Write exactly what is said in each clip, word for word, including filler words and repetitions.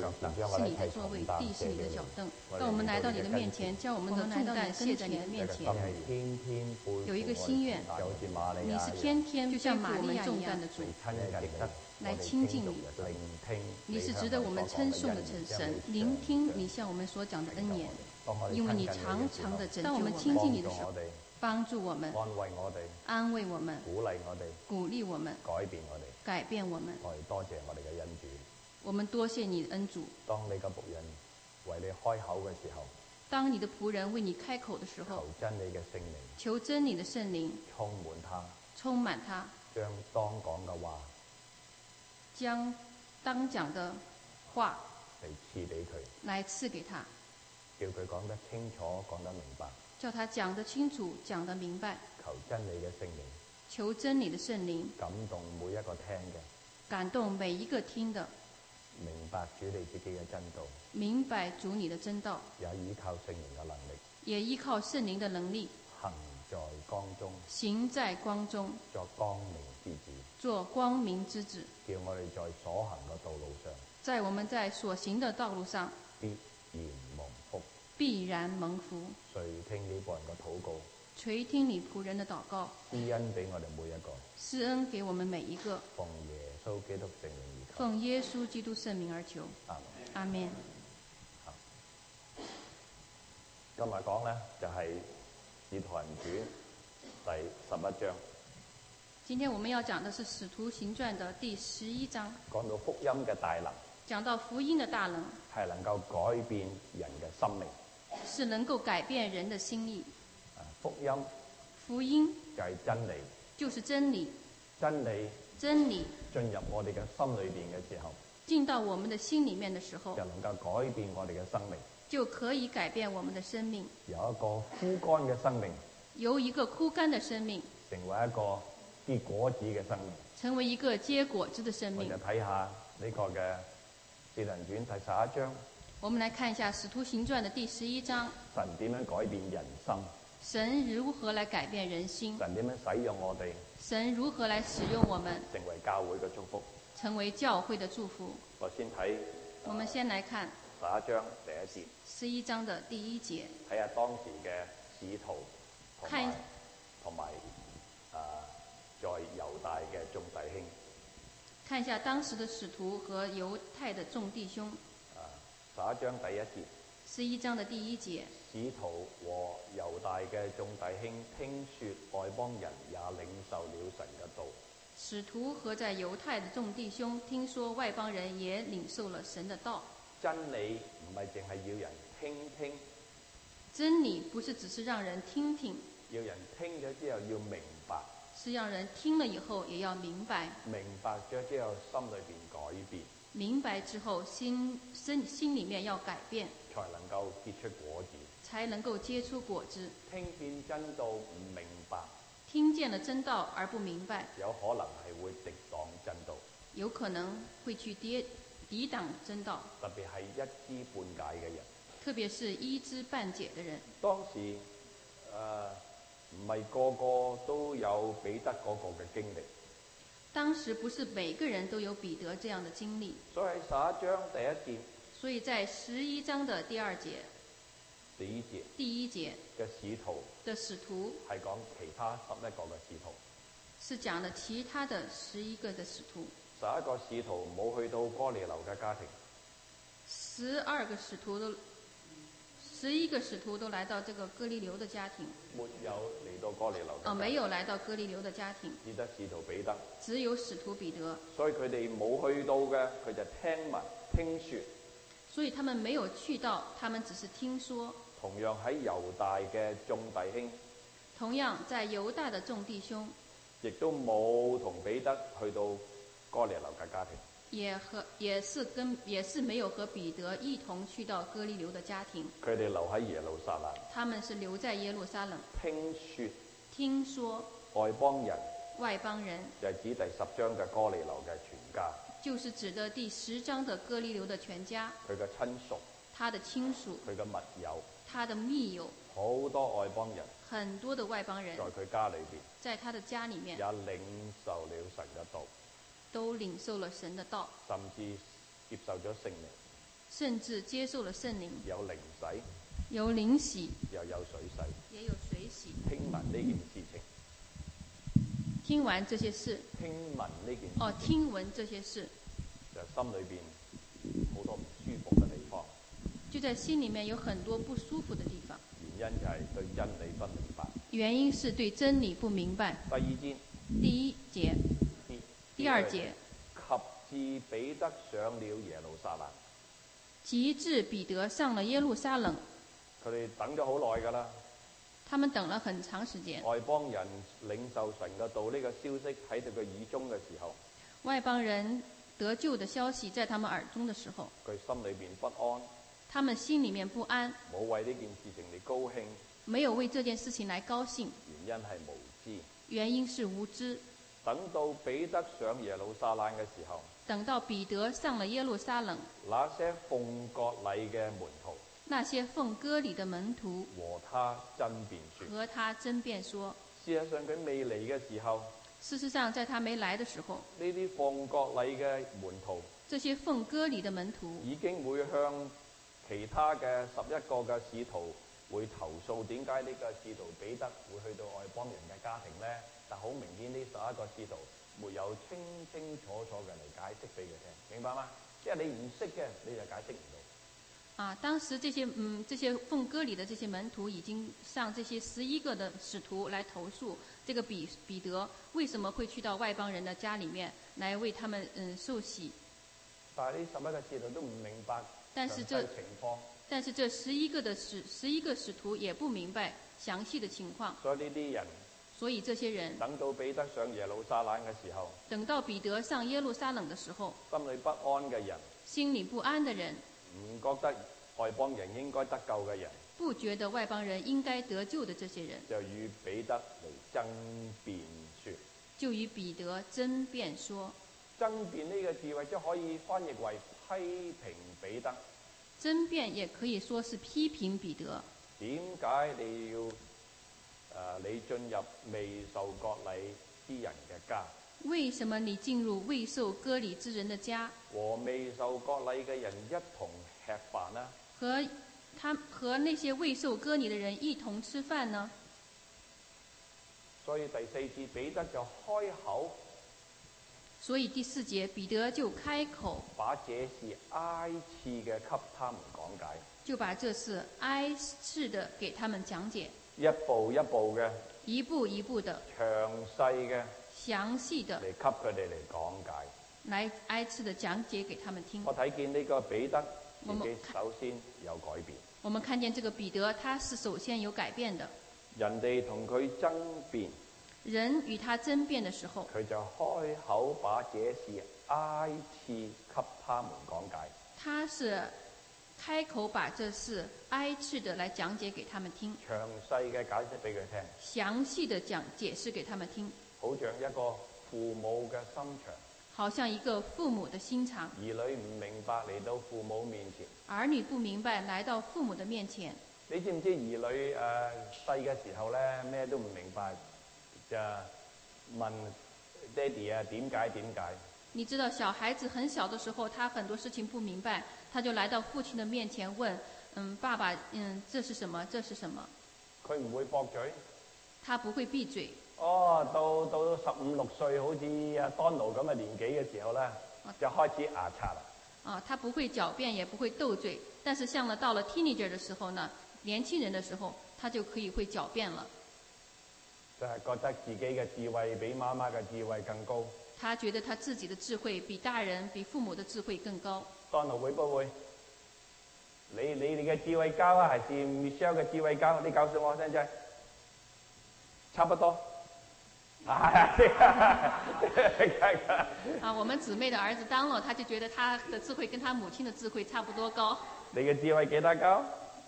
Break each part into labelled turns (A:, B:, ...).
A: 是你的座位，地是你的腳凳。當我們來到你的面前，將我們的重擔卸在你的面前，有一個心願，你是天天就像瑪利亞一樣的主，來親近你，你是值得我們稱頌的神，聆聽你向我們所講的恩言，因為你常常的拯救我們。當我們親近你的時候，幫助我們，
B: 安慰我哋，
A: 安慰我們，
B: 鼓勵我哋，
A: 鼓勵我們，
B: 改變我哋，
A: 改變我們。
B: 我哋多謝我哋嘅恩主。
A: 我們多謝你的恩主。
B: 當你嘅僕人為你開口嘅時候，
A: 當你的僕人為你開口的時候，
B: 求真理嘅聖靈，
A: 求真理的聖靈
B: 充滿他，
A: 充滿他，
B: 將當講嘅話，
A: 將當講的話
B: 嚟賜俾佢，
A: 來賜給他，
B: 叫佢講得清楚，講得明白，
A: 叫他講得清楚，講得明白。
B: 求真理嘅聖靈，
A: 求真理的聖靈
B: 感動每一個聽嘅，
A: 感動每一個聽的，
B: 明白主你自己嘅真道，
A: 明白主你的真道，
B: 也依靠聖靈嘅能力，
A: 也依靠聖靈的能力，
B: 行在光中，
A: 行在光中，
B: 作光明之子，
A: 做光明之子，
B: 叫我哋在所行嘅道路上，
A: 在我們在所行的道路上
B: 必然蒙福，
A: 必然蒙福。
B: 垂聽你僕人嘅禱告，
A: 垂聽你僕人的禱告，
B: 施恩俾我哋每一個，
A: 施恩給我們每一個，
B: 奉耶穌基督聖名而求，
A: 奉耶穌基督聖名而求。
B: 阿門。
A: 阿門。
B: 今日講呢，就係、是《使徒行傳》第十一章。
A: 今天我們要講的是《使徒行傳》的第十一章，
B: 講到福音嘅大能，
A: 講到福音的大能，
B: 係能夠改變人嘅生命，
A: 是能夠改變人的心意。
B: 福音，
A: 福音
B: 就係真理，
A: 就是真理，
B: 真理，
A: 真理
B: 進入我哋嘅心裏邊嘅時候，
A: 進到我們的心裡面的時候，
B: 就能夠改變我哋嘅生命，
A: 就可以改變我們的生命。
B: 由一個枯乾嘅生命，
A: 由一個枯乾的生命，
B: 成為一個結果子嘅生命，
A: 成為一個結果子的生命。
B: 我就睇下呢個嘅《使徒行傳》第十一章。
A: 我們來看一下《使徒行傳》的第十一章。
B: 神點樣改變人生？
A: 神如何來改變人心？
B: 神點樣使用我哋？
A: 神如何來使用我們？
B: 成為教會嘅祝福。
A: 成為教會的祝福。
B: 我先睇。
A: 我們先來看
B: 十一章第一節。
A: 十一章的第一節。
B: 睇下當時嘅使徒同埋同埋啊，在猶大嘅眾弟兄。
A: 看一下當時的使徒和猶太的眾弟兄。
B: 啊，十一章第一節。
A: 十一章的第一節。
B: 使徒和猶大嘅眾弟兄聽說外邦人也領受了神嘅道。
A: 使徒和在猶太的眾弟兄聽說外邦人也領受了神的道。
B: 真理唔係淨係要人聽聽。
A: 真理不是只是讓人聽聽。
B: 要人聽咗之後要明白。
A: 是讓人聽了以後也要明白。
B: 明白咗之後心裏邊改變。
A: 明白之後心心心裡面要改變。
B: 才能夠結出果子。
A: 才能夠結出果子。
B: 聽見真道唔明白。
A: 聽見了真道而不明白。
B: 有可能係會抵擋真道。有
A: 可能會去跌抵擋真道。
B: 特別係一知半解嘅人。
A: 特別是一知半解嘅人。
B: 當時誒唔係個個都有彼得嗰個嘅經歷。
A: 當時不是每個人都有彼得這樣的經歷。
B: 所以十一章第一節。
A: 所以在十一章的第二節。
B: 第一節。
A: 第一節
B: 嘅使徒。
A: 的使徒。
B: 係講其他十一個嘅使徒。
A: 是講的其他的十一個的使徒。
B: 十一個使徒冇去到哥尼流嘅家庭。
A: 十二個使徒都，十一個使徒都來到這個哥尼流的家庭。
B: 沒有嚟到哥尼流嘅家庭。
A: 哦，沒有來到哥尼流的家庭。
B: 只得使徒彼得。
A: 只有使徒彼得。
B: 所以佢哋冇去到嘅，佢就聽聞聽說。
A: 所以他們沒有去到，他們只是聽說。
B: 同樣喺猶大嘅眾弟兄。
A: 同樣在猶大的眾弟兄。
B: 亦都冇同彼得去到哥尼流嘅家庭。
A: 也和也是跟也是沒有和彼得一同去到哥尼流的家庭。
B: 佢哋留喺耶路撒冷。
A: 他們是留在耶路撒冷。
B: 聽說。
A: 聽說。
B: 外邦人。
A: 外邦人。
B: 就係指第十章嘅哥尼流嘅全家。
A: 就是指的第十章的哥尼流的全家。
B: 佢嘅親屬。
A: 他的親屬。
B: 佢嘅密友。
A: 他的密友。
B: 好多外邦人。
A: 很多的外邦人。
B: 在佢家裏邊。
A: 在他的家裏面。
B: 也領受了神嘅道。
A: 都領受了神的道。
B: 甚至接受咗聖靈。
A: 甚至接受了聖靈，
B: 有靈洗，
A: 有靈洗，
B: 又有水洗，
A: 也有水洗。
B: 聽聞呢件事情，
A: 聽完這些事，
B: 聽聞呢件事
A: 哦，聽聞這些事，
B: 就心裏邊好多唔舒服嘅地方，
A: 就在心裡面有很多不舒服的地方。
B: 原因就係對真理不明白。
A: 原因是對真理不明白。
B: 第二節，
A: 第一節，第二節，
B: 及至彼得上了耶路撒冷。
A: 及至彼得上了耶路撒冷。
B: 佢哋等咗好耐㗎啦。
A: 他們等了很長時間。
B: 外邦人領受神嘅道呢個消息喺佢嘅耳中嘅時候，
A: 外邦人得救的消息在他們耳中的時候，
B: 佢心裏邊不安，
A: 他們心裡面不安，
B: 冇為呢件事情嚟高興，
A: 沒有為這件事情來高興，
B: 原因係無知，
A: 原因是無知。
B: 等到彼得上耶路撒冷嘅時候，
A: 等到彼得上了耶路撒冷，
B: 那些奉割禮嘅門徒，
A: 那些奉割禮的門徒
B: 和他爭辯說，
A: 和他爭辯說，
B: 事實上佢未嚟嘅時候，
A: 事實上在他沒來的時候，
B: 呢啲奉割禮嘅門徒，
A: 這些奉割禮的門徒
B: 已經會向其他嘅十一個嘅使徒會投訴，點解呢個使徒彼得會去到外邦人嘅家庭呢？但好明顯呢十一個使徒沒有清清楚楚嘅嚟解釋俾佢聽，明白嗎？即係你唔識嘅，你就解釋唔到。
A: 啊，當時這些嗯這些奉割禮的這些門徒已經向這些十一個的使徒來投訴，這個彼彼得為什麼會去到外邦人的家裡面來為他們嗯受洗？
B: 但係呢十一個使徒都唔明白詳細情況。
A: 但是這十一個的使十一個使徒也不明白詳細的情況。
B: 所以呢啲人。
A: 所以這些人
B: 等到彼得上耶路撒冷嘅時候，
A: 等到彼得上耶路撒冷的時候，
B: 心裏不安嘅人，
A: 心裏不安的人，
B: 唔覺得外邦人應該得救嘅人，
A: 不覺得外邦人應該得救的這些人，
B: 就與彼得嚟爭辯說，
A: 就與彼得爭辯說，
B: 爭辯呢個字或者可以翻譯為批評彼得，
A: 爭辯也可以說是批評彼得。
B: 點解你要？誒、呃，你進入未受割禮之人嘅家？
A: 為什麼你進入未受割禮之人的家？
B: 和未受割禮嘅人一同吃飯呢？
A: 和他和那些未受割禮的人一同吃飯呢？
B: 所以第四節彼得就開口。
A: 所以第四節彼得就開口，
B: 把這事挨次嘅給他們講解。就
A: 把這事挨次的給他們講解。
B: 一步一步嘅，
A: 一步一步的，
B: 詳細嘅，
A: 詳細的嚟
B: 給佢哋嚟講解，
A: 來挨次的講解給他們聽。
B: 我睇見呢個彼得自己首先有改變。
A: 我們看見這個彼得，他是首先有改變的。
B: 人哋同佢爭辯，
A: 人與他爭辯的時候，
B: 佢就開口把這事挨次給他們講解。
A: 他是開口把這事挨次的來講解給他們聽，
B: 詳細嘅解釋俾佢聽，
A: 詳細的講解釋給他們聽，
B: 好像一個父母嘅心腸，
A: 好像一個父母的心腸。
B: 兒女唔明白嚟到父母面前，
A: 兒女不明白來到父母的面前。
B: 你知唔知兒女誒細嘅時候咧咩都唔明白，就問爹哋啊點解點解？
A: 你知道小孩子很小的時候，他很多事情不明白，他就來到父親的面前問，嗯，爸爸，嗯，這是什麼？這是什麼？
B: 佢唔會駁嘴，
A: 他不會閉嘴。
B: 哦，到到十五六歲，好似阿當奴咁嘅年紀嘅時候咧，就開始牙刷啦。
A: 啊，他不會狡辯，也不會鬥嘴，但是像了到了 teenager 的時候呢，年輕人的時候，他就可以會狡辯了。
B: 就係覺得自己嘅智慧比媽媽嘅智慧更高。
A: 他覺得他自己的智慧比大人、比父母的智慧更高。
B: 當奴會不會？你你你嘅智慧高啊，還是 Michelle 嘅智慧高？你告訴我，現在差不多。啊，
A: 啊，我們姊妹的兒子當了，他就覺得他的智慧跟他母親的智慧差不多高。
B: 你嘅智慧幾多高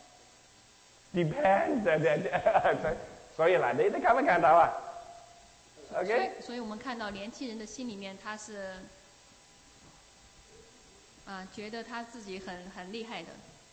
B: ？Depends，所以嗱，你都看唔看到啊？
A: Okay. 所以，所以我們看到年輕人的心裏面，他是，啊，覺得他自己很很厲害的，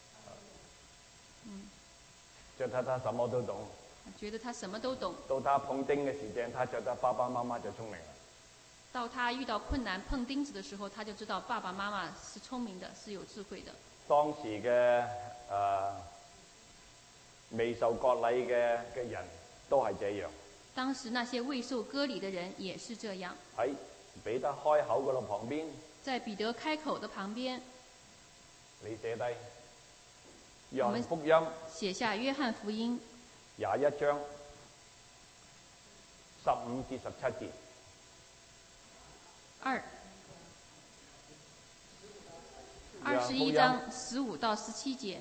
A: 嗯，
B: 覺得他什麼都懂，
A: 覺得他什麼都懂。
B: 到他碰釘嘅時間，他覺得爸爸媽媽就聰明了。
A: 到他遇到困難碰釘子的時候，他就知道爸爸媽媽是聰明的，是有智慧的。
B: 當時嘅誒、呃、未受割禮嘅嘅人都係這樣。
A: 當時那些未受割禮的人也是這樣。
B: 喺彼得開口嗰度旁邊，
A: 在彼得開口的旁邊，
B: 你寫低約翰福音，
A: 寫下約翰福音
B: 廿一章十五至十七節。
A: 二二十一章十五到十七節。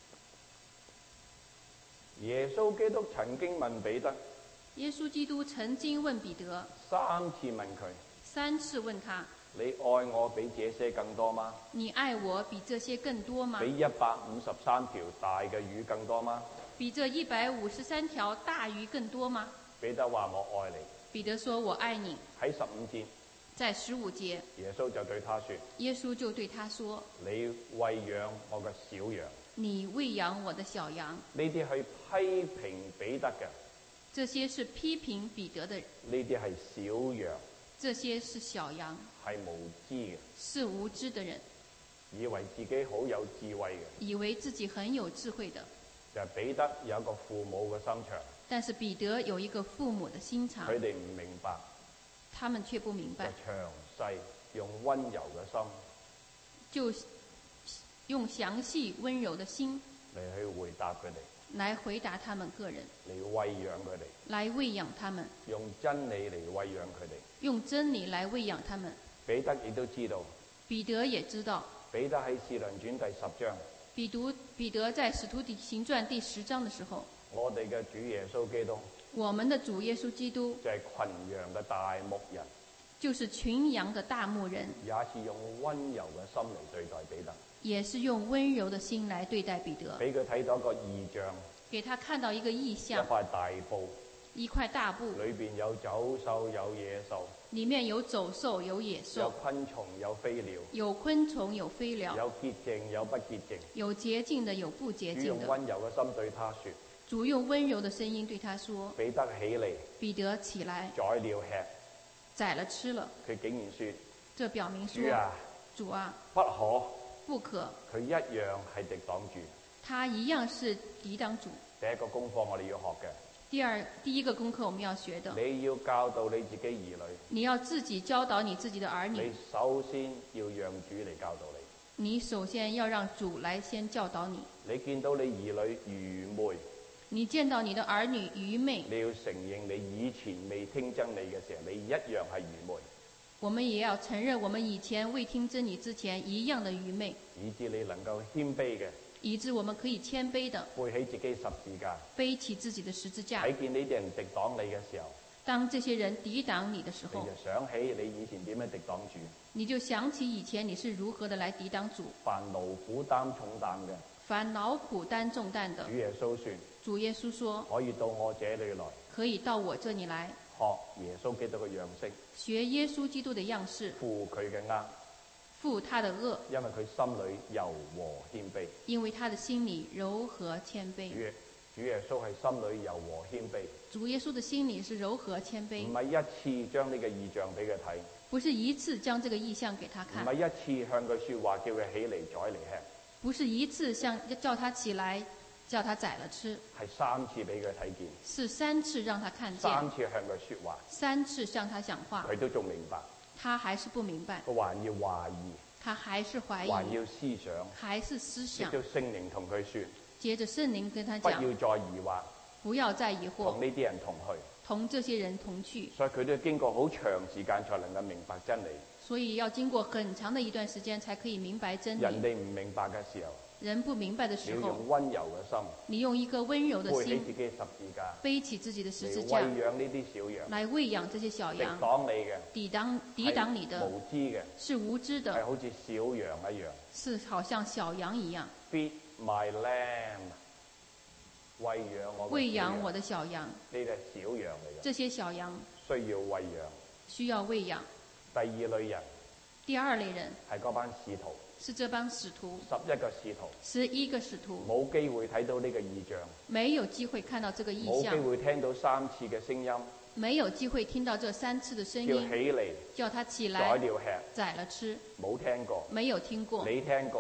B: 耶穌基督曾經問彼得，
A: 耶穌基督曾經問彼得
B: 三次問佢，
A: 三次問他，
B: 你愛我比這些更多嗎？
A: 你愛我比這些更多嗎？
B: 比一百五十三條大嘅魚更多嗎？
A: 比這一百五十三條大魚更多嗎？
B: 彼得話我愛你。
A: 彼得說我愛你。
B: 喺十五節，
A: 在十五節，
B: 耶穌就對他說，
A: 耶穌就對他說，
B: 你餵養我嘅小羊。
A: 你餵養我的小羊。
B: 呢啲去批評彼得嘅，
A: 這些是批評彼得的。
B: 呢啲係小羊，
A: 這些是小羊，
B: 係無知嘅，
A: 是無知的人，
B: 以為自己好有智慧嘅，
A: 以為自己很有智慧的。
B: 就係彼得有一個父母嘅心腸，
A: 但是彼得有一個父母的心腸，
B: 佢哋唔明白，
A: 他們卻不明白，
B: 就詳細用溫柔嘅心，
A: 就用詳細溫柔的心
B: 嚟去回答佢哋，
A: 來回答他們個人，
B: 嚟餵養佢哋，
A: 來餵養他們，
B: 用真理嚟餵養佢哋，
A: 用真理來餵養他們。
B: 彼得亦都知道，
A: 彼得也知道，
B: 彼得喺《使徒行傳》第十章，
A: 彼得彼得在《使徒行傳》第十章的時候，
B: 我哋嘅主耶穌基督，
A: 我們的主耶穌基督
B: 就係群羊嘅大牧人，
A: 就是群羊的大牧人，
B: 也是用溫柔嘅心嚟對待彼得，
A: 也是用溫柔的心來對待彼得，
B: 俾佢睇到一個異象，
A: 給他看到一個異象，
B: 一塊大布，
A: 一塊大布，
B: 裏邊有走獸有野獸，
A: 裡面有走獸有野獸，
B: 有昆蟲有飛鳥，
A: 有昆蟲有飛鳥，
B: 有潔淨有不潔淨，
A: 有潔淨的有不潔淨的。
B: 主用溫柔嘅心對他說，
A: 主用溫柔的聲音對他說，
B: 彼得起嚟，
A: 彼得起來，
B: 宰了吃，
A: 宰了吃了。
B: 佢竟然說，
A: 這表明說，
B: 主啊，
A: 主啊，
B: 不可，
A: 不可，
B: 佢一樣係敵擋住。
A: 他一樣是抵擋主。
B: 第一個功課我哋要學嘅，
A: 第二，第一個功課我們要學的，
B: 你要教導你自己兒女，
A: 你要自己教導你自己的兒女。
B: 你首先要讓主嚟教導你。
A: 你首先要讓主來先教導你。
B: 你見到你兒女愚昧，
A: 你見到你的兒女愚昧，
B: 你要承認你以前未聽真理嘅時候，你一樣係愚昧。
A: 我們也要承認我們以前未聽真理之前一樣的愚昧，
B: 以致你能夠謙卑嘅，
A: 以致我們可以謙卑的
B: 背起自己十字架，
A: 背起自己的十字架。
B: 睇見呢啲人敵擋你嘅時候，
A: 當這些人抵擋你的時候，
B: 你就想起你以前點樣敵擋主。
A: 你就想起以前你是如何的來抵擋主。
B: 凡勞苦擔重擔嘅，
A: 凡勞苦擔重擔的，
B: 主耶穌說，
A: 主耶穌說，
B: 可以到我這裏來，
A: 可以到我這裡來，
B: 學耶穌基督嘅樣式，
A: 學耶穌基督的樣式，
B: 負佢嘅軛，
A: 負他的軛，
B: 因為佢心裏柔和謙卑。
A: 因為他的心裡柔和謙卑。
B: 主耶主耶穌係心裏柔和謙卑。
A: 主耶穌的心裡是柔和謙卑，
B: 唔係一次將呢個異象俾佢睇，
A: 不是一次將這個意象給他
B: 唔
A: 看，
B: 係一次向佢說話叫佢起嚟宰嚟吃，
A: 不是一次向叫他起來，叫他宰了吃，
B: 係三次俾佢睇見，
A: 是三次讓他看見，
B: 三次向佢說話，
A: 三次向他講話，
B: 佢都仲明白，
A: 他還是不明白，
B: 佢還要懷疑，
A: 他還是懷
B: 還要
A: 疑，
B: 思想，
A: 還是思想
B: 直。到聖靈同佢說，
A: 接着聖靈跟他
B: 不要
A: 講，
B: 再疑惑，
A: 不要再疑惑，
B: 同呢啲人同去。
A: 同這些人同去。
B: 所以佢都要經過好長時間才能夠明白真理。
A: 所以要經過很長的一段時間才可以明白真理。
B: 人哋唔明白嘅時候，
A: 人不明白的時候，
B: 你要用溫柔嘅心，
A: 你用一個溫柔的
B: 背起
A: 心
B: 自己嘅十字架，
A: 背起自己的十字
B: 嚟
A: 架，
B: 餵養呢啲小羊，
A: 來餵養這些小
B: 敵
A: 羊，
B: 擋你嘅，
A: 抵擋抵擋你的，
B: 無知嘅，
A: 是無知
B: 係
A: 的，
B: 好似小羊一樣。
A: 是好像小羊一樣，
B: Feed my lamb，餵養我嘅
A: 餵養
B: 小羊
A: 我的小羊。
B: 呢啲係小羊嚟嘅，
A: 這些小羊
B: 需要餵養。
A: 需要餵養。
B: 第二類人
A: 第二類人
B: 係嗰班使徒，
A: 是這幫使徒，
B: 十一個使徒，
A: 十一個使徒
B: 冇機會睇到呢個異象，
A: 沒有機會看到這個異
B: 冇機
A: 象，
B: 會聽到三次嘅聲音，
A: 沒有機會聽到這三次的聲
B: 叫
A: 音，
B: 起嚟
A: 叫他起
B: 宰
A: 來
B: 了吃，
A: 宰了吃，
B: 冇聽過，
A: 沒有聽過，
B: 你聽過，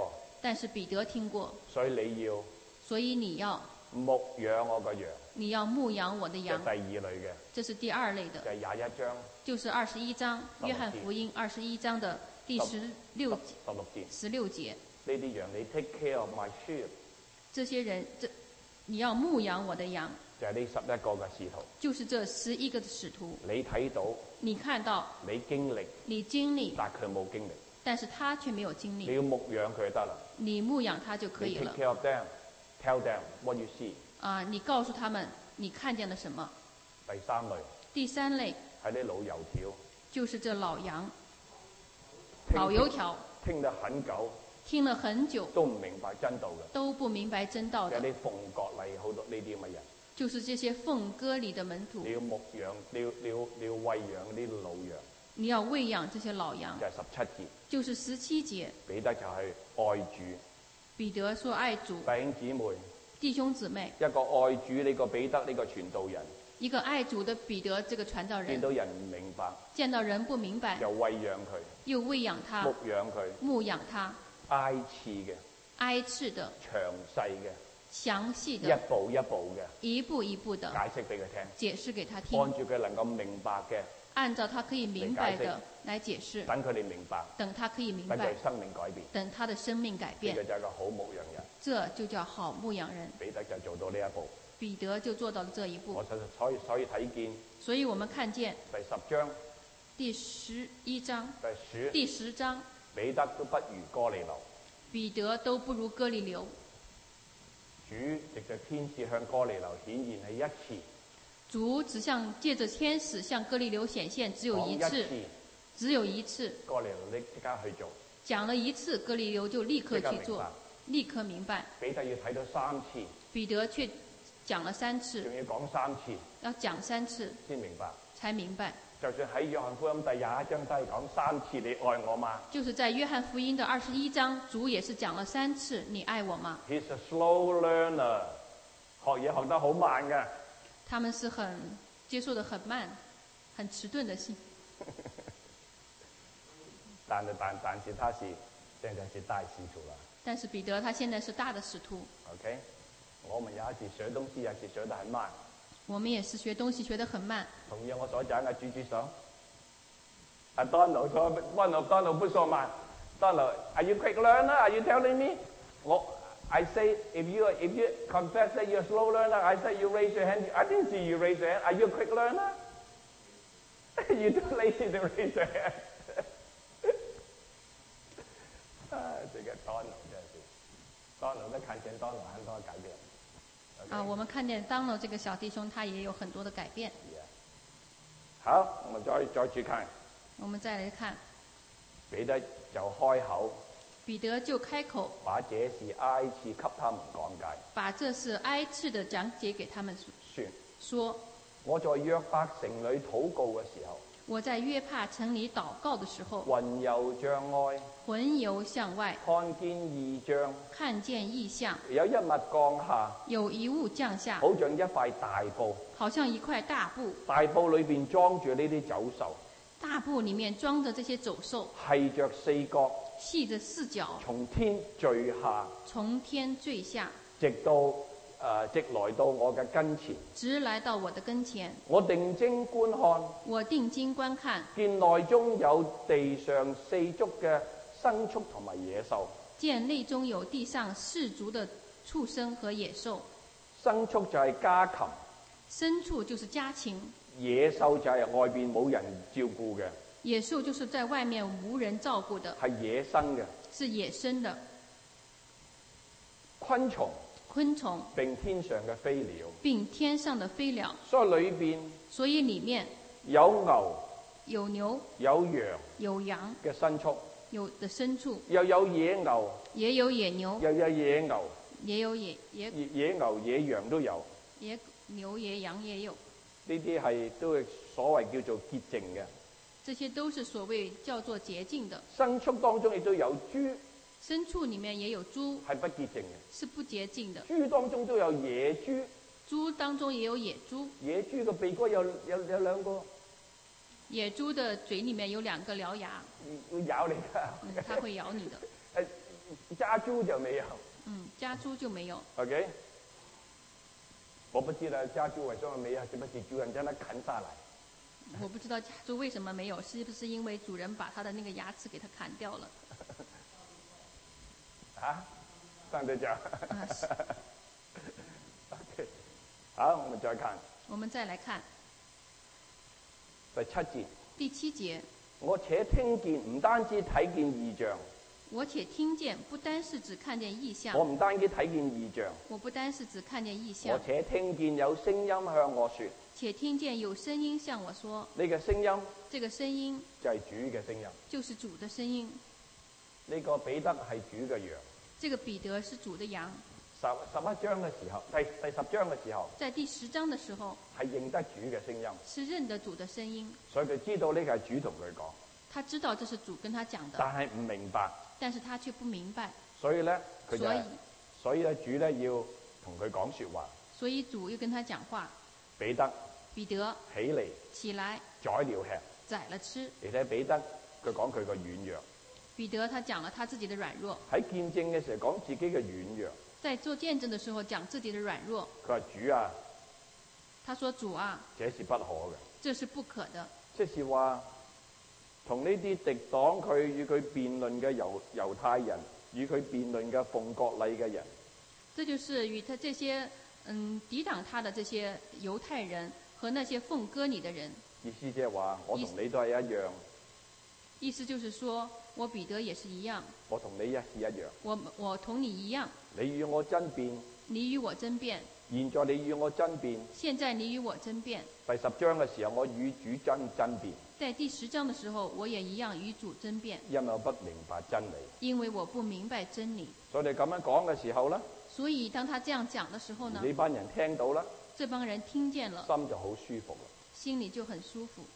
A: 但是彼得聽過，
B: 所以你要
A: 所以你要
B: 牧養我個羊。
A: 你要牧養我的羊。
B: 第二類嘅，
A: 這是第二類的，
B: 就係廿一章，
A: 就是二十一章，約翰福音二十一章的第十六
B: 十六節。
A: 十六節。
B: 呢啲羊你 take care of my sheep。
A: 這些人，這你要牧養我的羊。
B: 就係呢十一個嘅使徒。
A: 就是這十一個的使徒。
B: 你睇到，
A: 你看到，
B: 你經歷，
A: 你經歷，
B: 但佢冇經歷。
A: 但是他卻沒有經歷。
B: 你要牧養佢就得啦。
A: 你牧養他就可以了。
B: 你 take care of them, tell them what you see。
A: 啊，你告訴他們你看見了什麼。
B: 第三類。
A: 第三類。
B: 係啲老油條。就是
A: 這老羊。老油條。
B: 聽得很久。
A: 聽了很久。
B: 都唔明白真道嘅。
A: 都不明白真道的。
B: 有啲奉割禮好多呢啲咁嘅人。
A: 就是這些奉割禮的門徒。
B: 你要牧養，你要你要你要餵養呢啲老羊。
A: 你要餵養這些老羊。
B: 就係十七節。
A: 就是十七節。
B: 彼得就係愛主。
A: 彼得說愛主。
B: 弟兄姊妹。
A: 弟兄姊妹。
B: 一個愛主呢個彼得呢個傳道人。
A: 一個愛主的彼得這個傳道人。
B: 見到人唔明白。
A: 見到人不明白。
B: 又餵養佢。
A: 又餵養他。
B: 牧養佢。
A: 牧養他。
B: 挨次嘅。
A: 挨次的。
B: 詳細嘅。
A: 詳細的。
B: 一步一步嘅。
A: 一步一步的。
B: 解釋俾佢聽。
A: 解釋給他聽。
B: 按住佢能夠明白嘅。
A: 按照他可以明白的來解釋。
B: 等佢哋明白。
A: 等他可以明白。
B: 等佢生命改變。
A: 等他的生命改變。
B: 呢個就係一個好牧羊人。
A: 這就叫好牧羊人。
B: 彼得就做到呢一步。
A: 彼得就做到了這一步。
B: 我所以所以睇見。
A: 所以我們看見。
B: 第十章。
A: 第十一章。
B: 第十。
A: 第十章。
B: 彼得都不如哥尼流。
A: 彼得都不如哥尼流。
B: 主藉着天使向哥尼流顯現係一次。
A: 主只向借着天使向哥尼流顯現只有一次。
B: 一次
A: 只有一次。
B: 哥尼流立即刻去做。講
A: 了一次，哥尼流就立刻去做，立刻明白。
B: 彼得要睇到三次。彼
A: 得卻講了三次。
B: 仲要講三次。
A: 要講三次。
B: 先明白。
A: 才明白。
B: 就算喺約翰福音第廿一章都係講三次你愛我嗎？
A: 就是在約翰福音的二十一章，主也是講了三次你愛我嗎？
B: He's a slow learner， 學嘢學得好慢嘅。
A: 他們是很接受得很慢，很遲鈍的心。
B: 但係但但是他是現在是大使徒啦。
A: 但是彼得他現在是大的使徒。
B: OK， 我們有一次學東西有時學得很慢。
A: 我們也是學東西學得很慢。
B: 同樣我所講嘅舉舉手。阿 Donald 說 ，Donald Donald 不說慢。Donald，Are you quick learner? Are you telling me？ 我 I say if you if you confess that you're a slow learner, I say you raise your hand. I didn't see you raise your hand. Are you a quick learner? You too lazy to raise your hand. 啊，這個 Donald 真係 Donald 都看見 Donald 很多改變。
A: 啊，我們看見 Donald 這個小弟兄，他也有很多的改變。
B: Yeah. 好，我們再再去看。
A: 我們再來看。
B: 彼得就開口。
A: 彼得就開口。
B: 把這事挨次給他們講解。
A: 把這事挨次的講解給他們
B: 說。
A: 說。
B: 我在約帕城裏禱告嘅時候。
A: 我在約帕城裏禱告的時候，
B: 魂遊象外，
A: 魂遊象外，
B: 看見異象，
A: 看見異象，
B: 有一物降下，
A: 有一物降下，
B: 好像一塊大布，
A: 好像一塊大布，
B: 大布裏邊裝住呢啲走獸，
A: 大布裡面裝着這些走獸，
B: 繫着四角，
A: 繫着四角，
B: 從天墜下，
A: 從天墜下，
B: 直到。誒、呃，直來到我嘅跟前，
A: 直來到我的跟前。
B: 我定睛觀看，
A: 我定睛觀看，
B: 見內中有地上四足嘅牲畜同埋野獸。
A: 見內中有地上四足的畜生和野獸。
B: 牲畜就係家禽，
A: 牲畜就是家禽。
B: 野獸就係外邊冇人照顧嘅。
A: 野獸就是在外面無人照顧的。
B: 係野生嘅。
A: 是野生的。
B: 昆蟲。
A: 昆蟲
B: 並天上嘅飛鳥，
A: 並天上的飛鳥，
B: 所以裏邊，
A: 所以裡面
B: 有牛，
A: 有牛，
B: 有羊，
A: 有羊
B: 嘅牲畜，
A: 有的牲畜，
B: 又有野牛，
A: 也有野牛，
B: 又有野牛，
A: 也有野野
B: 野牛野羊都有，
A: 野牛野羊也有，
B: 呢啲係都係所謂叫做潔淨嘅，
A: 這些都是所謂叫做潔淨的。
B: 牲畜當中亦都有豬。
A: 牲畜裡面也有豬，
B: 係不潔淨嘅，
A: 是不潔淨的。
B: 豬當中都有野豬，
A: 豬當中也有野豬。
B: 野豬嘅鼻哥有有有兩個，
A: 野豬的嘴裡面有兩個獠牙，
B: 會咬你㗎、
A: 嗯，它會咬你的。
B: 誒， 加豬就沒有。
A: 嗯，加豬就沒有。
B: OK， 我不知道加豬為什麼沒有，是不是主人將它砍下來？
A: 我不知道加豬為什麼沒有，是不是因為主人把他的那個牙齒給他砍掉了？
B: 啊，上帝講。
A: 啊，是。
B: OK， 好，我們再看。
A: 我們再來看
B: 第七節。
A: 第七節。
B: 我且聽見，唔單止睇見異象。
A: 我且聽見，不單是只看見異象。
B: 我唔單止睇見異象。
A: 我不單是只看見異象。
B: 我且聽見有聲音向我說。
A: 且聽見有聲音向我說。
B: 呢個聲音。
A: 這個聲音。
B: 就係主嘅聲音。
A: 就是主的聲音。
B: 呢個彼得係主嘅羊。
A: 這個彼得是主的羊。
B: 十十一章嘅時候，第第十章嘅時候，
A: 在第十章嘅時候，
B: 係認得主嘅聲音，
A: 是認得主的聲音，
B: 所以佢知道呢個係主同佢講。
A: 他知道這是主跟他講的，
B: 但係唔明白，
A: 但是他卻不明白，
B: 所以咧佢就
A: 所以
B: 所以咧主咧要同佢講說話，
A: 所以主又跟他講話。
B: 彼得，
A: 彼得
B: 起嚟，
A: 起來，
B: 宰了吃，
A: 宰了吃。
B: 你睇彼得佢講佢個軟弱，
A: 彼得他講了他自己的軟弱，
B: 喺見證嘅時候講自己嘅軟弱。
A: 在做見證的時候講自己的軟弱。
B: 佢話主啊，
A: 他說主啊，
B: 這是不可嘅，
A: 這是不可的。
B: 即是話同呢啲敵擋佢與佢辯論嘅猶猶太人，與佢辯論嘅奉國禮嘅人，
A: 這就是與他這些嗯抵擋他的這些猶太人和那些奉割禮的人。
B: 意思即係話我同你都係一樣。
A: 意思就是說我彼得也是一樣，
B: 我同你一是一樣。
A: 我我同你一樣。
B: 你與我爭辯，
A: 你與我爭辯。
B: 現在你與我爭辯，
A: 現在你與我爭辯。
B: 第十章嘅時候，我與主爭爭辯。
A: 在第十章的時候，我也一樣與主爭辯。
B: 因為我不明白真理。
A: 因為我不明白真理。
B: 所以你咁樣講嘅時候呢，
A: 所以當他這樣講的時候呢，
B: 呢班人聽到啦，
A: 這幫人聽見了，
B: 心就好舒服啦，
A: 心裡就很舒服。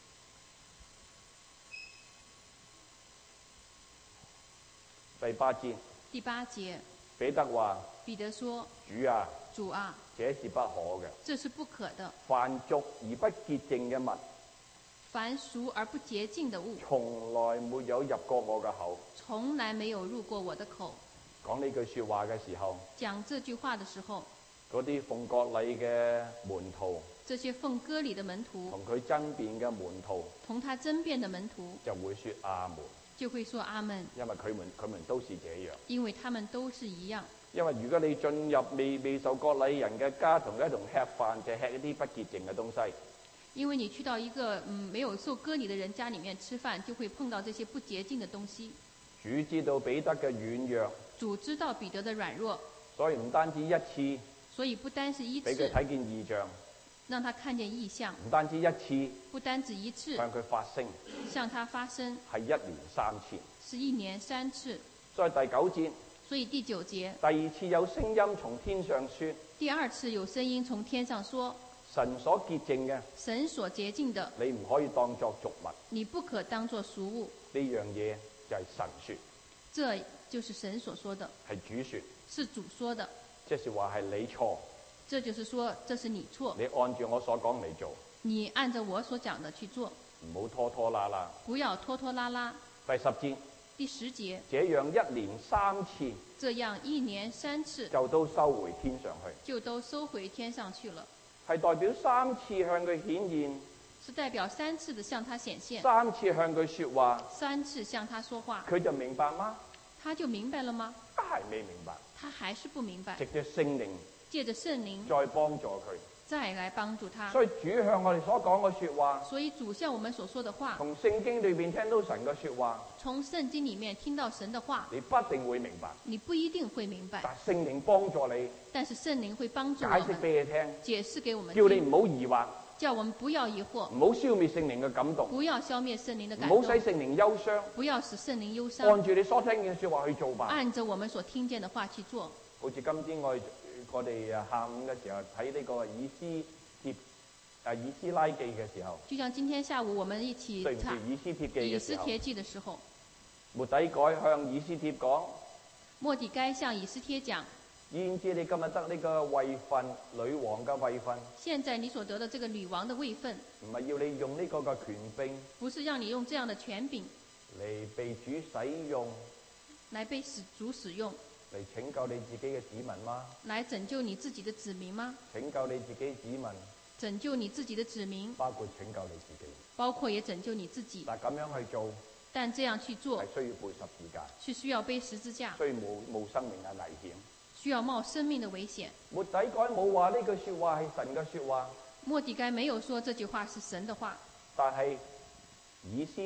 B: 第八節。
A: 第八節。
B: 彼得話。
A: 彼得說：
B: 主啊，
A: 主啊，
B: 這是不可嘅。
A: 這是不可的。
B: 凡俗而不潔淨嘅物，
A: 凡俗而不潔淨的物，
B: 從來沒有入過我嘅口。
A: 從來沒有入過我的口。
B: 講呢句說話嘅時候，
A: 講這句話的時候，
B: 嗰啲奉割禮嘅門徒，
A: 這些奉割禮的門徒，
B: 同佢爭辯嘅門徒，
A: 同他爭辯的門徒，
B: 就會說阿門。
A: 就會說阿門，
B: 因為佢們佢們都是這樣，
A: 因為他們都是一樣。
B: 因為如果你進入未未受割禮人嘅家，同一同吃飯，就吃一啲不潔淨嘅東西。
A: 因為你去到一個嗯沒有受割禮的人家裡面吃飯，就會碰到這些不潔淨的東西。
B: 主知道彼得嘅軟弱，
A: 主知道彼得的軟弱，
B: 所以唔單止一次，
A: 所以不單是一次
B: 俾佢睇見異象，
A: 讓他看見異象，
B: 唔單止一次，
A: 不單止一次，
B: 向佢發聲，
A: 向他發聲，
B: 係一年三次，
A: 是一年三次。
B: 所以第九節，
A: 所以第九節，
B: 第二次有聲音從天上說，
A: 第二次有聲音從天上說，
B: 神所潔淨嘅，
A: 神所潔淨的，
B: 你唔可以當作俗物，
A: 你不可當作俗物。
B: 呢樣嘢就係神說，
A: 這就是神所說的，
B: 係主說，
A: 是主說的，
B: 即是話係你錯，
A: 這就是說這是你錯，
B: 你按照我所講嚟做，
A: 你按照我所講的去做，
B: 唔好拖拖拉拉，
A: 不要拖拖拉拉。
B: 第十節，
A: 第十節，
B: 這樣一年三次，
A: 這樣一年三次
B: 就都收回天上去，
A: 就都收回天上去了，
B: 係代表三次向佢顯現，
A: 是代表三次的向他顯現，
B: 三次向佢說話，
A: 三次向他說話，
B: 佢就明白嗎？
A: 他就明白了嗎？
B: 都係未明白，
A: 他還是不明白。
B: 藉着聖靈，
A: 借着聖靈
B: 再幫助佢，
A: 再來幫助他。
B: 所以主向我哋所講嘅說話，
A: 所以主向我們所說的話，
B: 從聖經裏邊聽到神嘅說話，
A: 從聖經裡面聽到神的話，
B: 你不一定會明白，
A: 你不一定會明白，
B: 但聖靈幫助你，
A: 但是聖靈會幫助我
B: 解
A: 們，
B: 釋俾你聽，
A: 解釋給我們，
B: 叫你唔好疑惑，
A: 叫我們不要疑惑，
B: 唔好消滅聖靈嘅感動，
A: 不要消滅聖靈的感動，
B: 唔好使聖靈憂傷，
A: 不要使聖靈憂傷，
B: 按住你所聽見嘅說話去做吧，
A: 按着我們所聽見的話去做。
B: 好似今天我哋我哋啊下午嘅時候睇呢個以斯帖啊以斯拉記嘅時候，
A: 就像今天下午我們一起
B: 對唔住
A: 查
B: 以斯帖記
A: 以
B: 嘅時候，
A: 斯帖記的時候，
B: 末底改向以斯帖講，
A: 末底該向以斯帖講，
B: 焉知你今日得呢個位份，女王嘅位份，
A: 現在你所得的這個女王的位份，
B: 唔係要你用呢個嘅權柄，
A: 不是讓你用這樣的權柄
B: 嚟被主使用，
A: 來被使主使用，
B: 嚟拯救你自己嘅子民嗎？
A: 來拯救你自己的子民嗎？
B: 拯救你自己子民，
A: 拯救你自己的子民，
B: 包括拯救你自己，
A: 包括也拯救你自己。
B: 但咁樣去做，
A: 但這樣去做
B: 係需要背十字架，
A: 是需要背十字架，
B: 需要冒冒生命嘅危險。
A: 需要冒生命的危險。
B: 末底改冇話呢句説話係神嘅説話，
A: 末底改沒有說這句話是神的話，
B: 但係以斯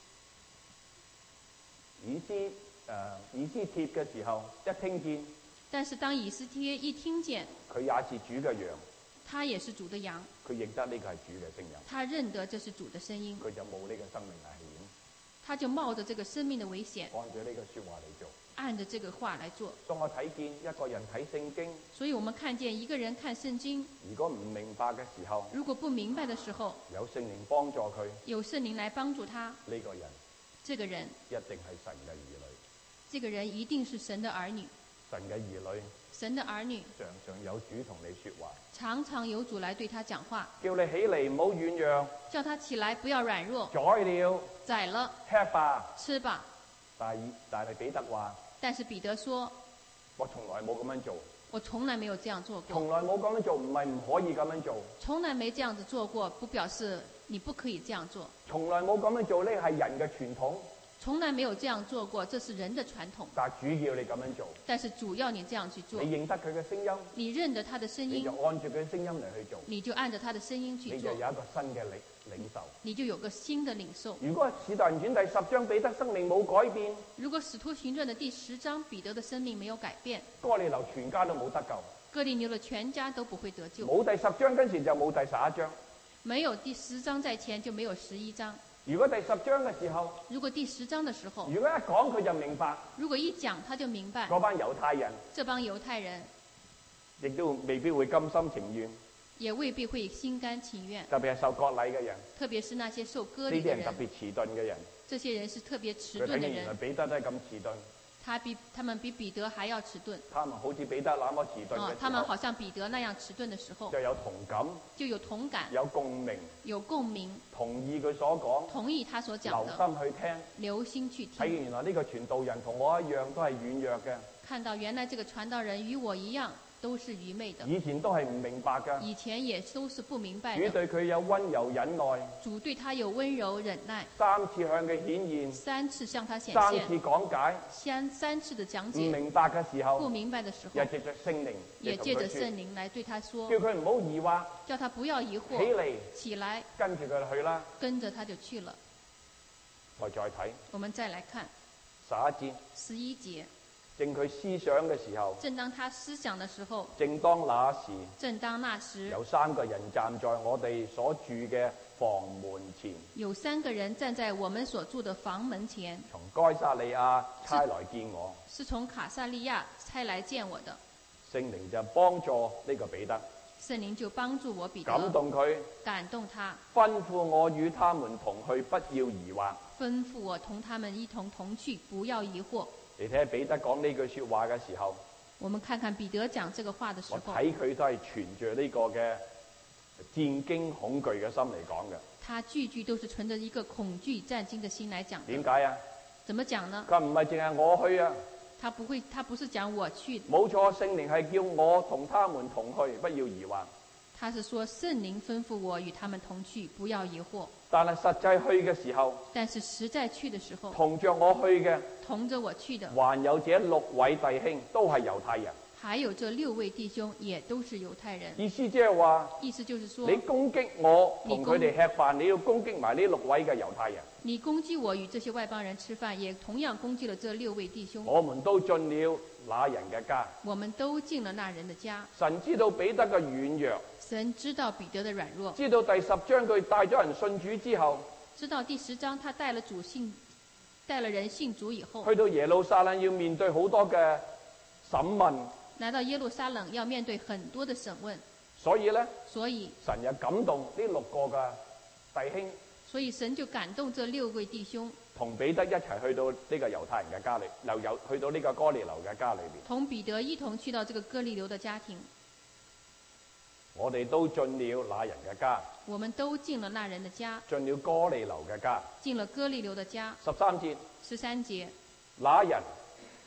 B: 以斯誒、呃、以斯帖嘅時候一聽見，
A: 但是當以斯帖一聽見，
B: 佢也是主嘅羊，
A: 他也是主的羊，
B: 佢認得呢個係主嘅聲音，
A: 他認得這是主的聲音，
B: 佢就冇呢個生命危險，
A: 他就冒着這個生命的危險，
B: 按照呢個説話嚟做。
A: 按着這個話來做。
B: 當我睇見一個人睇聖經，
A: 所以我們看見一個人看聖經，
B: 如果唔明白嘅時候，
A: 如果不明白的時候，
B: 有聖靈幫助佢，
A: 有聖靈來幫助他，
B: 呢個人
A: 這個人
B: 一定係神嘅兒女。
A: 這個人一定是神的兒女。
B: 神嘅兒女，
A: 神的兒女
B: 常常有主同你說話，
A: 常常有主來對他講話，
B: 叫你起嚟唔好軟弱，
A: 叫他起來不要軟弱，
B: 宰了
A: 宰了
B: 吃吧。
A: 吃吧。
B: 但係但係彼得話，
A: 但是彼得說，
B: 我從來冇咁樣做，
A: 我從來沒有這樣做過，
B: 從來冇咁樣做，唔係唔可以咁樣做，
A: 從來沒這樣子做過，不表示你不可以這樣做，
B: 從來冇咁樣做，呢係人嘅傳統，
A: 從來沒有這樣做過，這是人的傳統，
B: 但係主要你咁樣做，
A: 但是主要你這樣去做，
B: 你認得佢嘅聲音，
A: 你認得他的聲音，
B: 你就按住佢嘅聲音嚟去做，
A: 你就按着他的聲音去做，
B: 你就有一個新嘅領領受，
A: 你就有個新的領受。
B: 如果使徒行傳第十章彼得生命冇改變，
A: 如果使徒行傳的第十章彼得的生命沒有改變，
B: 哥尼流全家都冇得救，
A: 哥尼流的全家都不會得救，
B: 冇第十章跟前就冇第十一章，
A: 沒有第十章在前就沒有十一章。
B: 如果第十章嘅時候，
A: 如果第十章的時候，
B: 如果一講佢就明白，
A: 如果一講他就明白，
B: 嗰班猶太人，
A: 這幫猶太人
B: 亦都未必會甘心情願，
A: 也未必會心甘情願，
B: 特別係受割禮嘅人，
A: 特別是那些受割
B: 呢
A: 禮的人，
B: 啲人特別遲鈍嘅人，
A: 這些人是特別遲
B: 佢睇
A: 鈍的人，
B: 見原來彼得都係咁遲鈍，
A: 他比他們比彼得還要遲鈍，
B: 他們好似彼得那麼遲鈍嘅時候，
A: 哦，他們好像彼得那樣遲鈍的時候，
B: 就有同感，
A: 就有同感，
B: 有共鳴，
A: 有共鳴，
B: 同意佢所講，
A: 同意他所講
B: 留
A: 的，
B: 心去聽，
A: 留心去
B: 睇見
A: 聽，
B: 原來呢個傳道人同我一樣都係軟弱嘅，
A: 看到原來這個傳道人與我一樣都是愚昧的，
B: 以前都係唔明白㗎，
A: 以前也都是不明白
B: 主
A: 的，
B: 對佢有溫柔忍耐，
A: 主對他有溫柔忍耐，
B: 三次向佢顯現，
A: 三次向他顯
B: 三次
A: 現，
B: 講解，
A: 三三次的講
B: 唔
A: 解，
B: 明白嘅時候，
A: 不明白的時候
B: 又，借着聖靈，
A: 也借着聖
B: 靈，
A: 靈來對他說
B: 叫，佢唔好疑惑，
A: 叫他不要疑
B: 起
A: 惑，
B: 嚟
A: 起來，
B: 跟住佢去啦。
A: 跟着他就去了。
B: 我再睇
A: 我們再來看
B: 十一節，
A: 十一節，
B: 正佢思想嘅時候，
A: 正當他思想的時候，
B: 正當那時，
A: 正當那時，
B: 有三個人站在我哋所住嘅房門前，
A: 有三個人站在我們所住的房門前，
B: 從該撒利亞差來見我，
A: 是從卡撒利亞差來見我的。
B: 聖靈就幫助呢個彼得，
A: 聖靈就幫助我彼得，
B: 感動佢，
A: 感動他，
B: 吩咐我與他們同去，不要疑惑。
A: 吩咐我同他們一同同去，不要疑惑。
B: 你睇下彼得講呢句說話嘅時候，
A: 我們看看彼得講這個話的時候，
B: 我睇佢都係存着呢個嘅戰驚恐懼嘅心嚟講嘅。
A: 他句句都是存着一個恐懼戰驚的心來講的。
B: 點解啊？
A: 怎麼講呢？
B: 佢唔係淨係我去啊，
A: 他不會，他不是講我去，
B: 冇錯，聖靈係叫我同他們同去，不要疑惑。
A: 他是說聖靈吩咐我與他們同去，不要疑惑。
B: 但係實際去嘅時候，
A: 但是實在去的時候，
B: 同着我去嘅，
A: 同着我去的，
B: 還有這六位弟兄都係猶太人。
A: 還有這六位弟兄也都是猶太人。
B: 意思即係話，
A: 意思就是說，
B: 你攻擊我同佢哋吃飯，你要攻擊埋呢六位嘅猶太人。
A: 你攻擊我與這些外邦人吃飯，也同樣攻擊了這六位弟兄。
B: 我們都進了那人嘅家。
A: 我們都進了那人的家。
B: 神知道彼得嘅軟弱，
A: 神知道彼得的軟弱，
B: 知道第十章佢帶咗人信主之後，
A: 知道第十章他帶了主信，帶了人信主以後，
B: 去到耶路撒冷要面對好多嘅審問。
A: 來到耶路撒冷要面對很多的審問，
B: 所以呢，
A: 所以
B: 神又感動呢六個嘅弟兄，
A: 所以神就感動這六位弟兄，
B: 同彼得一齊去到呢個猶太人嘅家裏，又有去到呢個哥尼流嘅家裏邊。
A: 同彼得一同去到這個哥尼流的家庭。
B: 我哋都進了那人嘅家，
A: 我們都進了那人的家，
B: 進了哥尼流嘅家。
A: 進了哥尼流的家。
B: 十三節，
A: 十三節，
B: 那人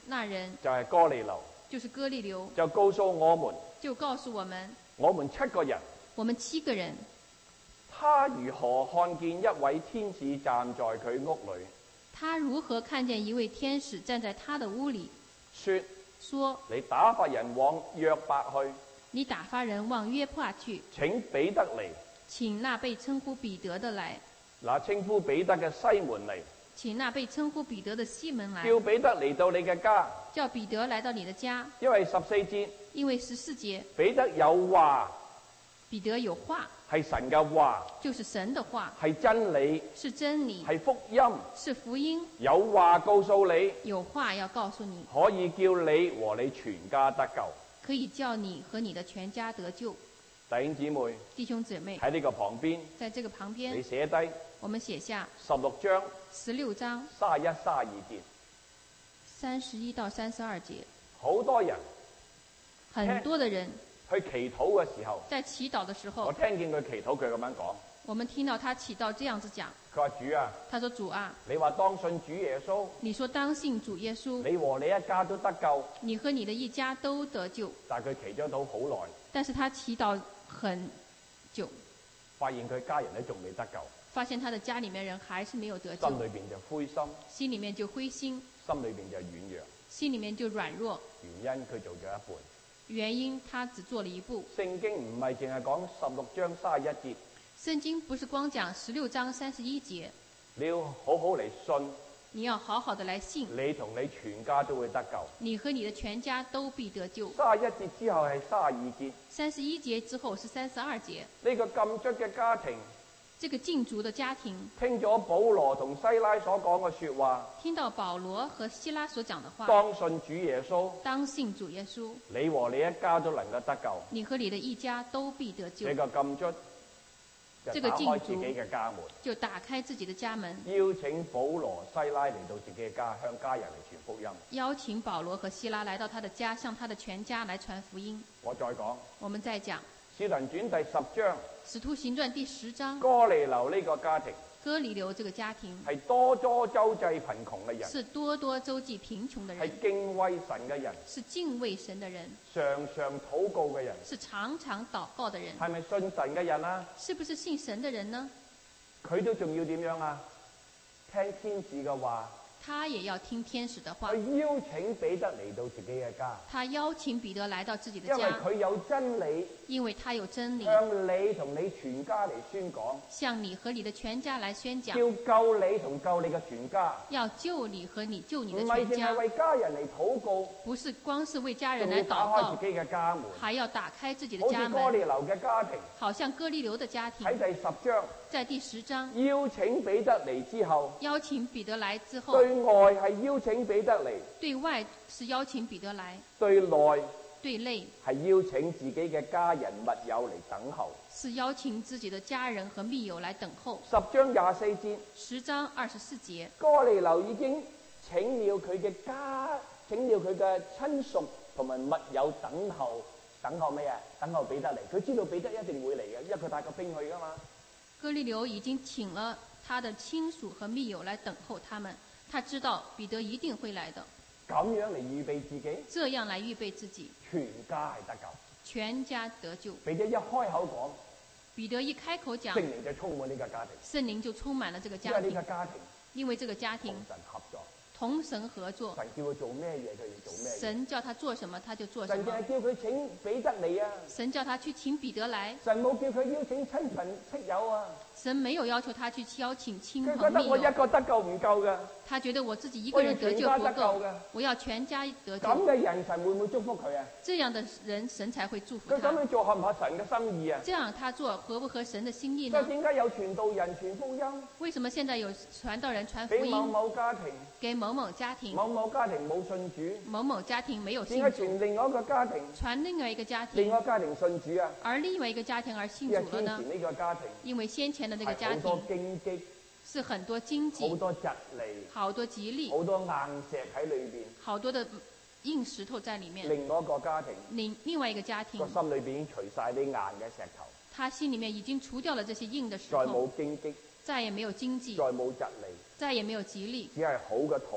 A: 那人
B: 就係哥尼流，
A: 就是哥利流，
B: 就告訴我們，
A: 就告訴我們，
B: 我們七個人，
A: 我們七個人，
B: 他如何看見一位天使站在佢屋裏？
A: 他如何看見一位天使站在他的屋裏？
B: 說
A: 說
B: 你打發人往約伯去，
A: 你打發人往約帕去，
B: 請彼得嚟，
A: 請那被稱呼彼得的來。
B: 嗱，稱呼彼得嘅西門嚟，
A: 請那被稱呼彼得的西門來，
B: 叫彼得嚟到你嘅家，
A: 叫彼得來到你的家。
B: 因為十四節，
A: 因為十四節，
B: 彼得有話，
A: 彼得有話，
B: 係神嘅話，
A: 就是神的話，
B: 係真理，
A: 是真理，
B: 係福音，
A: 是福音，
B: 有話告訴你，
A: 有話要告訴你，
B: 可以叫你和你全家得救，
A: 可以叫你和你的全家得救。
B: 弟兄姊妹，
A: 弟兄姊妹，
B: 喺呢個旁邊，
A: 在這個旁
B: 你
A: 邊，
B: 寫低
A: 我們寫下
B: 十六章
A: 十六章
B: 三十一、三十二節，
A: 三十一到三十二節。
B: 好多人
A: 很多的人
B: 去祈禱嘅時候，
A: 在祈禱的時
B: 我
A: 候，
B: 聽見佢祈禱，佢咁樣講，
A: 我們聽到他祈禱這樣子講，
B: 佢話主啊，
A: 他說主啊，
B: 你話當信主耶穌，
A: 你說當信主耶穌，
B: 你和你一家都得救，
A: 你和你的一家都得救。
B: 但係佢祈咗禱好耐，
A: 但是他祈禱很久，
B: 發現佢家人咧仲未得救，
A: 發現他的家裏面人還是沒有得救，
B: 心裏邊就灰心，
A: 心裏面就灰心，
B: 心裏邊就軟弱，
A: 心裏面就軟弱。
B: 原因佢做咗一半。
A: 原因他只做了一步。
B: 聖經唔係淨係講十六章三十一節，
A: 聖經不是光講十六章三十一節，
B: 你要好好嚟信，
A: 你要好好的來信，
B: 你同你全家都會得救。
A: 你和你的全家都必得救。
B: 三十一節之後係三十二節，
A: 三十一節之後是三十二節。
B: 呢個禁卒嘅家庭
A: 這個禁足的家庭
B: 聽咗保羅同西拉所講嘅說話，
A: 聽到保羅和希拉所講的話，
B: 當信主耶穌，
A: 當信主耶穌，
B: 你和你一家都能夠得救。
A: 你和你的一家都必得救。
B: 呢個禁卒就打開自己嘅家門，
A: 就打開自己的家門，
B: 邀請保羅西拉嚟到自己嘅家，向家人嚟傳福音。
A: 邀請保羅和希拉來到他的家，向他的全家來傳福音。
B: 我再講，
A: 我們再講《
B: 使徒行傳》第十章，
A: 使徒行傳第十章，
B: 哥尼流呢個家庭
A: 哥尼流這個家庭
B: 係多多周濟貧窮嘅人，
A: 是多多周濟貧窮的人，
B: 係敬畏神嘅人，
A: 是敬畏神的人，
B: 常常禱告嘅人，
A: 是常常禱告的人，
B: 係咪信神嘅人啊？
A: 是不是信神的人呢？
B: 佢都仲要點樣啊？聽天使嘅話，
A: 他也要聽天使的話，
B: 去邀請彼得嚟到自己嘅家，
A: 他邀請彼得來到自己的
B: 因為
A: 家，
B: 佢有真理，
A: 因為他有真理，
B: 向你同你全家嚟宣講，
A: 向你和你的全家來宣講，
B: 要救你同救你嘅全家，
A: 要救你和你救你的
B: 唔係
A: 全家，
B: 淨係為家人嚟禱告，
A: 不是光是為家人
B: 仲要
A: 來禱告
B: 打開自，己嘅家門，
A: 還要打開自己的
B: 好
A: 家門，
B: 似哥尼流嘅家庭
A: 好像哥尼流的家庭，
B: 喺第十章
A: 在第十章
B: 邀請彼得嚟之後，
A: 邀請彼得來之後，
B: 對外係邀請彼得嚟，
A: 對外是邀請彼得來，
B: 對內
A: 對內
B: 係邀請自己嘅家人密友嚟等候。
A: 是邀請自己的家人和密友來等候。
B: 十章廿四節，
A: 十章二十四節，
B: 哥尼流已經請了佢嘅家，請了佢嘅親屬同埋密友等候，等候咩啊？等候彼得嚟。佢知道彼得一定會嚟嘅，因為佢帶個兵去噶嘛。
A: 哥尼流已經請了他的親屬和密友來等候他們，他知道彼得一定會來的。
B: 咁樣嚟預備自己，
A: 這樣來預備自己，
B: 全家係得救。
A: 全家得救。
B: 彼得一開口講，
A: 彼得一開口講，
B: 聖靈就充滿呢個家庭，
A: 聖靈就充滿了這個
B: 因為呢
A: 家庭，
B: 個家庭
A: 因為這個家庭
B: 同神合作，
A: 同神合作，
B: 神叫佢做咩嘢，佢要做咩嘢。
A: 神叫他做什麼他就做什麼，
B: 神淨係叫佢請彼得嚟啊，
A: 神叫他去請彼得來，
B: 神冇叫佢邀請親朋戚友啊。
A: 神沒有要求他去邀請親
B: 佢覺
A: 朋密
B: 得我一
A: 友，
B: 個得救唔夠噶，
A: 他覺得我自己一個人得救不
B: 我要全家得救
A: 夠
B: 嘅，
A: 我要全家得
B: 咁
A: 救。
B: 嘅人神會唔會祝福佢啊？
A: 這樣的人，神才會祝福
B: 佢咁
A: 他。
B: 樣做合唔合神嘅心意啊？
A: 這樣他做合不合神的心意呢？
B: 所以點解有傳道人傳福音
A: 為什麼現在有傳道人傳福
B: 俾某
A: 音
B: 某家庭，
A: 給某某家庭，
B: 某某家庭冇信主，
A: 某某家庭沒有信
B: 點解
A: 主，
B: 傳另外一個家庭，
A: 傳另外一個家庭，
B: 另外一個家庭信主啊？
A: 而另外一個家庭而信
B: 因為
A: 主了呢？
B: 先前呢個家庭
A: 因為先前的那個家
B: 係好多
A: 庭
B: 荊棘，
A: 是很多荊棘，
B: 好多蒺藜，
A: 好多吉利，
B: 好多硬石喺裏邊。
A: 好多的硬石頭在裡面。
B: 另外一個家庭
A: 另另外一個家庭
B: 個，心裏邊已經除晒啲硬嘅石頭，
A: 他心裡面已經除掉了這些硬的石頭，
B: 再冇荊棘，
A: 再也沒有荊棘
B: 再，冇蒺藜，
A: 再也沒有吉利，
B: 只係好嘅土，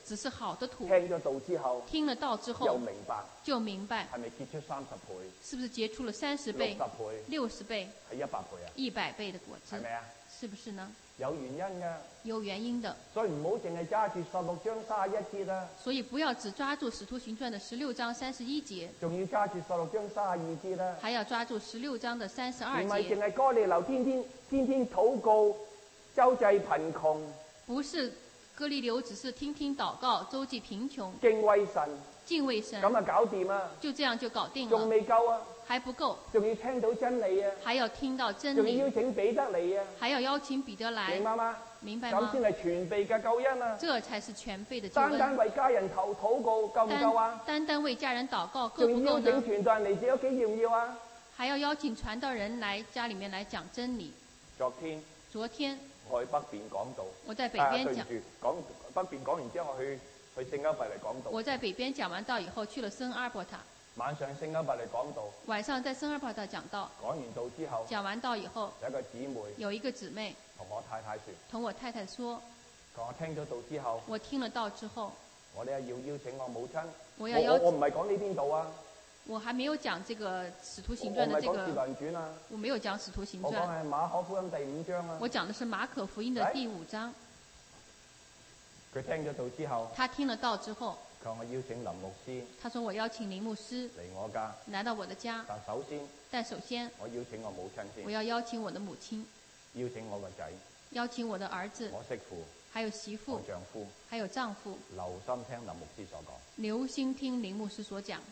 A: 只是好的土。
B: 聽咗道之後，
A: 聽了道之後，
B: 又明白，
A: 就明白，
B: 係咪結出三十倍？
A: 是不是結出了三十倍、
B: 六十倍、
A: 六十倍、
B: 係一百倍啊？
A: 一百倍的果子，
B: 係咪啊？
A: 是不是呢？
B: 有原因㗎，
A: 有原因的。
B: 所以唔好淨係揸住十六章三十一節啦。
A: 所以不要只抓住《使徒行傳》的十六章三十一節，
B: 仲要揸住十六章三十二節啦。
A: 還要抓住十六章的三十二節。
B: 唔係淨係哥尼流天天天天禱告，周濟貧窮。
A: 不是哥尼流只是聽聽禱告，周濟貧窮。
B: 敬畏神。
A: 敬畏神。
B: 咁啊搞掂啊！
A: 就這樣就搞定了。
B: 仲未夠啊！
A: 還不夠。
B: 仲要聽到真理啊！
A: 還要聽到真理。
B: 仲要邀請彼得嚟啊！
A: 還要邀請彼得來。
B: 明白嗎？
A: 明白嗎？
B: 咁先係全備嘅救恩啊！
A: 這才是全備的救恩。
B: 單單為家人頭禱告夠唔夠啊？
A: 單單為家人禱告夠唔夠呢？
B: 仲要邀請傳道人嚟自己屋企要唔要啊？
A: 還要邀請傳道人來家裡面來講真理。
B: 昨天。
A: 昨天。
B: 我去北邊講道。
A: 我在北邊講。
B: 啊、對住講北邊講完之後，我去去聖歐伯嚟講道。
A: 我在北邊講完道以後，去了聖阿伯塔。
B: 晚上聖歐伯嚟講道。
A: 晚上在聖阿伯塔講道。
B: 講完道之後。
A: 講完道以後。
B: 有一個姊妹。有
A: 一個姊妹。
B: 同我太太說。
A: 同我太太說。
B: 我聽咗道之後。
A: 我聽了道之後。
B: 我哋要邀請我母親。
A: 我要邀請。
B: 我我唔係講呢邊道啊。
A: 我還沒有講這個《使徒行傳》的這個。
B: 我唔係講《使徒行傳》啊。
A: 我沒有講《使徒行傳》。
B: 我講係馬可福音第五章啊。
A: 我講的是馬可福音的第五章。
B: 佢聽咗道之後。
A: 他聽了道之後。
B: 佢話我邀請林牧師。
A: 他說我邀請林牧師。
B: 嚟我家。
A: 來到我的家。
B: 但首先。
A: 但首先。
B: 我邀請我母親先。
A: 我要邀請我的母親。
B: 邀請我個仔。
A: 邀請我的兒子。
B: 我媳婦。
A: 還有媳婦。
B: 我丈夫。
A: 還有丈夫。
B: 留心聽林牧師所講。
A: 留心聽林牧師所講。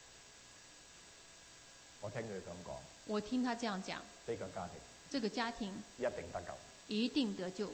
B: 我聽佢咁講。
A: 我聽他這樣講。
B: 呢個家庭。
A: 這個家庭。
B: 一定得救。
A: 一定得救。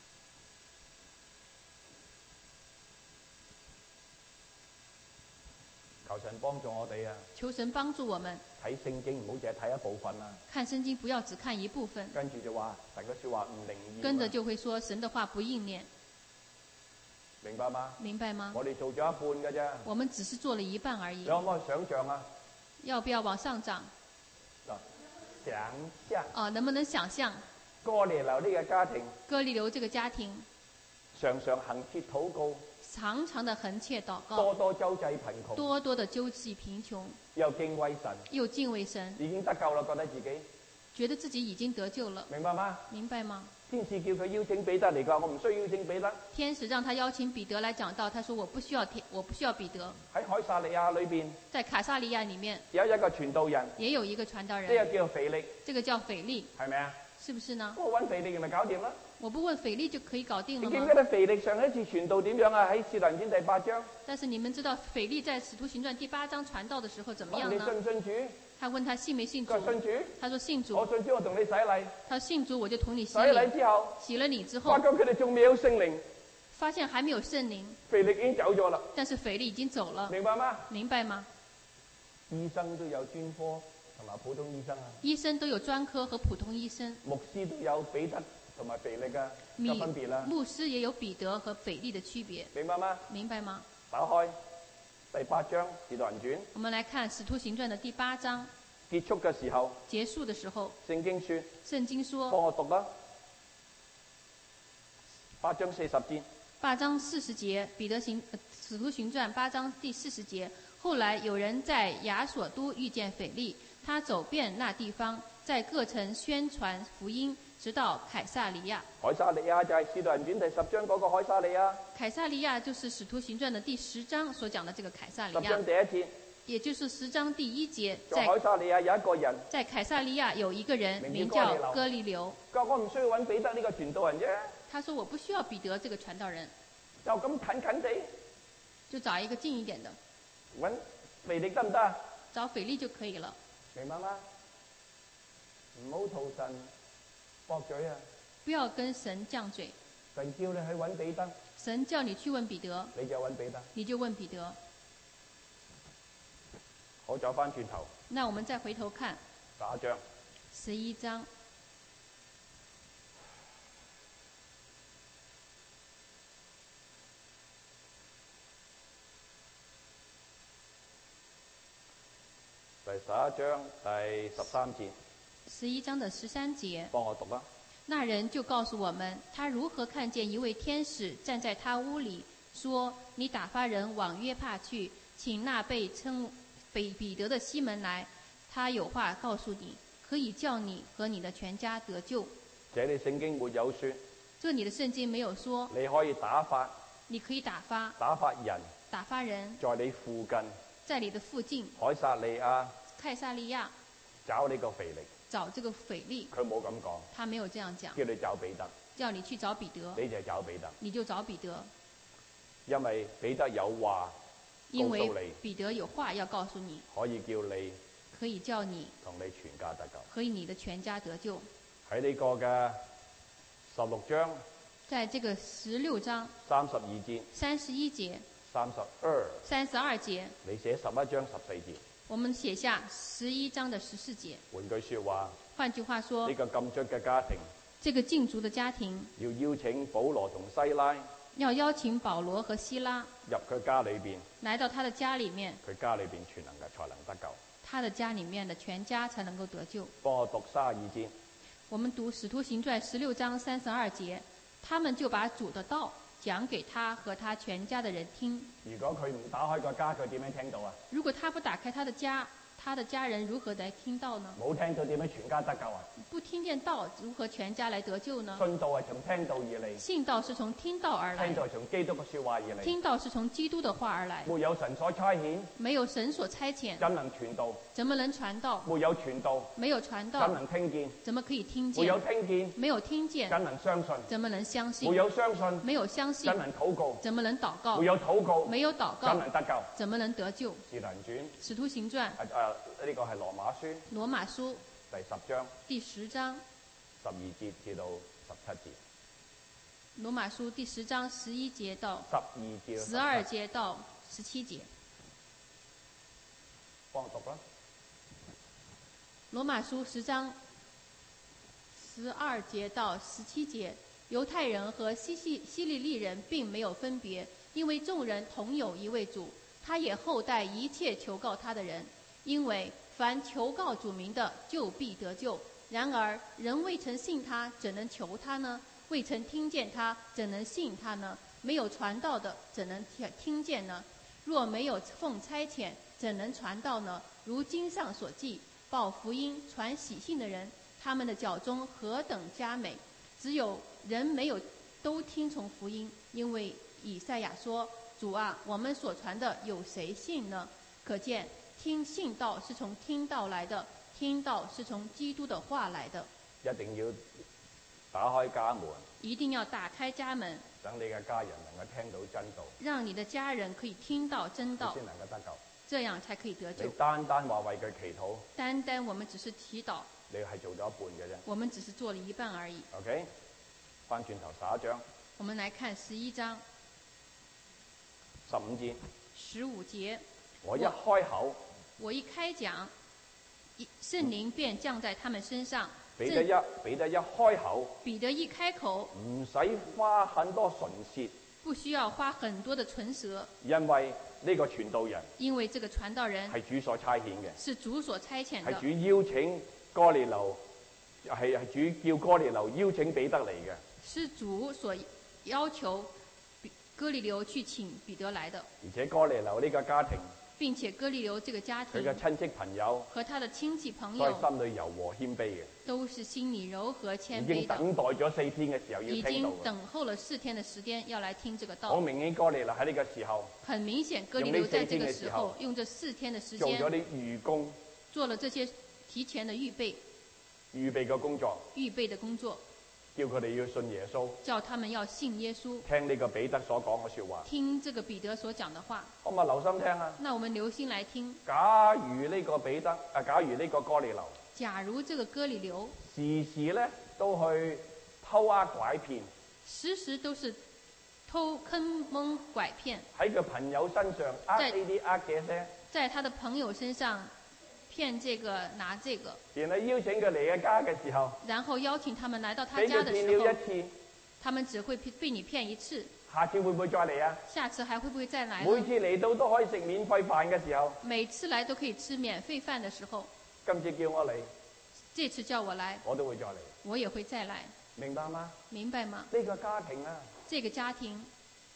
B: 求神幫助我哋啊！
A: 求神幫助我們。
B: 睇聖經唔好淨係睇一部分啊！
A: 看聖經不要只看一部分。
B: 跟住就話神嘅說話唔靈驗。
A: 跟着就會說神的話不應驗。
B: 明白嗎？
A: 明白嗎？
B: 我哋做咗一半㗎啫。我們
A: 只是做了一半而已。
B: 你可唔可以想象啊？
A: 要不要往上漲？
B: 想象。
A: 哦，能不能想象？
B: 哥尼流呢個家庭。
A: 哥尼流這個家庭。
B: 常常恆切禱告。
A: 常常的恆切禱告。
B: 多多周濟貧窮。
A: 多多的周濟貧窮。
B: 又敬畏神。
A: 又敬畏神。
B: 已經得救啦，覺得自己。
A: 覺得自己已經得救了。
B: 明白嗎？
A: 明白嗎？
B: 天使叫佢邀請彼得嚟㗎，我唔需要邀請彼得。
A: 天使讓他邀請彼得來講道，他說我不需要天，我不需要彼得。
B: 喺凱撒利亞裏邊，
A: 在卡薩利亞裡面
B: 有一個傳道人，
A: 也有一個傳道人，
B: 呢個叫腓力，
A: 這個叫腓力，
B: 係咪啊？
A: 是不是呢？
B: 我揾腓力咪搞掂啦。
A: 我不問腓力就可以搞定了嗎？
B: 你記唔記得腓力上一次傳道點樣啊？喺《使徒行傳》第八章。
A: 但是你們知道腓力在《使徒行傳》第八章傳道的時候怎麼樣呢？
B: 你信唔信主？
A: 他問他信沒信主？
B: 佢信主。
A: 他說信主。
B: 我信主，我同你洗禮。
A: 他說信主，我就同你洗
B: 禮。洗禮之後。
A: 洗了你之後。
B: 發覺佢哋仲未有聖靈。
A: 發現還沒有聖靈。
B: 腓力已經走咗啦。
A: 但是腓力已經走了。
B: 明白嗎？
A: 明白嗎？
B: 醫生都有專科同埋普通醫生啊。
A: 醫生都有專科和普通醫生。
B: 牧師都有彼得同埋腓力嘅嘅分別啦。
A: 牧師也有彼得和腓力的區別。
B: 明白嗎？
A: 明白嗎？
B: 打開第八章《使徒行傳》。
A: 我們來看《使徒行傳》的第八章。
B: 結束嘅時候。
A: 結束的時候。
B: 聖經說。
A: 聖經說。
B: 幫我讀啦。八章四十節。
A: 八章四十節，彼得行《使徒行傳》八章第四十節。後來有人在亞索都遇見腓力，他走遍那地方，在各城宣傳福音，直到凱撒利亞。
B: 凱撒利亞就係《使徒行傳》第十章嗰個凱撒利亞。
A: 凱撒利亞就是《使徒行傳》的第十章所講的這個凱撒利亞。
B: 十章第一節。
A: 也就是十章第一節。
B: 在凱撒利亞有一個人。
A: 在凱撒利亞有一個人名叫哥尼流。
B: 佢話我唔需要揾彼得呢個傳道人啫。
A: 他說我不需要彼得這個傳道人。
B: 就咁近近地。
A: 就找一個近一點的。
B: 揾腓力得唔得？
A: 找腓力就可以了。
B: 明白嗎？唔好同神駁嘴啊！
A: 不要跟神犟嘴。
B: 神叫你去揾彼得。
A: 神叫你去問彼得。
B: 你就揾彼得。
A: 你就問彼得。
B: 好，走翻轉頭。
A: 那我們再回頭看。
B: 十一章。
A: 十一章。
B: 第十一章第十三節。
A: 十一章的十三節。
B: 幫我讀啦。
A: 那人就告訴我們，他如何看見一位天使站在他屋裏， 說：你打發人往約帕去，請那被稱彼彼得的西門來，他有話告訴你，可以叫你和你的全家得救。
B: 這裏聖經沒有說，
A: 這裡的聖經沒有說
B: 你可以打發，
A: 你可以打發
B: 打發人，
A: 打發人
B: 在你附近，
A: 在你的附近，
B: 凱撒利亞，
A: 凱撒利亞
B: 找呢個腓力，
A: 找這個腓力，
B: 佢冇咁講，
A: 他沒有這樣講，
B: 叫你找彼得，
A: 叫你去找彼得，
B: 你就找彼得，
A: 你就找彼得，
B: 因為彼得有話告
A: 因為
B: 訴你，
A: 彼得有話要告訴你，
B: 可以叫你
A: 可以叫你
B: 同你全家得救。
A: 和你的全家得救。
B: 喺呢個嘅十六章，
A: 在這個十六章
B: 三十二節、
A: 三十一節、
B: 三十二、
A: 三十二節，
B: 你寫十一章十四節。
A: 我們寫下十一章的十四節。
B: 換句說話，
A: 換句話說，
B: 呢個禁足嘅家庭，
A: 這個禁足的家庭
B: 要邀請保羅同西拉
A: 要邀請保羅和希拉
B: 入佢家裏邊，
A: 來到他的家裡面，
B: 佢家裏邊全能嘅才能得救。
A: 他的家裡面的全家才能夠得救。
B: 幫我讀三十二節。
A: 我們讀《使徒行傳》十六章三十二節，他們就把主的道講給他和他全家的人聽。
B: 如果佢唔打開個家，佢點樣聽到啊？
A: 如果他不打開他的家，他的家人如何來聽到呢？
B: 冇聽到點樣全家得救啊？
A: 不聽見道，如何全家來得救呢？
B: 信道係從聽道而嚟，
A: 信道是從聽道而來，
B: 聽道係從基督嘅說話而嚟，
A: 聽道是從基督的話而來。
B: 沒有神所差遣，
A: 沒有神所差遣，
B: 怎能傳道？
A: 怎麼能傳道？
B: 沒有傳道，
A: 沒有傳道，
B: 怎能聽見？
A: 怎麼可以聽見？
B: 沒有聽見，
A: 沒有聽見，
B: 怎能相信？
A: 怎麼能相信？
B: 沒有相信，
A: 沒有相信，
B: 怎能禱告？
A: 怎麼能禱告？
B: 沒有禱告，
A: 沒有禱告，
B: 怎能得救？
A: 怎麼能得救？
B: 使徒行傳，
A: 使徒行傳，
B: 誒誒，呢個係羅馬書
A: 羅馬書
B: 第十章
A: 第十章
B: 十二節至到十七節。
A: 羅馬書第十章十一節到
B: 十二節，
A: 十二節到十七節。
B: 幫我讀啦。
A: 羅馬書十章十二節到十七節，猶太人和希西希利利人並沒有分別，因為眾人同有一位主，他也厚待一切求告他的人，因為凡求告主名的，就必得救。然而人未曾信他，怎能求他呢？未曾聽見他，怎能信他呢？沒有傳道的，怎能聽見呢？若沒有奉差遣，怎能傳道呢？如經上所記，報福音傳喜信的人，他們的腳中何等佳美！只有人沒有都聽從福音，因為以賽亞說：主啊，我們所傳的有誰信呢？可見聽信道是從聽道來的，聽道是從基督的話來的。
B: 一定要打開家門，
A: 一定要打開家門，
B: 等你嘅家人能夠聽到真道，
A: 讓你的家人可以聽到真道，
B: 先能夠得救。
A: 這樣才可以得救。
B: 你單單話為佢祈禱，
A: 單單我們只是祈禱，
B: 你係做咗一半嘅啫。
A: 我們只是做了一半而已。
B: OK，翻轉頭十一章，
A: 我們來看十一章
B: 十五節。
A: 十五節，
B: 我一開口，
A: 我一開講，一聖靈便降在他們身上。
B: 彼得一彼得一開口，
A: 彼得一開口，
B: 唔使花很多唇舌，
A: 不需要花很多的唇舌，
B: 因為呢個傳道人，
A: 因為這個傳道人
B: 係主所差遣嘅，
A: 是主所差遣的，
B: 係主邀請哥尼流，係係主叫哥尼流邀請彼得嚟嘅，
A: 是主所要求哥尼流去請彼得來的，
B: 而且哥尼流呢個家庭，
A: 並且哥尼流這個家庭，
B: 佢嘅親戚朋友
A: 和他的親戚朋
B: 都係
A: 友
B: 心裏柔和謙卑嘅，
A: 都是心裏柔和謙
B: 已經
A: 卑的，
B: 等待咗四天嘅時候要
A: 已
B: 聽到嘅。
A: 經等候了四天的時間要來聽這個道。
B: 好明顯哥尼流喺呢個時候
A: 很明顯，哥尼流在這個時候用這四天的時間
B: 做咗啲預工，
A: 做了這些提前的預備，
B: 預備嘅工作，
A: 預備的工作，
B: 叫佢哋要信耶穌，
A: 叫他們要信耶穌，
B: 聽呢個彼得所講嘅說話。
A: 聽這個彼得所講的話。
B: 可唔可以留心聽啊？
A: 那我們留心來聽。
B: 假如呢個彼得啊，假如呢個哥尼流，
A: 假如這個哥尼流
B: 時時咧都去偷呃拐騙，
A: 時時都是偷坑蒙拐騙，
B: 喺佢朋友身上呃呢啲呃嘅些，
A: 在他的朋友身上騙這個拿這個，
B: 然後邀請佢嚟嘅家嘅時候，
A: 然後邀請他們來到他
B: 俾佢
A: 家的時候，
B: 騙了一次，
A: 他們只會被你騙一次，
B: 下次會唔會再嚟啊？
A: 下次還會不會再來呢？
B: 每次嚟到都可以食免費飯嘅時候，
A: 每次來都可以吃免費飯的時候，
B: 今次叫我嚟，
A: 這次叫我來，
B: 我都會再嚟，
A: 我也會再來，
B: 明白嗎？
A: 明白嗎？
B: 呢個家庭啊，
A: 這個家庭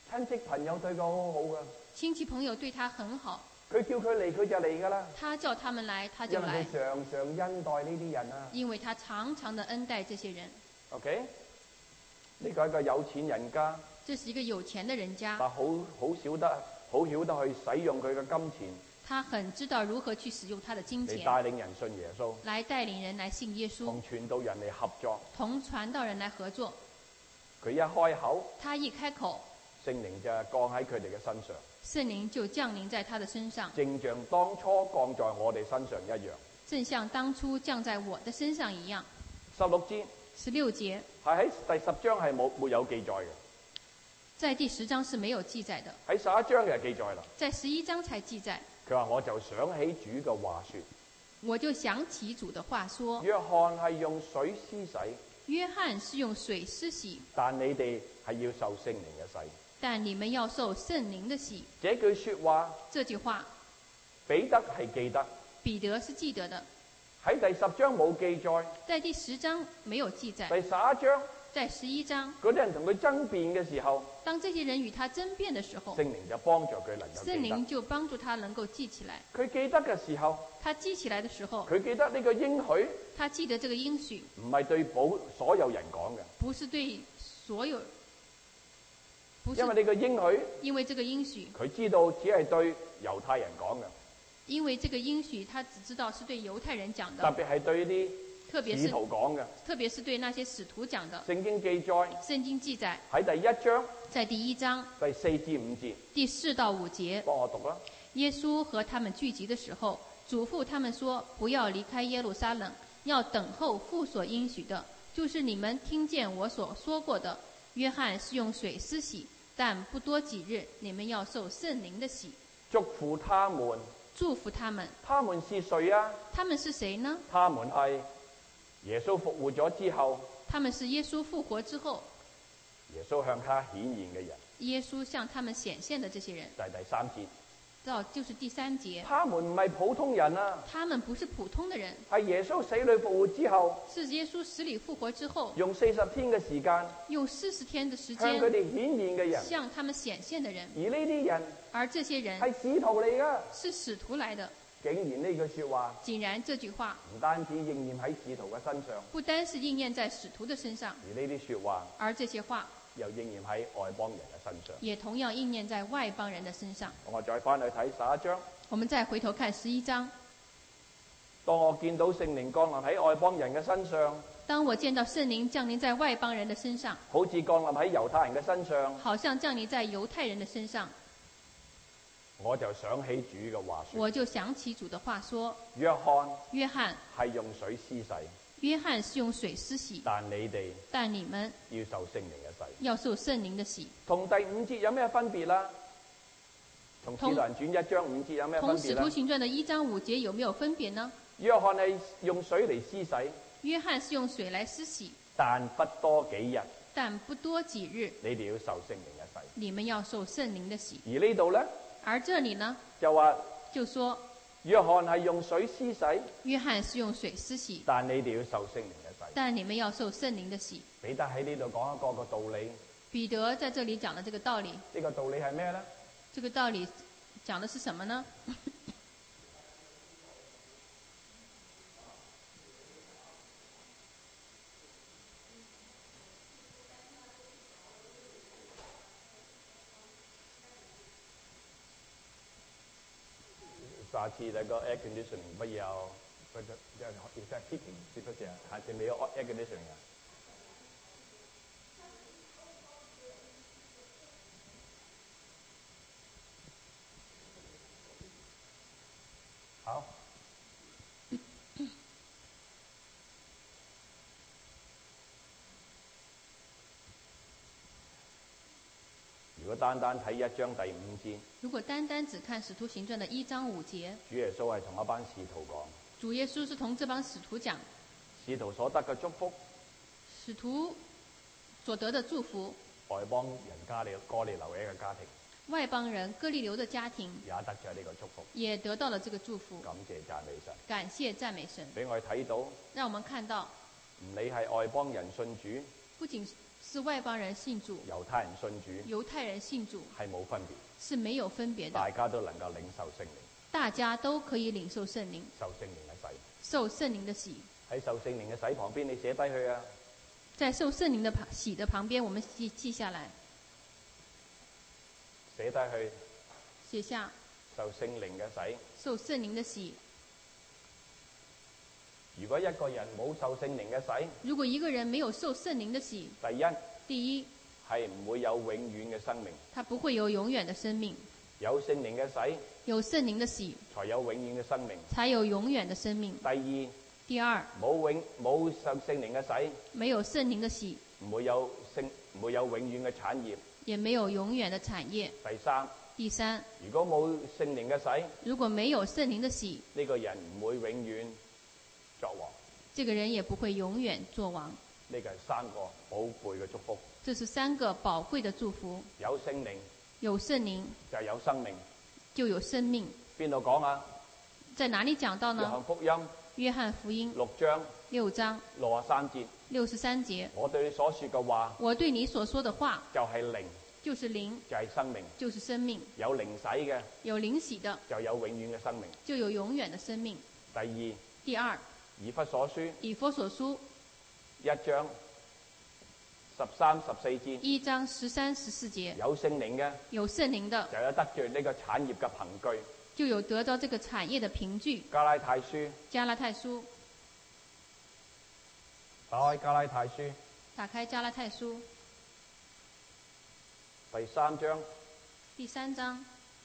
B: 親戚朋友對佢好好噶。
A: 親戚朋友對他很好。
B: 佢叫佢嚟，佢就嚟噶啦。
A: 他叫他們來，他就來。
B: 因為佢常常恩待呢啲人啊。
A: 因為他常常的恩待這些人。
B: OK， 呢個係一個有錢人家。
A: 這是一個有錢的人家。
B: 但好好曉得，好曉得去使用佢嘅金錢。
A: 他很知道如何去使用他的金錢。
B: 嚟帶領人信耶穌。
A: 來帶領人來信耶穌。
B: 同傳道人嚟合作。
A: 同傳道人來合作。
B: 佢一開口。
A: 他一開口。
B: 聖靈就降喺佢哋嘅身上。
A: 聖靈就降臨在他的身上。
B: 正像當初降在我哋身上一樣。
A: 正像當初降在我的身上一樣。
B: 十六節。
A: 十六節。
B: 係喺第十章係冇沒有記載嘅。
A: 在第十章是沒有記載的。
B: 喺十一章嘅記載啦。
A: 在十一章才記載。
B: 佢話我就想起主嘅話說。
A: 我就想起主的話說。
B: 約翰係用水施洗。
A: 約翰是用水施洗。
B: 但你哋係要受聖靈嘅洗。
A: 但你們要受聖靈的洗。
B: 這句說話，
A: 這句話，
B: 彼得係記得。
A: 彼得是記得的。
B: 喺第十章冇記載。
A: 在第十章沒有記載。
B: 第十一章。
A: 在十一章。
B: 嗰啲人同佢爭辯嘅時候，
A: 當這些人與他爭辯的時候，
B: 聖靈就幫助佢能夠記得。
A: 聖靈就幫助他能夠記起來。
B: 佢記得嘅時候，
A: 他記起來的時候，
B: 佢記得呢個應許。
A: 他記得這個應許，
B: 唔係對保所有人講嘅。
A: 不是對所有。
B: 因為呢個應許，
A: 因為這個應許，
B: 佢知道只係對猶太人講嘅。
A: 因為這個應許，他只知道是對猶太人講的。
B: 特別係對呢啲使徒講嘅。
A: 特別是對那些使徒講的。
B: 聖經記載，
A: 聖經記載
B: 喺第一章，
A: 在第一章
B: 第四至五節，
A: 第四到五節，
B: 幫我讀啦。
A: 耶穌和他們聚集的時候，囑咐他們說：不要離開耶路撒冷，要等候父所應許的，就是你們聽見我所說過的。約翰是用水施洗，但不多幾日，你們要受聖靈的洗。
B: 祝福他們，
A: 祝福他們。
B: 他們是誰啊？
A: 他們是誰呢？
B: 他們係耶穌復活咗之後。
A: 他們是耶穌復活之後，
B: 耶穌向他顯現嘅人。
A: 耶穌向他們顯現的這些人。
B: 就係第三節。
A: 到就是第三節。
B: 他們唔係普通人啊。
A: 他們不是普通的人。
B: 係耶穌死裏復活之後。
A: 是耶穌死裏復活之後。
B: 用四十天嘅時間。
A: 用四十天的時間。
B: 向佢哋顯現嘅人。
A: 向他們顯現的人。
B: 而呢啲人。
A: 而這些人。
B: 係使徒嚟噶。
A: 是使徒來的。
B: 竟然呢句說話。
A: 竟然這句話。
B: 唔單止應驗喺使徒嘅身上。
A: 不單是應驗在使徒的身上。
B: 而呢啲說話。
A: 而這些話。
B: 又應驗喺外邦人嘅身上，
A: 也同樣應驗在外邦人的身上。
B: 我再翻去睇十一章。
A: 我們再回頭看十一章。
B: 當我見到聖靈降臨喺外邦人嘅身上，
A: 當我見到聖靈降臨在外邦人的身上，
B: 好似降臨喺猶太人嘅身上，
A: 好像降臨在猶太人的身上，
B: 我就想起主嘅話說，
A: 我就想起主的話說，
B: 約翰，
A: 約翰
B: 係用水施洗。
A: 約翰是用水施洗，
B: 但你哋
A: 但你們
B: 要受聖靈嘅洗，
A: 要受聖靈的洗。
B: 同第五節有咩分別啦？同使徒行傳一章五節有咩分別啦？
A: 同使徒行傳的一章五節有沒有分別呢？
B: 約翰係用水嚟施洗，
A: 約翰是用水來施洗，
B: 但不多幾日，
A: 但不多幾日，
B: 你哋要受聖靈嘅洗，
A: 你們要受聖靈的洗。
B: 而呢度呢，
A: 而這裡呢，
B: 就話
A: 就說。
B: 約翰係用水施洗，
A: 約翰是用水施洗，
B: 但你哋要受聖靈嘅洗。
A: 但你們要受聖靈的洗。
B: 彼得喺呢度講一個個道理。
A: 彼得在這裡講的這個道理。
B: 呢個道理係咩呢？
A: 這個道理講的是什麼呢？
B: 下次那個 air conditioning 不要，不是要 effect heating 是不是啊？還是沒有 air conditioning 啊？好。如果單單睇一章第五節，
A: 如果單單只看使徒行傳的一章五節，
B: 主耶穌係同一班使徒講，
A: 主耶穌是同這幫使徒講，
B: 使徒所得嘅祝福，
A: 使徒所得的祝福，
B: 外邦人加利哥尼流嘅一個家庭，
A: 外邦人哥尼流的家庭
B: 也得咗呢個祝福，
A: 也得到了這個祝福。
B: 感謝讚美神，
A: 感謝讚美神，
B: 俾我哋睇到，
A: 讓我們看到，
B: 唔理係外邦人信主，
A: 不僅是外邦人信主，
B: 猶太人信主，
A: 猶太人信主
B: 係冇分別，
A: 是沒有分別的。
B: 大家都能夠領受聖靈，
A: 大家都可以領受聖靈，
B: 受聖靈嘅洗。
A: 受聖靈的洗。
B: 喺受聖靈嘅洗旁邊，你寫低佢啊。
A: 在受聖靈的洗的旁邊，我們記記下來，
B: 寫低去。
A: 寫下
B: 受聖靈嘅洗。
A: 受聖靈的洗。
B: 如果一個人冇受聖靈嘅洗，
A: 如果一個人沒有受聖靈的洗，
B: 第一，
A: 第一
B: 係唔會有永遠嘅生命，
A: 他不會有永遠的生命。
B: 有聖靈嘅洗，
A: 有聖靈的洗，
B: 才有永遠嘅生命，
A: 才有永遠的生命。
B: 第二，
A: 第二，
B: 冇永冇受聖靈嘅洗，
A: 沒有聖靈的洗，
B: 唔會有聖唔會有永遠嘅產業，
A: 也沒有永遠的產業。
B: 第三，
A: 第三，
B: 如果冇聖靈嘅洗，
A: 如果沒有聖靈的洗，
B: 呢個人唔會永遠作王，
A: 這個人也不會永遠作王。
B: 呢個係三個寶貴嘅祝福。
A: 這是三個寶貴的祝福。
B: 有聖靈，
A: 有聖靈
B: 就係有生命，
A: 就有生命。
B: 邊度講啊？
A: 在哪裡講到呢？
B: 約翰福音，
A: 約翰福音
B: 六章
A: 六章
B: 六十三節。
A: 六十三節。
B: 我對你所說嘅話，
A: 我對你所說的話，
B: 就係靈，
A: 就是靈，
B: 就係生命，
A: 就是生命。
B: 有靈洗嘅，
A: 有靈洗的，
B: 就有永遠嘅生命，
A: 就有永遠的生命。
B: 第二，
A: 第二，
B: 以弗所書，
A: 以弗所書
B: 一章十三十四節，
A: 一章十三十四節，
B: 有聖靈嘅，
A: 有聖靈的，
B: 就有得着呢個產業嘅憑據，
A: 就有得到這個產業的憑據。
B: 加拉太書，
A: 加拉太書，
B: 打開加拉太書，
A: 打開加拉太書，
B: 第三章，
A: 第三章，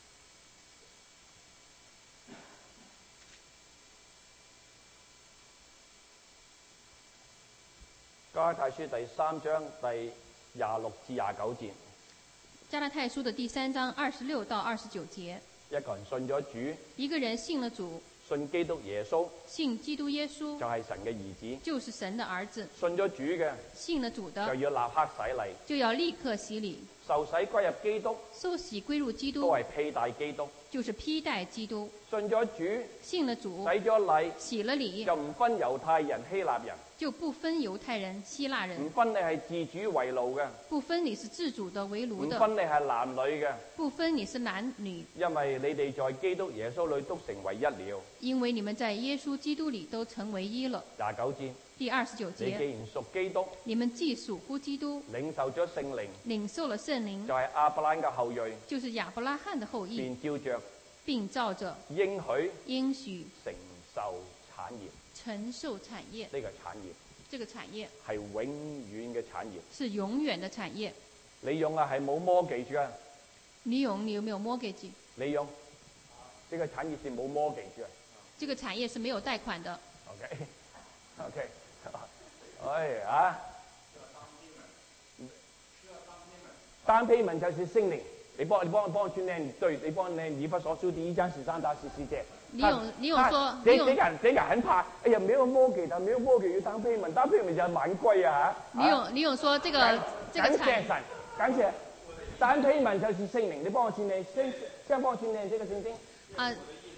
B: 加拉太書第三章第廿六至廿九節。
A: 加拉太書的第三章二十六到二十九節。
B: 一個人信咗主，
A: 一個人信了主，
B: 信基督耶穌，
A: 信基督耶穌，
B: 就係神嘅兒子，
A: 就是神的兒子。
B: 信咗主嘅，
A: 信了主的，
B: 就要立刻洗禮，
A: 就要立刻洗禮，
B: 受洗歸入基督，
A: 受洗歸入基督，
B: 都係披戴基督，
A: 就是披戴基督。
B: 信咗主，
A: 信了主，
B: 洗咗禮，
A: 洗了禮，
B: 就唔分猶太人希臘人，
A: 就不分猶太人希臘人，
B: 唔分你係自主為奴嘅，
A: 不分你是自主的為奴的，
B: 唔分你係男女嘅，
A: 不分你是男女，
B: 因為你哋在基督耶穌裏都成為一了。
A: 因為你們在耶穌基督裏都成為一了。
B: 廿九節，
A: 第二十九節，
B: 你既然屬基督，
A: 你們既屬乎基督，
B: 領受咗聖靈，
A: 領受了聖靈，
B: 就係亞伯拉罕嘅後裔，
A: 就是亞伯拉罕的後裔，
B: 便照着
A: 並照着
B: 應許
A: 應許
B: 承受產業，
A: 承受產業。
B: 呢個產業，
A: 這個產業
B: 係永遠嘅產業，
A: 是永遠的產業。
B: 你用啊係冇摩記住啊，
A: 你用你有沒有 mortgage？
B: 你用呢個產業是冇摩記住啊。
A: 這個產業是沒有貸款的。
B: OK OK， 哎啊，單 payment 就是聖靈。你幫你幫幫我轉靚對，你幫你以弗所書第一章十三到十四節。
A: 你有你有說，
B: 這這個人這個人很怕，哎呀，沒有摩記的，沒有摩記要單 payment，單 payment 就蠻貴啊嚇。
A: 你有你有說這個這個產，
B: 感謝神，感謝單 payment 就是聖靈，你幫我轉靚，先先幫我轉靚這個聖經。
A: 啊。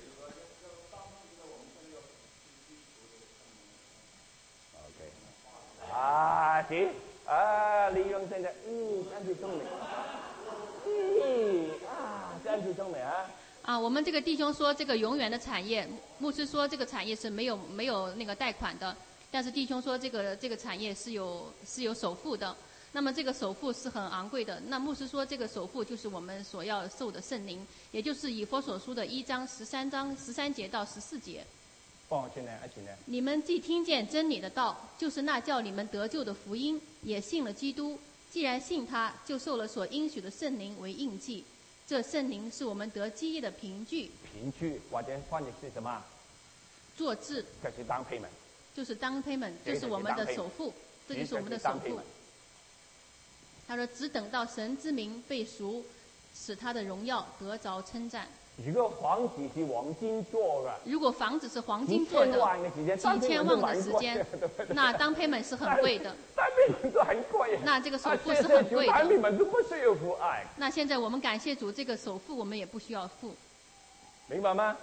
B: OK， 啊，行，啊，利用現在，嗯，真是聰明。啊，這樣子聰明啊！
A: 啊，我們這個弟兄說，這個永遠的產業，牧師說這個產業是沒有沒有那個貸款的，但是弟兄說這個這個產業是有是有首付的，那麼這個首付是很昂貴的。那牧師說，這個首付就是我們所要受的聖靈，也就是以弗所書的一章十三章十三節到十四節。
B: 幫我轉呢，一轉呢。
A: 你們既聽見真理的道，就是那叫你們得救的福音，也信了基督。既然信他，就受了所應許的聖靈為印記。這聖靈是我們得基業的憑據。
B: 憑據或者翻譯是什麼？
A: 作字。
B: 就是 down payment。就是
A: down payment，這是我們的首付，這就是我們的首付。他說：只等到神之名被贖，使他的榮耀得着稱讚。
B: 如果房子是黃金做的，
A: 如果房子是黃金做的，幾千萬的時間，那 down payment 是很貴的。
B: down payment 都很貴。
A: 那這個首付是很貴的。
B: down payment 都不需要付。
A: 那現在我們感謝主，這個首付我們也不需要付。
B: 明白嗎？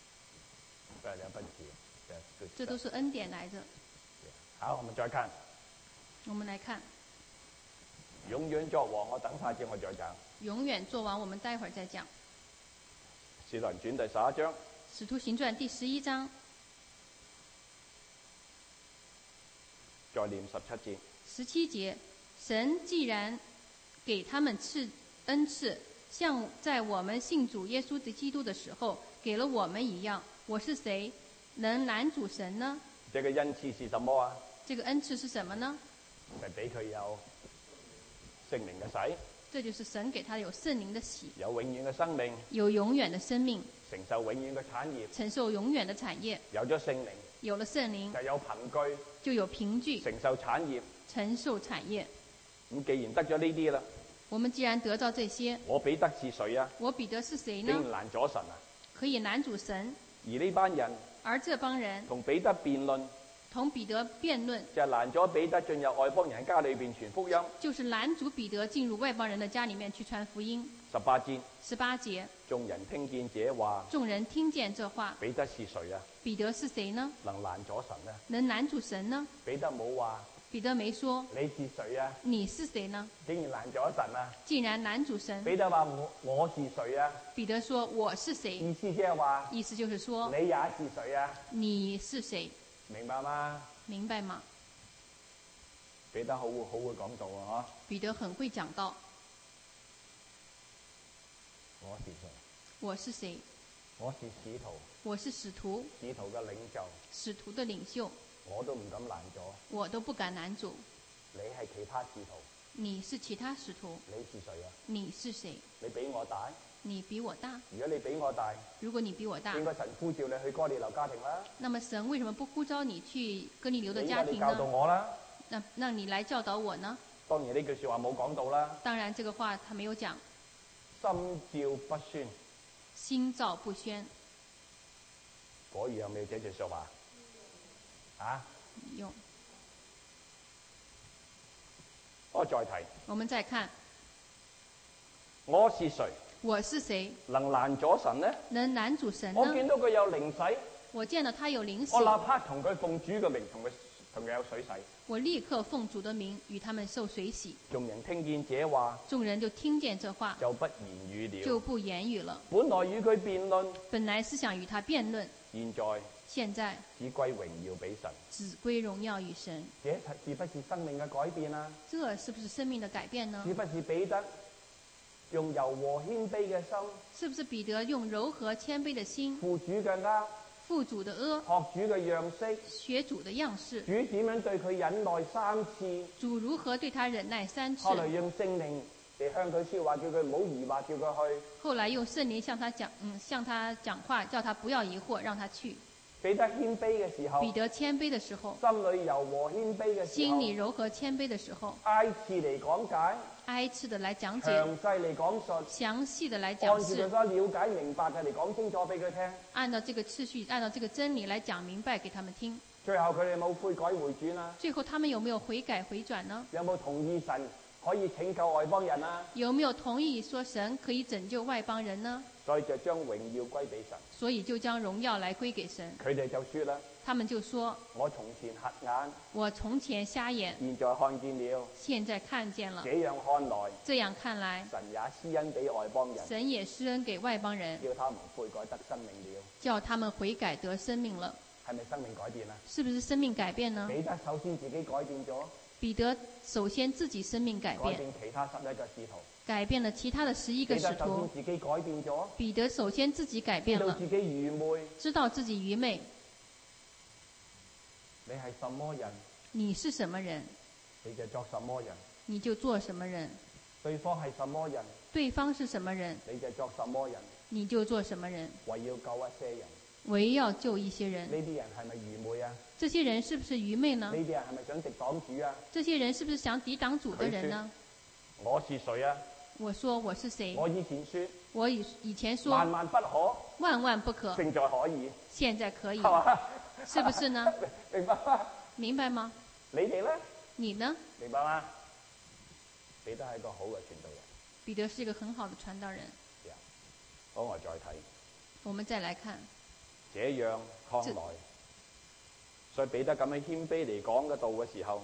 A: 這都是恩典來着。
B: 好，我們再看。
A: 我們來看，
B: 永遠作王，我等下節我再講。
A: 永遠作王，我們待會兒再講。
B: 使徒行傳第十一章。
A: 使徒行傳第十一章。
B: 再念十七節。
A: 十七節，神既然給他們賜恩賜，像在我們信主耶穌基督的時候給了我們一樣，我是誰能攔阻神呢？
B: 這個恩賜是什麼啊？
A: 這個恩賜是什麼呢？
B: 係俾佢有聖靈嘅洗。
A: 這就是神給他有聖靈的洗，
B: 有永遠嘅生命，
A: 有永遠的生命，
B: 承受永遠嘅產業，
A: 承受永遠的產業。
B: 有咗聖靈，
A: 有了聖靈，
B: 就有憑據，
A: 就有憑據，
B: 承受產業，
A: 承受產業。
B: 咁既然得咗呢啲啦，
A: 我們既然得到這些，
B: 我彼得是誰啊？
A: 我彼得是誰呢？
B: 竟然攔咗神啊！
A: 可以攔阻神。
B: 而呢班人，
A: 而這幫人
B: 同彼得辯論，
A: 同彼得辯論，
B: 就係攔咗彼得進入外邦人家裏邊傳福音，
A: 就是攔阻彼得進入外邦人的家裏面去傳福音。
B: 十八節，
A: 十八節，
B: 眾人聽見這話，
A: 眾人聽見這話，
B: 彼得是誰啊？
A: 彼得是誰呢？
B: 能攔咗神呢？
A: 能攔阻神呢？
B: 彼得冇話，
A: 彼得沒說，
B: 你是誰啊？
A: 你是誰呢？
B: 竟然攔咗神啊！
A: 竟然攔阻神。
B: 彼得話我我是誰啊？
A: 彼得說我是誰？
B: 意思即係話，
A: 意思就是說
B: 你也是誰啊？
A: 你是誰？
B: 明白嗎？
A: 明白嗎？
B: 彼得好會好會講道啊！
A: 彼得很會講道。
B: 我是誰？
A: 我是誰？
B: 我是使徒。
A: 我是使徒。
B: 使徒嘅領袖。
A: 使徒的領袖。
B: 我都唔敢攔阻。
A: 我都不敢攔阻。
B: 你係其他使徒。
A: 你是其他使徒。
B: 你是誰啊？
A: 你是誰？
B: 你比我大。
A: 你比我大。
B: 如果你比我大，
A: 如果你比我大，
B: 應該神呼召你去哥尼流家庭啦。
A: 那麼神為什麼不呼召你去哥尼流的家庭呢？
B: 你教導我啦。
A: 那讓你來教導我呢？
B: 當然呢句說話冇講到啦。
A: 當然這個話他沒有講。
B: 心照不宣。
A: 心照不宣。
B: 果然有冇這句說話？啊？
A: 有。
B: 我再提。
A: 我們再看。
B: 我是誰？
A: 我是誰？
B: 能攔阻神呢？
A: 能攔阻神呢？
B: 我見到佢有靈洗。
A: 我見到他有靈洗。
B: 我立刻同佢奉主嘅名，同佢同佢有水洗。
A: 我立刻奉主的名與他們受水洗。
B: 眾人聽見這話，
A: 眾人就聽見這話，
B: 就不言語了。
A: 就不言語了。
B: 本來與佢辯論，
A: 本來是想與他辯論，
B: 現在
A: 現在
B: 只歸榮耀俾神，
A: 只歸榮耀與神。
B: 這是不是生命嘅改變啊？
A: 這是不是生命的改變呢？
B: 是不是彼得用柔和謙卑嘅心？
A: 是不是彼得用柔和謙卑的心？
B: 負主嘅軛，
A: 負主的軛，
B: 學主嘅樣式，
A: 學主的樣式。
B: 主點樣對佢忍耐三次？
A: 主如何對他忍耐三次？
B: 後來用聖靈嚟向佢說話，叫佢唔好疑惑，叫佢去。
A: 後來用聖靈向他講，嗯，向他講話，叫他不要疑惑，讓他去。
B: 彼得謙卑嘅時候，
A: 彼得謙卑的時候，
B: 心裏柔和謙卑嘅時候，
A: 心裏柔和謙卑的時候，
B: 挨次嚟講解，
A: 挨次的來講解，
B: 詳細嚟講述，
A: 詳細的來
B: 按
A: 講
B: 照佢
A: 述，
B: 所了解明白嘅嚟講清楚俾佢聽。
A: 按照這個次序，按照這個真理來講明白給他們聽。
B: 最後佢哋冇悔改回轉啊？
A: 最後他們有沒有悔改回轉呢？
B: 有冇同意神可以拯救外邦人啊？
A: 有沒有同意說神可以拯救外邦人呢？
B: 所以就將榮耀歸俾神。
A: 所以就將榮耀來歸給神。
B: 佢哋就說啦，
A: 他們就說：
B: 我從前瞎眼，
A: 我從前瞎眼，
B: 現在看見了，
A: 現在看見了。
B: 這樣看來，
A: 這樣看來，
B: 神也施恩俾外邦人，
A: 神也施恩給外邦人，
B: 叫他們悔改得生命了。
A: 叫他們悔改得生命了。
B: 係咪生命改變啊？
A: 是不是生命改變呢？
B: 彼得首先自己改變咗，
A: 彼得首先自己生命改變，
B: 改變其他十一個使徒，
A: 改變了其他的十一個使
B: 彼得首
A: 徒。
B: 先自己改變咗，
A: 彼得首先自己改
B: 知
A: 變了，
B: 道自己愚昧。
A: 知道自己愚昧。
B: 你係什麼人？
A: 你是什麼人？
B: 你就作什麼人。
A: 你就做什麼人。
B: 對方係什麼人？
A: 對方是什麼人？
B: 你就作什麼人。
A: 你就做什麼人。
B: 為要救一些人。
A: 為要救一些人。
B: 呢啲人係咪愚昧啊？
A: 這些人是不是愚昧呢？
B: 呢啲人係咪想敵擋主啊？
A: 這些人是不是想抵擋主的人呢？
B: 我是誰啊？
A: 我說我是誰？
B: 我以前說，
A: 我以以前說
B: 萬萬不可，
A: 萬萬不可，
B: 現在可以，
A: 現在可以，
B: 係嘛？
A: 是不是呢？
B: 明白嗎？
A: 明白嗎？
B: 你哋咧？
A: 你呢？
B: 明白嗎？彼得係一個好嘅傳道人。
A: 彼得是一個很好的傳道人。
B: 好，我再睇。
A: 我們再來看。
B: 這樣看來，所以彼得咁樣謙卑嚟講嘅道嘅時候，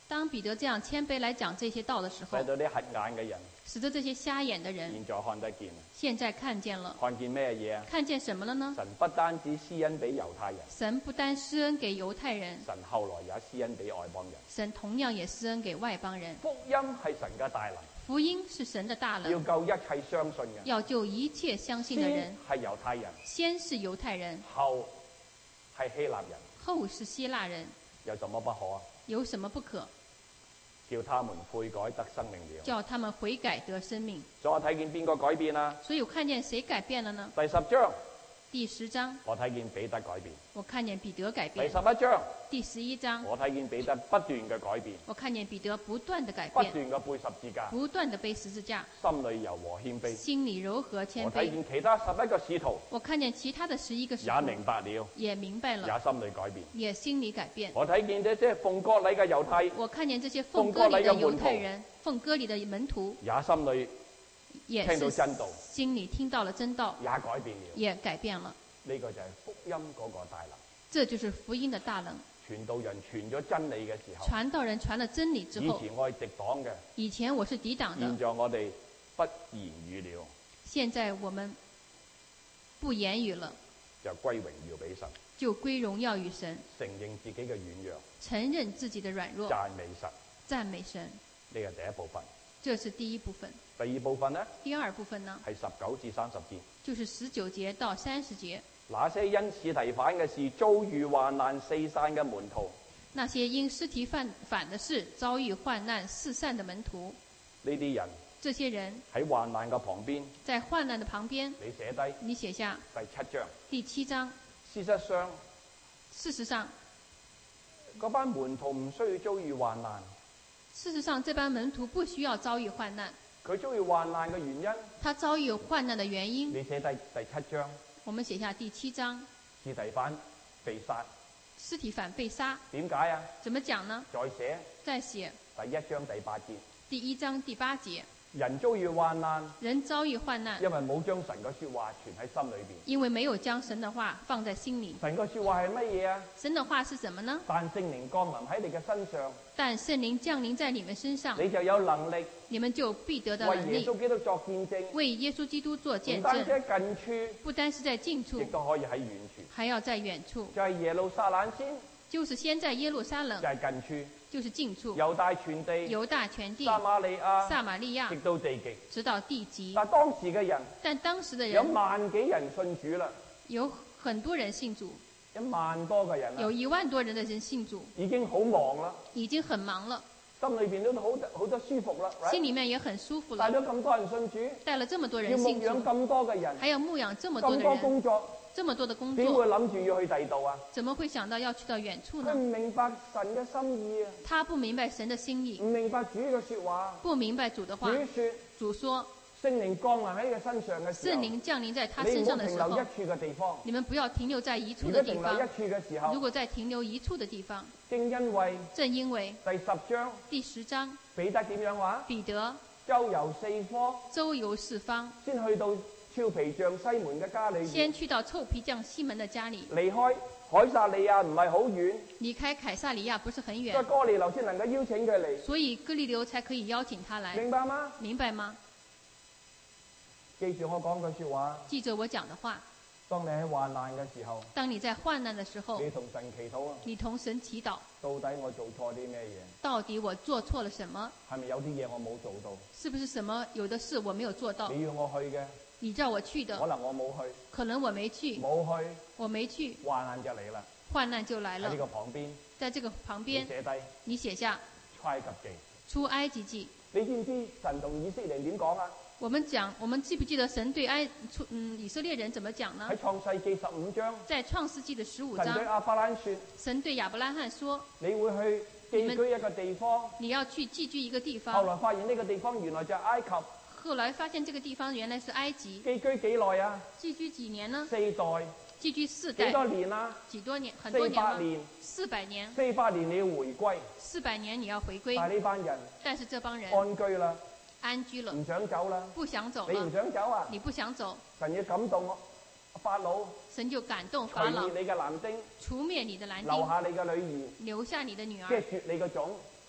A: 當彼得這樣謙卑來講這些道的時候，
B: 使到啲瞎眼嘅人，
A: 使得這些瞎眼的人
B: 現在看得見。
A: 現在看見了。
B: 看見咩嘢啊？
A: 看見什麼了呢？
B: 神不單止施恩俾猶太人，
A: 神不單施恩給猶太人，
B: 神後來也施恩俾外邦人。
A: 神同樣也施恩給外邦人。
B: 福音係神嘅大能，
A: 福音是神的大能，
B: 要救一切相信嘅，
A: 要救一切相信的人。
B: 先係猶太人，
A: 先是猶太人，
B: 後係希臘人，
A: 後是希臘人。
B: 有什麼不可啊？
A: 有什麼不可？
B: 叫他們悔改得生命了。
A: 叫他們悔改得生命。
B: 所以我睇見邊個改變啊？
A: 所以我看見誰改變了呢？
B: 第十章。
A: 第十章，
B: 我睇見彼得改變。
A: 我看見彼得改變。
B: 第十一章。
A: 第十一章，
B: 我睇見彼得不斷嘅改變。
A: 我看見彼得不斷的改
B: 不
A: 變，
B: 斷嘅背十字架，
A: 不斷的背十字架，
B: 心裏柔和謙卑。
A: 心裏柔和謙
B: 我睇
A: 卑。
B: 見其他十一個使徒，
A: 我看見其他的十一個使
B: 也
A: 徒
B: 明白了，
A: 也明白了，
B: 也心裏改變。
A: 也心裏改變。
B: 我睇見呢，即係奉割禮嘅猶太，
A: 我看見這些奉割禮的猶太人，奉割禮的門徒，
B: 也心裏
A: 也
B: 聽到真道，
A: 心裏聽到了真道，
B: 也改變了，
A: 也改變了。
B: 呢個就係福音嗰個大能。
A: 這就是福音的大能。
B: 傳道人傳咗真理嘅時候，
A: 傳道人傳了真理之後，
B: 以前我係敵擋嘅，
A: 以前我是抵擋的，
B: 現在我哋不言語了，
A: 現在我們不言語了，
B: 就歸榮耀俾神，
A: 就歸榮耀與神，
B: 承認自己嘅軟弱，
A: 承認自己的軟弱，
B: 讚美神，
A: 讚美神。
B: 呢個係第一部分。
A: 這是第一部分。
B: 第二部分呢？
A: 第二部分呢？
B: 係十九至三十節，
A: 就是十九節到三十節。
B: 那些因司提反嘅事遭遇患難四散嘅門徒，
A: 那些因司提反反的事遭遇患難四散的門徒，
B: 呢啲人，
A: 這些人
B: 喺患難嘅旁邊，
A: 在患難的旁邊，
B: 你寫低，
A: 你寫下
B: 第七章，
A: 第七章。
B: 事實上，
A: 事實上，
B: 嗰班門徒唔需要遭遇患難。
A: 事實上，這班門徒不需要遭遇患難。
B: 佢遭遇患難嘅原因，
A: 他遭遇患難的原因，
B: 你寫第第七章。
A: 我們寫下第七章。
B: 司提反被殺。
A: 司提反被殺。
B: 點解啊？
A: 怎麼講呢？
B: 再寫。
A: 再寫。
B: 第一章第八節。
A: 第一章第八節。
B: 人遭遇患難，
A: 人遭遇患難，
B: 因為冇將神嘅說話存喺心裏邊。
A: 因為沒有將神的話放在心裏。
B: 神嘅說話係乜嘢啊？
A: 神的話是什麼呢？
B: 但聖靈降臨喺你嘅身上，
A: 但聖靈降臨在你們身上，
B: 你就有能力，
A: 你們就必得到能力，
B: 為耶穌基督作見證，
A: 為耶穌基督做見證。
B: 唔單止喺近處，
A: 不單是在近處，
B: 亦都可以喺遠處，
A: 還要在遠處。
B: 就係耶路撒冷先，
A: 就是先在耶路撒冷，
B: 就係近處，
A: 就是近處，
B: 猶大全地，
A: 猶大全地，
B: 撒瑪利亞，
A: 撒瑪利亞，
B: 直到地極，
A: 直到地極。
B: 但當時嘅人，
A: 但當時的人
B: 有萬幾人信主啦，
A: 有很多人信主，
B: 一萬多個人啦，
A: 有一萬多人的人信主，
B: 已經好忙啦，
A: 已經很忙了，
B: 心裏邊都好好多舒服啦，
A: 心裏面也很舒服了。
B: 帶咗咁多人信主，
A: 帶了這麼多人
B: 要牧
A: 信主，
B: 養咁多嘅人，
A: 還要牧養這麼多的
B: 咁多
A: 人，
B: 工作，
A: 這麼多的工
B: 點會
A: 作，
B: 諗住要去第度啊？
A: 怎麼會想到要去到遠處
B: 佢唔
A: 呢？
B: 明白神嘅心意啊，
A: 他不明白神的心意
B: 唔，明白主嘅說話，
A: 不明白主的話。
B: 主說
A: 主說，
B: 聖靈降臨喺你嘅身上嘅時候，
A: 聖靈降臨在他
B: 你唔好
A: 身上的時候，
B: 停留一處嘅地方。
A: 你們不要停留在一處
B: 如果
A: 的地方。
B: 停留一處嘅時候，
A: 如果在停留一處的地方，
B: 正因為
A: 正因為
B: 第十章
A: 第十章
B: 彼得點樣話？
A: 彼得
B: 周遊四方，
A: 周遊四方，
B: 先去到俏皮匠西門嘅家裏，
A: 先去到臭皮匠西門的家裏，
B: 離開凱撒利亞唔係好遠，
A: 離開凱撒利亞不是很遠，
B: 所以哥尼流先能夠邀請佢嚟，
A: 所以哥尼流才可以邀請他來，
B: 明白嗎？
A: 明白嗎？
B: 記住我講句說話，
A: 記着我講的話。
B: 當你喺患難嘅時候，
A: 當你在患難的時候，
B: 你同神祈禱啊，
A: 你同神祈禱，
B: 到底我做錯啲咩嘢？
A: 到底我做錯了什麼？
B: 係咪有啲嘢我冇做到？
A: 是不是什麼有的事我沒有做到？
B: 你要我去嘅，
A: 你叫我去的，
B: 可能我冇去，
A: 可能我沒去，
B: 冇去，
A: 我沒去，
B: 患難就嚟啦。
A: 患難就來
B: 喺呢
A: 了。
B: 個旁邊，
A: 在這個旁邊，
B: 你寫低
A: 你寫下
B: 出埃及記。
A: 出埃及記。
B: 你知唔知神同以色列人點講啊？
A: 我們講，我們記不記得神對埃出嗯以色列人怎麼講呢
B: 喺？創世記十五章，
A: 在創世記的十五章，
B: 神對亞伯蘭說：
A: 神對亞伯拉罕說，
B: 你會去寄居一個地方。
A: 你要去寄居一個地
B: 後
A: 方。
B: 來發現呢個地方原來就係埃及。
A: 後來發現這個地方原來是埃及。
B: 寄居幾耐啊？
A: 寄居幾年呢？
B: 四代。
A: 寄居四代。
B: 幾多年啊？
A: 幾多年？很多
B: 四
A: 年嗎？
B: 百年。
A: 四百年。
B: 四百年你要回歸。
A: 四百年你要回歸。
B: 但係呢班人，
A: 但是這幫人
B: 安居啦，
A: 安居了，
B: 唔想走啦。
A: 不想走
B: 你唔
A: 了。
B: 想走啊？
A: 你不想走，
B: 神要感動法老，
A: 神就感動
B: 除
A: 法老，
B: 滅你嘅男丁，
A: 除滅你的男
B: 留
A: 丁，
B: 下你嘅女兒，
A: 留下你的女兒，
B: 即係絕你嘅種。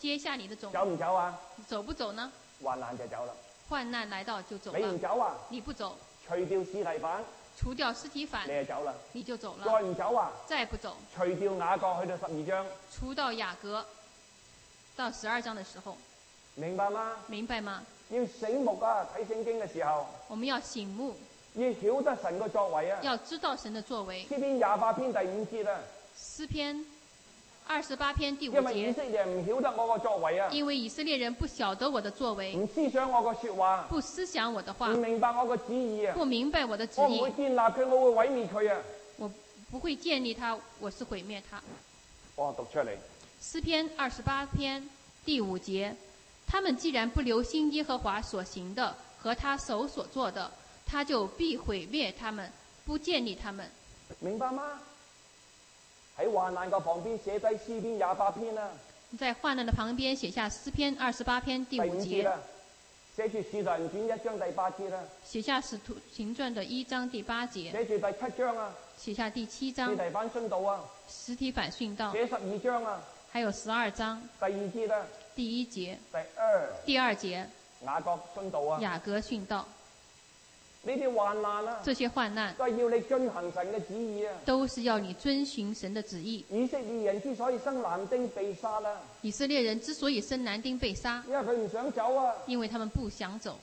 A: 接下你的種。
B: 走唔走啊？
A: 走不走呢？
B: 患難就走啦。
A: 患難來到就走了。
B: 你唔走啊？
A: 你不走。
B: 除掉司提反。
A: 除掉司提反。
B: 你就走啦。
A: 你就走了。
B: 再唔走啊？
A: 再不走。
B: 除掉雅各去到十二章。
A: 除到雅各，到十二章的時候。
B: 明白嗎？
A: 明白嗎？
B: 要醒目啊！睇聖經嘅時候。
A: 我們要醒目。
B: 要曉得神嘅作為啊！
A: 要知道神的作為。
B: 詩篇廿八篇第五節啊。
A: 詩篇二十八篇第五節。
B: 因為以色列人唔曉得我個作為啊。
A: 因為以色列人不曉得我的作為。
B: 唔思想我個說話。
A: 不思想我的話。
B: 唔明白我個旨意啊。
A: 不明白我的旨意。
B: 我唔會建立佢，我會毀滅佢啊。
A: 我不會建立他，我是毀滅他。
B: 我讀出嚟。
A: 詩篇二十八篇第五節，他們既然不留心耶和華所行的和他手所做的，他就必毀滅他們，不建立他們。
B: 明白嗎？喺患難個旁邊寫低詩篇廿八篇啊。
A: 在患難的旁邊寫下詩篇二十八篇第五節啦。
B: 寫住《使徒行傳》一章第八節啦。
A: 寫下《使徒行傳》的一章第八節。
B: 寫住第七章啊。
A: 寫下第七章。
B: 司提反殉道啊。
A: 司提反殉道。
B: 寫十二章啊。
A: 還有十二章。
B: 第二節啊。
A: 第一節。
B: 第二。
A: 第二節。
B: 雅各殉道啊。
A: 雅各殉道。
B: 呢啲患難啊，
A: 這些患難
B: 都係要你遵行神嘅旨意啊，
A: 都是要你遵循神的旨意。
B: 以色列人之所以生男丁被殺啦，
A: 以色列人之所以生男丁被殺，
B: 因為佢唔想走啊，
A: 因為他們不想走。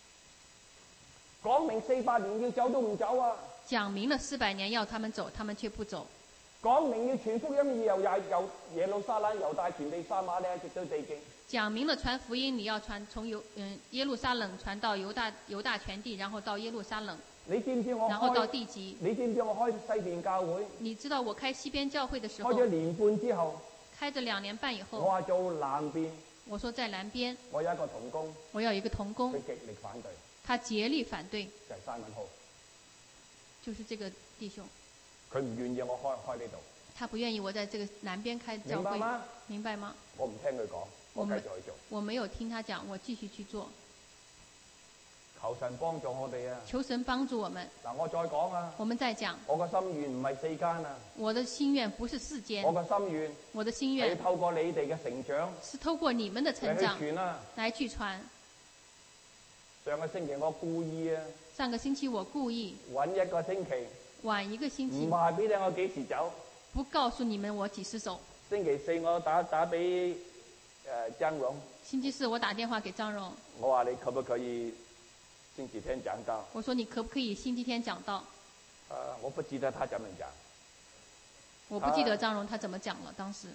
B: 講明四百年要走都唔走啊，
A: 講明了四百年要他們走，他們卻不走。
B: 講明要傳福音，要由由耶路撒冷、猶大傳地撒瑪利亞直到地極。
A: 講明了傳福音，你要傳從猶嗯耶路撒冷傳到猶大猶大全地，然後到耶路撒冷。
B: 你知唔知我開？
A: 然後到地極。
B: 你知唔知我開西邊教會？
A: 你知道我開西邊教會的時候？
B: 開咗年半之後。
A: 開咗兩年半以後。
B: 我話做南邊。
A: 我說在南邊。
B: 我有一個同工。
A: 我有一個同工。
B: 佢極力反對。
A: 他竭力反對。
B: 就係三文浩。
A: 就是這個弟兄。
B: 佢唔願意我開開呢度。
A: 他不願意我在這個南邊開教會。
B: 明白嗎？
A: 明白嗎？
B: 我唔聽佢講，我繼續去做。
A: 我沒有聽他講，我繼續去做。
B: 求神幫助我哋啊！
A: 求神幫助我們。
B: 嗱，我再講啊！
A: 我們再講。
B: 我個心願唔係世間啊！
A: 我的心願不是世間。
B: 我個心願。
A: 我的心願。
B: 係透過你哋嘅成長。
A: 是透過你們的成長。
B: 嚟去傳啊！
A: 來去傳。
B: 上個星期我故意啊！
A: 上個星期我故意。
B: 晚一個星期。
A: 晚一個星期。
B: 唔話俾你我幾時走。
A: 不告訴你們我幾時走。
B: 星期四我打打俾誒張榮。
A: 星期四我打電話給張榮。
B: 我話你可不可以星期天講道？
A: 我說你可不可以星期天講道？
B: 呃，我不記得他怎麼講。
A: 我不記得張榮他怎麼講了，當時。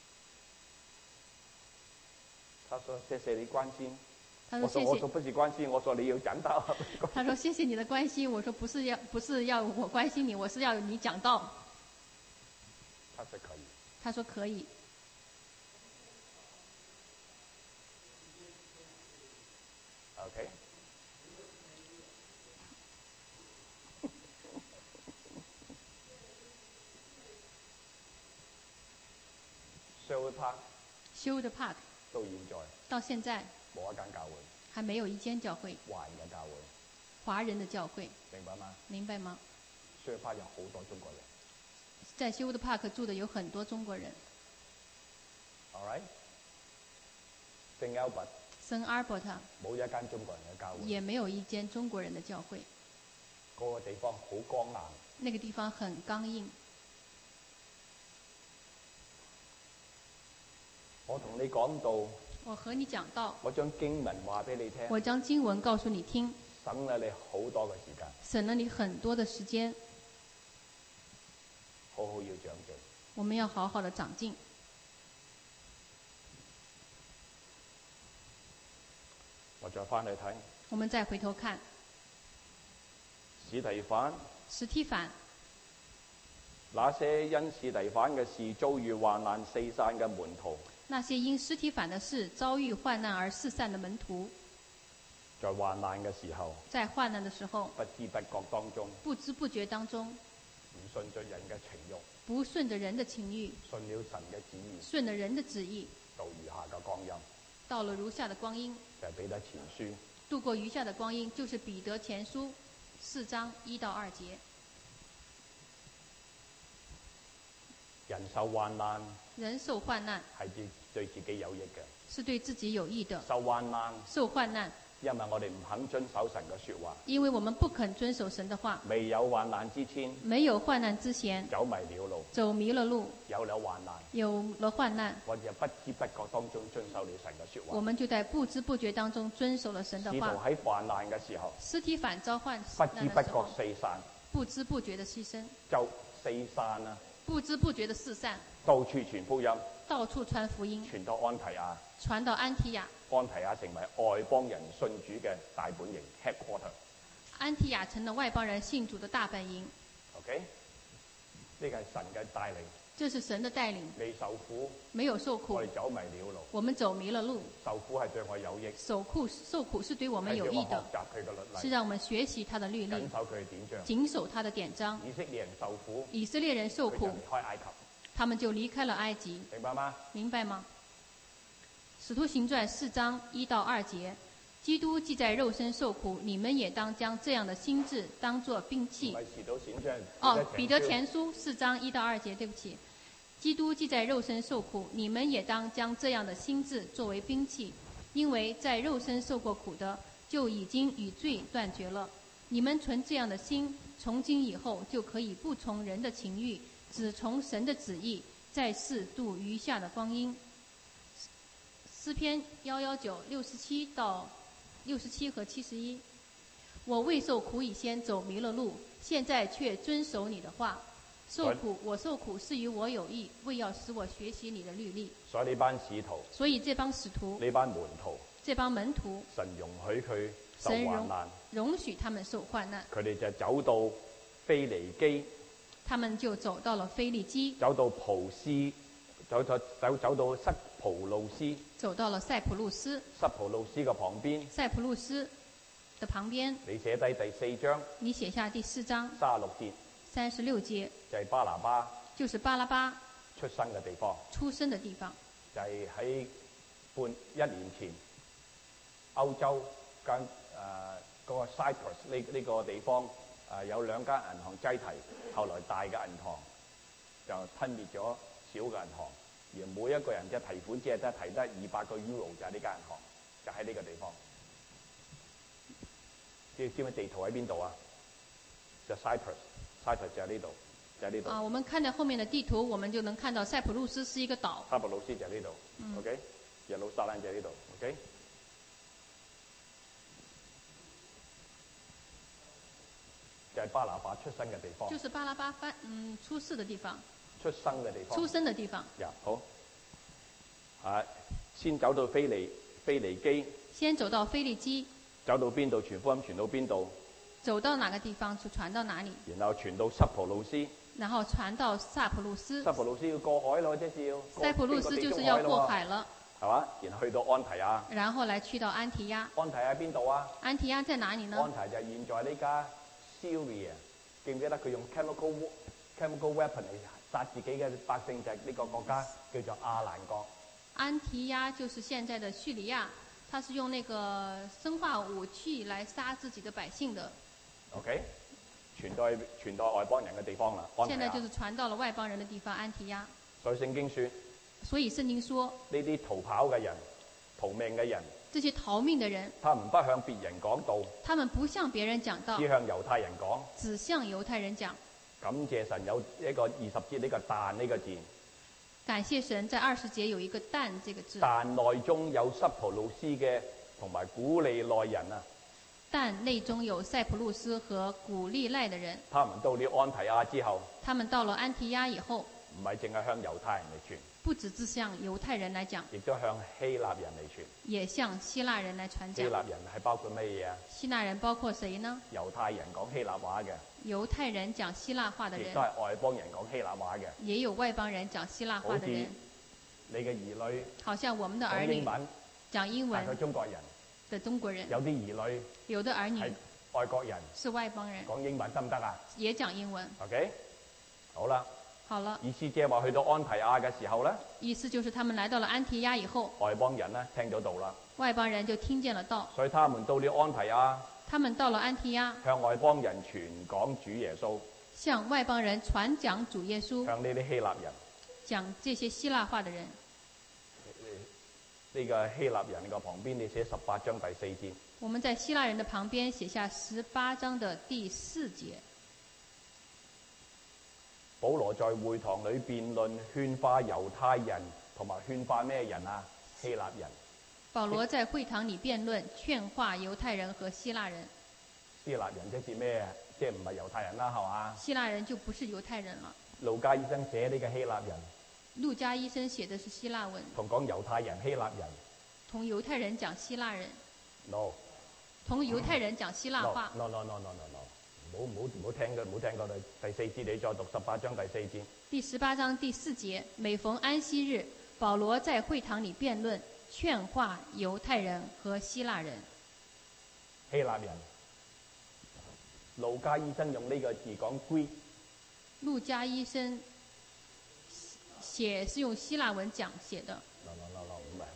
B: 他說謝謝你關心。
A: 他說謝謝。
B: 我說我說不是關心，我說你要講道。
A: 他說謝謝你的關心，我說不是要不是要我關心你，我是要你講道。
B: 他說可以。
A: 他說可以。
B: OK。Sherwood Park。Sherwood
A: Park。
B: 到現在。
A: 到現在。
B: 冇一間教會。
A: 還沒有一間教會。
B: 華人嘅教會。
A: 華人的教會。
B: 明白嗎？
A: 明白嗎
B: ？Sherwood Park有好多中國人。
A: 在Sherwood Park住的有很多中國人。
B: All right。聖亞伯。
A: 聖阿伯特。
B: 冇一間中國人嘅教會。
A: 也沒有一間中國人的教會。
B: 嗰個地方好剛硬。
A: 那個地方很剛硬。
B: 我同你講到。
A: 我和你講到。
B: 我將經文話俾你聽。
A: 我將經文告訴你聽。
B: 省了你好多嘅時間。
A: 省了你很多的時間。
B: 好好要長進。
A: 我們要好好的長進。
B: 我再翻去睇。
A: 我們再回頭看。
B: 司提反。
A: 司提反。
B: 那些因司提反嘅事遭遇患難四散嘅門徒。
A: 那些因司提反的事遭遇患難而四散的門徒。
B: 在患難嘅時候。
A: 在患難的時候。
B: 不知不覺當中。
A: 不知不覺當中。
B: 唔順着人嘅情慾。
A: 不順着人的情慾。
B: 順了神嘅旨意。
A: 順了人的旨意。
B: 到餘下嘅光陰。
A: 到了餘下的光陰。
B: 就係彼得前書。
A: 度過餘下的光陰，就是彼得前書四章一到二節。
B: 人人受患難，
A: 人受患難
B: 係對對自己有益嘅，
A: 是對自己有益的。
B: 受患難，
A: 受患難，
B: 因為我哋唔肯遵守神嘅說話，
A: 因為我們不肯遵守神的話。
B: 未有患難之前，
A: 沒有患難之前，
B: 走迷了路，
A: 走迷了路，
B: 有了患難，
A: 有了患難，
B: 我哋不知不覺當中遵守了神嘅說話。
A: 我們就在不知不覺當中遵守了神的
B: 使徒
A: 話。
B: 喺患難嘅時候，
A: 司提反遭患
B: 不知不覺四散，
A: 不知不覺的犧牲，
B: 就四散啊，
A: 不知不覺的四散，
B: 到處傳福音，
A: 到處傳福音，
B: 傳到安提亞，
A: 傳到安提亞，
B: 安提亞成為外邦人信主嘅大本營 headquarter。
A: 安提亞成了外邦人信主的大本營。
B: OK， 呢個係神嘅帶領。
A: 這是神的帶領。
B: 未受苦，
A: 沒有受苦，
B: 我哋走迷了路。
A: 我們走迷了路。
B: 受苦係對我有益。
A: 受苦受苦是對我們有益的。
B: 係學習佢嘅律例，
A: 是讓我們學習他的律例，
B: 謹守佢嘅典章，
A: 謹守他的典章。
B: 以色列人受苦，
A: 以色列人受苦，
B: 離開埃及，
A: 他們就離開了埃及。
B: 明白嗎？
A: 明白嗎？使徒行傳四章一到二節，基督既在肉身受苦，你們也當將這樣的心志當作兵器。哦，彼得前書四章一到二節，對不起。基督既在肉身受苦，你們也當將這樣的心志作為兵器，因為在肉身受過苦的，就已經與罪斷絕了。你們存這樣的心，從今以後就可以不從人的情慾，只從神的旨意，在世度餘下的光陰。詩篇一一九六十七到六十七和七十一，我未受苦以先走迷了路，現在卻遵守你的話。受苦，我受苦是與我有益，為要使我學習你的律例。
B: 所以呢班使徒，
A: 所以這幫使徒，
B: 呢班門徒，
A: 這幫門徒，
B: 神容許佢受患難，
A: 容許他們受患難。
B: 佢哋就走到腓尼基，
A: 他們就走到了腓利基，
B: 走到普斯，走走走走到塞浦路斯，
A: 走到了塞浦路斯，
B: 塞浦路斯嘅旁邊，
A: 塞浦路斯的旁邊。
B: 你寫低第四章，
A: 你寫下第四章
B: 三十六節。
A: 三十六節
B: 就係巴拿巴，
A: 就是巴拉巴
B: 出生嘅地方，
A: 出生的地方，
B: 就係喺半一年前，歐洲間誒嗰個 Cyprus 呢呢個地方誒、呃、有兩間銀行擠提，後來大嘅銀行就吞滅咗小嘅銀行，而每一個人嘅提款只係得提得二百個 euro， 就係呢間銀行，就喺呢個地方。知知唔知地圖喺邊度啊？就 Cyprus。塞浦路斯就喺呢度，就喺呢度。
A: 啊，我們看到後面的地圖，我們就能看到塞浦路斯是一個島。
B: 塞浦路斯就喺呢度、
A: 嗯、
B: ，OK， 耶路撒冷就喺呢度 ，OK。就係巴拿巴出生嘅地方。
A: 就是巴拿巴翻嗯出世的地方。
B: 出生嘅地方。
A: 出生的地方。
B: 呀、yeah, 好。啊，先走到腓尼腓尼基。先
A: 走到腓利基。
B: 走到邊度傳福音？傳到邊度？
A: 走到哪個地方就傳到哪裡，
B: 然後傳到塞浦路斯，
A: 然後傳到塞浦路斯。
B: 塞浦路斯要過海咯，即係要。
A: 塞浦路斯就是要過海了，
B: 係嘛？然後去到安提亞，
A: 然後來去到安提亞。
B: 安提亞邊度啊？
A: 安提亞在哪裡呢？
B: 安提就係現在呢家 Syria， 記唔記得佢用 chemical chemical weapon 嚟殺自己嘅百姓，就係呢個國家叫做亞蘭國。
A: 安提亞就是現在的敘利亞，他是用那個生化武器來殺自己的百姓的。
B: OK， 傳到傳到外邦人嘅地方啦。
A: 現在就是傳到了外邦人的地方安提亞。
B: 所以聖經說，
A: 所以聖經說
B: 呢啲逃跑嘅人、逃命嘅人，
A: 這些逃命的人，
B: 他們不向別人講道，
A: 他們不向別人講道，
B: 只向猶太人講，
A: 只向猶太人講。
B: 感謝神有一個二十節呢個但呢個字。
A: 感謝神在二十節有一個但這個字。
B: 但內中有塞浦路斯嘅同埋古利奈人啊。
A: 但內中有塞浦路斯和古利奈的人。
B: 他們到了安提亞之後，
A: 他們到了安提亞以後，
B: 唔係淨係向猶太人嚟傳，
A: 不只是向猶太人來講，
B: 亦都向希臘人嚟傳，
A: 也向希臘人來傳講。
B: 希臘人係包括乜嘢啊？
A: 希臘人包括誰呢？
B: 猶太人講希臘話嘅，
A: 猶太人講希臘話的人，
B: 亦都係外邦人講希臘話嘅，
A: 也有外邦人講希臘話的人。
B: 你嘅兒女，
A: 好像我們的兒女
B: 講英文，
A: 講英文，
B: 係佢中國人
A: 的中國人，
B: 有啲兒女，
A: 有的兒女
B: 係外國人，
A: 是外邦人，
B: 講英文得唔得啊？
A: 也講英文。
B: OK， 好啦，
A: 好了。
B: 意思即係話去到安提亞嘅時候咧，
A: 意思就是他們來到了安提亞以後，
B: 外邦人咧聽咗道啦，
A: 外邦人就聽見了道，
B: 所以他們到了安提亞，
A: 他們到了安提亞，
B: 向外邦人傳講主耶穌，
A: 向外邦人傳講主耶穌，
B: 向呢啲希臘人，
A: 講這些希臘話的人。
B: 呢個希臘人個旁邊，你寫十八章第四節。
A: 我們在希臘人的旁邊寫下十八章的第四節。
B: 保羅在會堂裏辯論，勸化猶太人，同埋勸化咩人啊？希臘人。
A: 保羅在會堂裏辯論，勸化猶太人和希臘人。
B: 希臘人即係咩？即係唔係猶太人啦，係嘛？
A: 希臘人就不是猶太人了。
B: 路加醫生寫呢個希臘人。
A: 路加醫生寫的是希臘文。
B: 同講猶太人、希臘人。
A: 同猶太人講希臘人。
B: No。
A: 同猶太人講希臘話。
B: No no no no no no。唔好唔好唔好聽嘅，唔好聽過第四節，你再讀十八章第四節。
A: 第十八章第四節，每逢安息日，保羅在會堂裏辯論，勸化猶太人和希臘人。
B: 希臘人。路加醫生用呢個字講 Greek。
A: 路加醫生寫是用希臘文講寫的。
B: No no no no，唔係。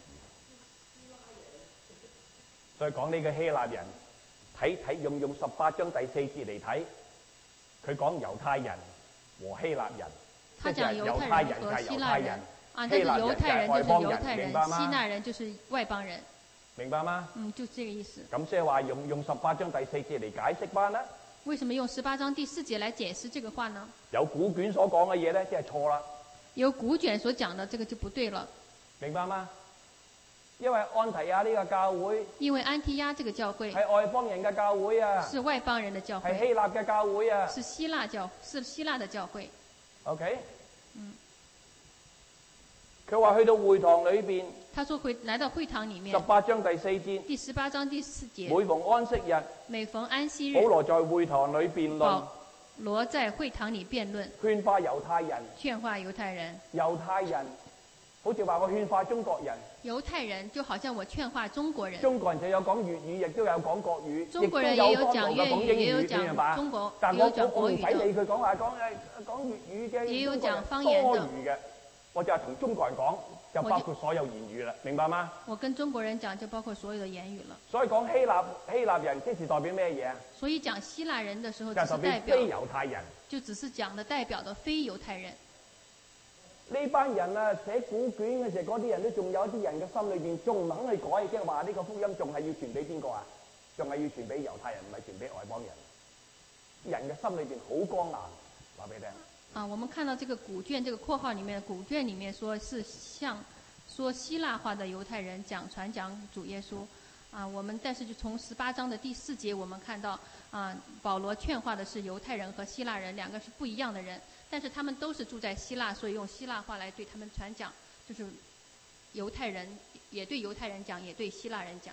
B: 所以講呢個希臘人，睇睇用用十八章第四節嚟睇，佢講猶太人和希臘人。
A: 他講猶太人和希臘人。啊，這個猶太人就是猶太人，希臘人就是外邦人。
B: 明白嗎？
A: 嗯，就這個意思。
B: 咁即係話用用十八章第四節嚟解釋翻啦。
A: 為什麼用十八章第四節來解釋這個話呢？
B: 有古卷所講嘅嘢咧，即係錯啦。
A: 有古卷所講的，這個就不對了。
B: 明白嗎？因為安提亞呢個教會，
A: 因為安提亞這個教會
B: 係外邦人嘅教會啊，
A: 是外邦人的教會，
B: 係希臘嘅教會啊，
A: 是希臘教，是希臘的教會。
B: OK。
A: 嗯。
B: 佢話去到會堂裏邊，
A: 他說回來到會堂裏面。
B: 十八章第四節。
A: 第十八章第四節。
B: 每逢安息日。
A: 每逢安息日。
B: 保羅在會堂裏辯論。
A: 保羅在會堂裏辯論。
B: 勸化猶太人。
A: 勸化猶太人。
B: 猶太人，好似話我勸化中國人。
A: 猶太人就好像我勸化中國人。
B: 中國人就有講粵語，亦都有講國語。
A: 中國人也有講粵語，也有講中國，
B: 但
A: 也有講國語的。
B: 但我我唔使理佢講話講誒講粵語嘅。
A: 也有講方言的。
B: 我就係同中國人講，就包括所有言語啦，明白嗎？
A: 我跟中國人講，就包括所有的言語了。
B: 所以講希臘希臘人，即是代表咩嘢啊？
A: 所以講希臘人的時候，
B: 就
A: 只是代表
B: 非猶太人，
A: 就只是講的代表的非猶太人。
B: 呢班人啊，寫古卷嘅時候，嗰啲人都仲有一啲人嘅心裏邊仲唔肯去改，即係話呢個福音仲係要傳俾邊個啊？仲係要傳俾猶太人，唔係傳俾外邦人。人嘅心裏邊好剛硬，話俾你聽。
A: 啊，我們看到這個古卷，這個括號裡面，古卷裡面說是像說希臘話的猶太人講傳講主耶穌，啊，我們但是就從十八章的第四節，我們看到啊，保羅勸化的是猶太人和希臘人，兩個是不一樣的人，但是他們都是住在希臘，所以用希臘話來對他們傳講，就是猶太人也對猶太人講，也對希臘人講。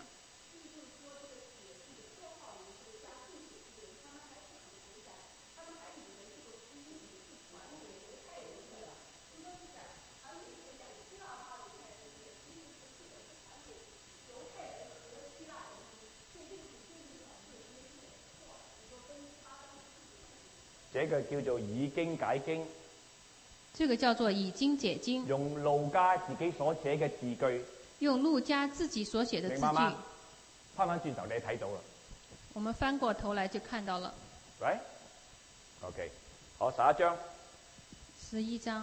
B: 這個叫做以經解經，
A: 這個叫做以經解經，
B: 用路加自己所寫嘅字句，
A: 用路加自己所寫的字句。明白嗎？
B: 翻返轉頭你睇到啦。
A: 我們翻過頭來就看到了。
B: Right? OK，好，十一章。
A: 十一章。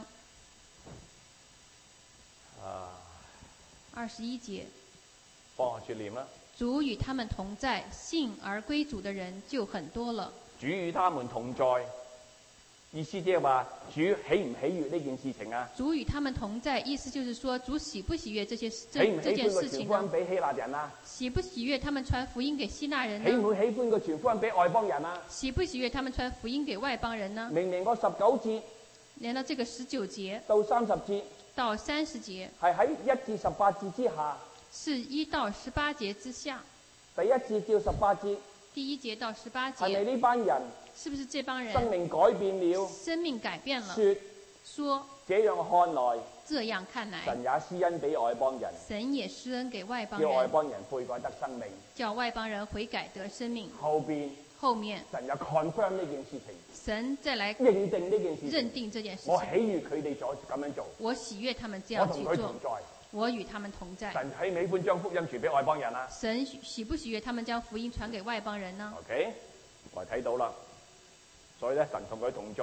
B: 啊。
A: 二十一節。
B: 幫我説念啦。
A: 主與他們同在，信而歸主的人就很多了。
B: 主與他們同在，意思即係話主喜唔喜悅呢件事情啊？
A: 主與他們同在，意思就是說主喜不喜悅這些這
B: 喜唔喜
A: 這件事情
B: 歡個傳福音俾希臘人啊？
A: 喜不喜悅他們傳福音給希臘人呢？
B: 喜唔喜歡個傳福音俾外邦人啊？
A: 喜不喜悅他們傳福音給外邦人呢？
B: 明明個十九節，
A: 連到這個十九節
B: 到三十節，
A: 到三十節，
B: 係喺一至十八節之下，
A: 是一到十八節之下，
B: 第一節到十八節。
A: 第一節到十八節，
B: 係咪呢班人？
A: 是不是這幫人
B: 生命改變了？
A: 生命改變了。
B: 說
A: 說
B: 這樣看來，
A: 這樣看來，
B: 神也施恩俾外邦人，
A: 神也施恩給外邦人，
B: 叫外邦人悔改得生命，
A: 叫外邦人悔改得生命。
B: 後邊
A: 後面
B: 神又 confirm 呢件事情，
A: 神再來
B: 認定呢件事情，
A: 認定這件事情。
B: 我喜悅佢哋所咁樣做，
A: 我喜悅他們這樣去做。
B: 我同佢同在。
A: 我與他們同在。
B: 神喜唔喜歡將福音傳俾外邦人啊？
A: 神喜不喜悅他們將福音傳給外邦人呢
B: ？OK， 我睇到啦，所以咧神同佢同在，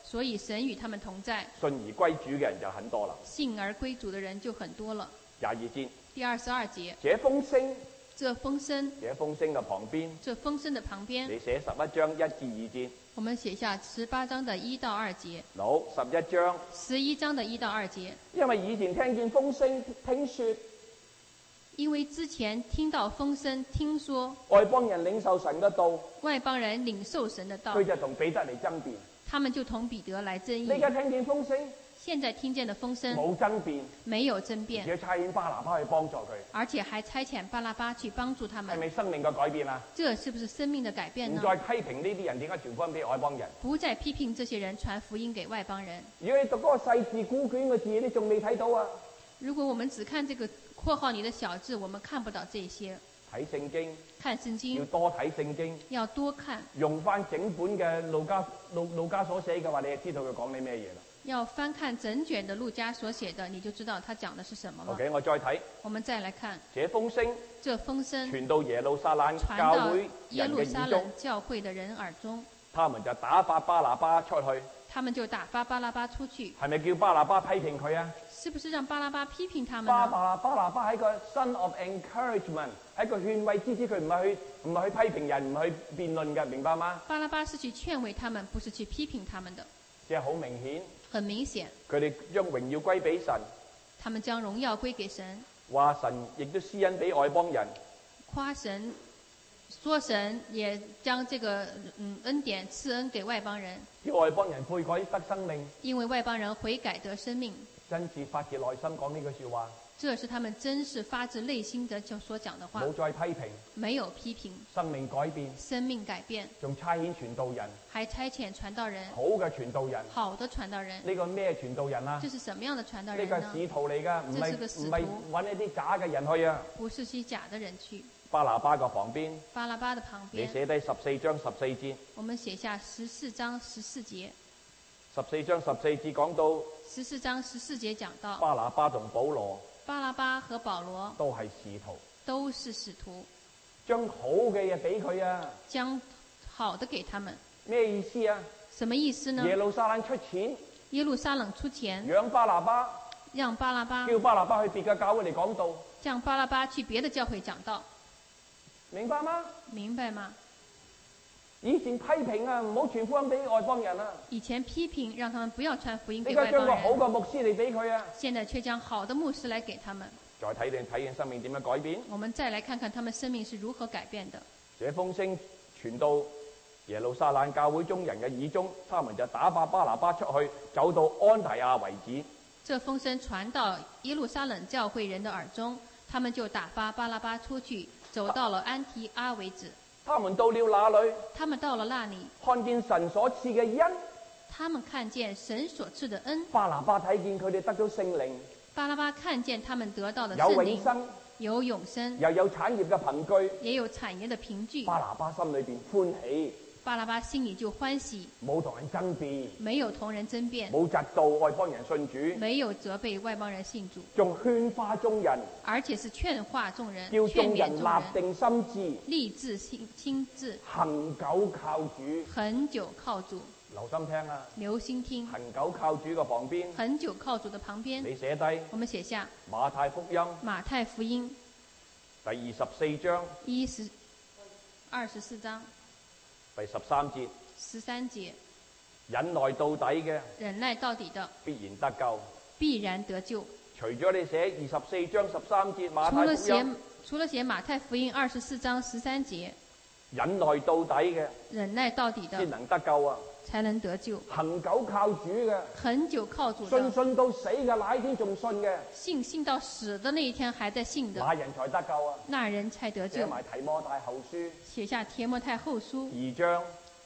A: 所以神與他們同在。
B: 信而歸主嘅人就很多啦。
A: 信而歸主的人就很多了。
B: 廿二節。
A: 第二十二節。
B: 這風聲。
A: 這風聲。
B: 這風聲嘅旁邊。
A: 這風聲的旁邊。
B: 你寫十一章一至二節。
A: 我們寫下十八章的一到二節。
B: 好，十一章。
A: 十一章的一到二節。
B: 因為以前聽見風聲，聽說。
A: 因為之前聽到風聲，聽說
B: 外邦人領受神嘅道，
A: 外邦人領受神的道，
B: 佢就同彼得嚟爭辯。他
A: 們就同彼得來爭議。
B: 你而家聽見風聲，
A: 現在聽見的風聲
B: 冇爭辯，
A: 沒有爭辯，
B: 而且差遣巴拿巴去幫助佢，
A: 而且還差遣巴拿巴去幫助他們。
B: 係咪生命嘅改變啊？
A: 這是不是生命的改變呢？
B: 唔再批評呢啲人點解傳福音俾外邦人，
A: 不再批評這些人傳福音給外邦人。
B: 如果你讀嗰個細字古卷嘅字，你仲未睇到啊？
A: 如果我們只看這個括號你的小字，我們看不到這些。
B: 睇聖經，
A: 看聖經，
B: 要多睇聖經，
A: 要多看。
B: 用翻整本嘅路加路路加所寫嘅話，你就知道佢講啲咩嘢啦。
A: 要翻看整卷的路加所寫的，你就知道他講的是什麼了。
B: OK， 我再睇。
A: 我們再來看。
B: 這風聲，
A: 這風聲
B: 傳到耶路撒冷教會
A: 耶路撒冷教會的人耳中，
B: 他們就打發巴拿巴出去。
A: 他們就打發巴拿巴出去。
B: 係咪叫巴拿巴批評佢啊？
A: 是不是讓巴拿巴批評他們呢？
B: 巴拿巴拿巴係個 son of encouragement，係一個勸慰之子，佢唔係去唔係去批評人，唔係去辯論嘅，明白嗎？
A: 巴拿巴是去勸慰他們，不是去批評他們的。
B: 即係好明顯。
A: 很明顯。
B: 佢哋將榮耀歸俾神。
A: 他們將榮耀歸給神。
B: 話神亦都施恩俾外邦人。
A: 誇神，說神也將這個嗯恩典賜恩給外邦人。
B: 叫外邦人悔改得生命。
A: 因為外邦人悔改得生命。
B: 真是發自內心講呢句說話。
A: 這是他們真是發自內心的就所講的話。
B: 冇再批評。
A: 沒有批評。
B: 生命改變。
A: 生命改變。仲
B: 差遣傳道人。
A: 還差遣傳道人。
B: 好嘅傳道人。
A: 好的傳道人。
B: 呢個咩傳道人啊？
A: 這是什麼樣的傳道人呢？
B: 呢個使徒嚟㗎，唔係唔係揾一啲假嘅人去啊。
A: 不是些假的人去。
B: 巴拿巴個旁邊。
A: 巴拿巴的旁邊。
B: 你寫低十四章十四節。
A: 我們寫下十四章十四節。
B: 十四章十四節講到。
A: 十四章十四節講到。
B: 巴拿巴同保羅。
A: 巴拿巴和保羅
B: 都係使徒。
A: 都是使徒。
B: 將好嘅嘢俾佢啊。
A: 將好的給他們。
B: 咩意思啊？
A: 什麼意思呢？
B: 耶路撒冷出錢。
A: 耶路撒冷出錢。
B: 養巴拿巴。
A: 讓巴拿巴。
B: 叫巴拿巴去別嘅教會嚟講道。
A: 叫巴拿巴去別的教會講道。
B: 明白嗎？
A: 明白嗎？
B: 以前批評啊，唔好傳福音俾外邦人啊。
A: 以前批評，讓他們不要傳福音給外邦人。
B: 而家將個好嘅牧師嚟俾佢啊。
A: 現在卻將好的牧師來給他們。
B: 再睇定睇見生命點樣改變。
A: 我們再來看看他們生命是如何改變的。
B: 這風聲傳到耶路撒冷教會中人嘅耳中，他們就打發巴拿巴出去，走到安提亞為止。
A: 這風聲傳到耶路撒冷教會人的耳中，他們就打發巴拿巴出去，走到了安提阿為止。
B: 他們到了那裏，
A: 他們到了那裏，
B: 看見神所賜嘅恩。
A: 他們看見神所賜的恩。
B: 巴拿巴睇見佢哋得到聖靈。
A: 巴拿巴看見他們得到的聖靈。
B: 有永生，
A: 有永生，
B: 又有產業嘅憑據，
A: 也有產業的憑據。
B: 巴拿巴心裏邊歡喜。
A: 巴拿巴心裏就歡喜。
B: 冇同人爭辯。
A: 沒有同人爭辯。
B: 冇嫉妒外邦人信主。
A: 沒有責備外邦人信主。
B: 仲勸化眾人。
A: 而且是勸化眾人。
B: 叫眾人立定心志。
A: 立志心心志。
B: 恒久靠主。
A: 恒久靠主。
B: 留心聽啊！
A: 留心聽。
B: 恒久靠主嘅旁邊。
A: 恒久靠主的旁邊。
B: 你寫低。
A: 我們寫下。
B: 馬太福音。
A: 馬太福音。
B: 第二十四章。
A: 一十二十四章。
B: 第十三節。
A: 十三節。
B: 忍耐到底嘅。
A: 忍耐到底的。
B: 必然得救。
A: 必然得救。
B: 除咗你寫二十四章十三節馬太福音。除了寫
A: 除了寫馬太福音二十四章十三節。
B: 忍耐到底嘅。
A: 忍耐到底的。
B: 先能得救啊！
A: 才能得救。
B: 恒久靠主嘅。
A: 恒久靠主的。
B: 信信到死嘅，哪一天仲信嘅？
A: 信信到死的那一天還在信的。
B: 那人才得救啊！
A: 那人才得救。
B: 寫埋提摩太後書。
A: 寫下提摩太後書。
B: 二章。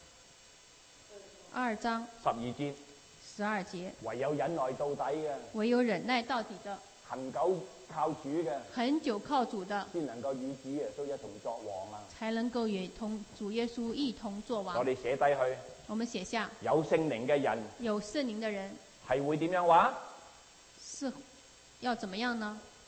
A: 二章。
B: 十二節。
A: 十二節。
B: 唯有忍耐到底嘅。
A: 唯有忍耐到底的。
B: 恒久靠主嘅。
A: 恒久靠主的。
B: 先能夠與主耶穌一同作王啊！
A: 才能夠與同主耶穌一同作王。
B: 我哋寫低去。
A: 我們寫下。
B: 有聖靈嘅人。
A: 有聖靈的人。
B: 係會點樣話？
A: 是要怎麼樣呢？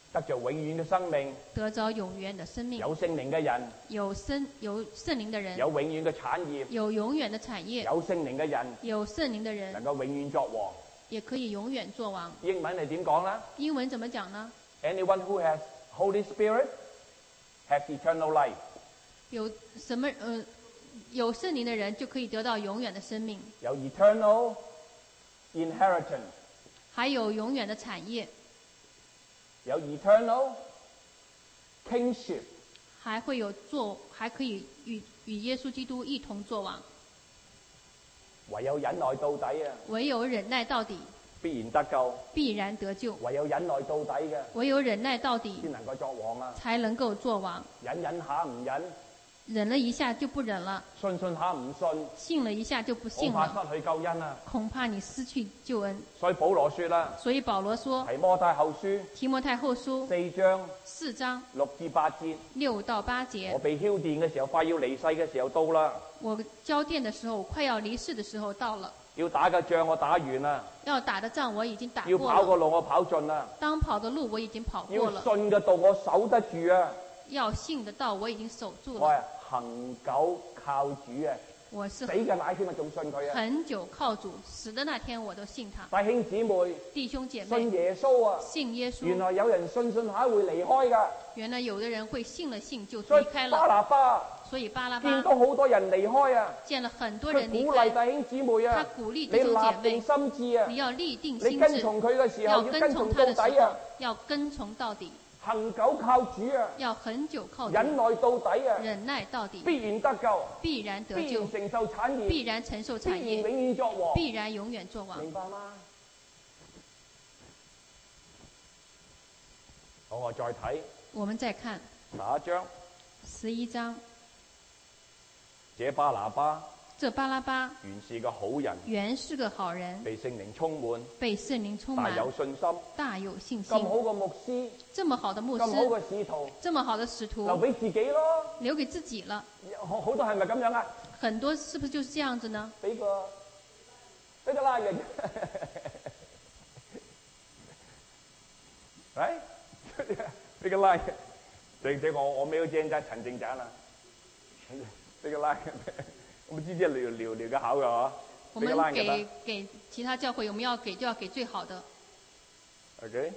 B: 得着永遠嘅生命，
A: 得着永遠的生命。
B: 有聖靈嘅人，
A: 有聖有聖靈的人，
B: 有永遠嘅產業，
A: 有永遠的產業。
B: 有聖靈嘅人，
A: 有聖靈的人，
B: 能夠永遠作王，
A: 也可以永遠作王。
B: 英文係點講啦？
A: 英文怎麼講呢？
B: Anyone who has Holy Spirit has eternal life。
A: 有什麼呃，有聖靈的人就可以得到永遠的生命，
B: 有 eternal inheritance，
A: 還有永遠的產業，
B: 有 eternal kingship，
A: 還會有做，還可以與與耶穌基督一同作王。
B: 唯有忍耐到底啊！
A: 唯有忍耐到底，
B: 必然得救，
A: 必然得救。
B: 唯有忍耐到底嘅，
A: 唯有忍耐到底，
B: 先能夠作王啊！
A: 才能夠作王。
B: 忍忍下唔忍，
A: 忍了一下就不忍了，
B: 信信下唔信，
A: 信了一下就不信了，
B: 恐怕失去救恩啊！
A: 恐怕你失去救恩。
B: 所以保羅說啦，
A: 所以保羅說，
B: 提摩太後書
A: 提摩太後書
B: 四章
A: 四章
B: 六至八節，
A: 六到八節，
B: 我被澆電嘅時候，快要離世嘅時候到啦。
A: 我交電的時候，快要離世的時候到了。
B: 要打嘅仗我打完啦，
A: 要打的仗我已經打過
B: 要
A: 了。
B: 跑個路我跑盡啦，
A: 當跑的路我已經跑過
B: 要
A: 了。
B: 信嘅道我守得住啊！
A: 要信的道我已經守住
B: 我係
A: 了。
B: 恒久靠主啊！
A: 我是
B: 死嘅那天咪仲信佢啊！
A: 很久靠主，死的那天我都信他。
B: 弟兄姊妹，
A: 弟兄姐
B: 信
A: 妹，
B: 耶穌啊！
A: 信耶穌。
B: 原來有人信信下會離開㗎，
A: 原來有的人會信了信就
B: 所以
A: 離開
B: 巴
A: 了。
B: 拿巴
A: 所以巴拉
B: 見
A: 巴
B: 到好多人離開啊，
A: 見了很多
B: 佢
A: 人離
B: 鼓勵
A: 開，
B: 弟兄姊妹啊，
A: 他鼓勵
B: 你
A: 弟兄姐
B: 立定
A: 妹，
B: 心志啊，
A: 你要立定
B: 你
A: 心志，
B: 跟從佢嘅時候
A: 要
B: 要跟
A: 跟從他
B: 從到底啊
A: 的時候，要跟從到底，
B: 恒久靠主啊，
A: 要很久靠主，
B: 忍耐到底啊，
A: 忍耐到底，
B: 必然得救，
A: 必然得救
B: 必然，承受產業，
A: 必然承受產
B: 必然
A: 業，
B: 永遠作王，
A: 必然永遠作王。
B: 明白嗎？好，我再睇
A: 我們再看
B: 下一章，
A: 十一章，
B: 這巴拿巴
A: 這巴拉巴
B: 原是個好人，
A: 原是個好人，
B: 被聖靈充滿，
A: 被聖靈充
B: 大
A: 滿，
B: 有信心，
A: 大有信
B: 咁
A: 心。
B: 好個牧師，
A: 這麼好的牧
B: 咁好
A: 師，
B: 嘅使徒，
A: 這麼好的使
B: 留
A: 徒，
B: 俾自己咯。
A: 留給自己了。
B: 好好多係咪咁樣啊？
A: 很多是不是就是這樣子呢？
B: 俾個俾個 like 嘅，right？俾個 like，正正我我沒有見在陳正展啦，俾個 like，我們直接聊聊聊個好嘅嗬。
A: 我們給給其他教會，我們要給就要給最好的。
B: OK，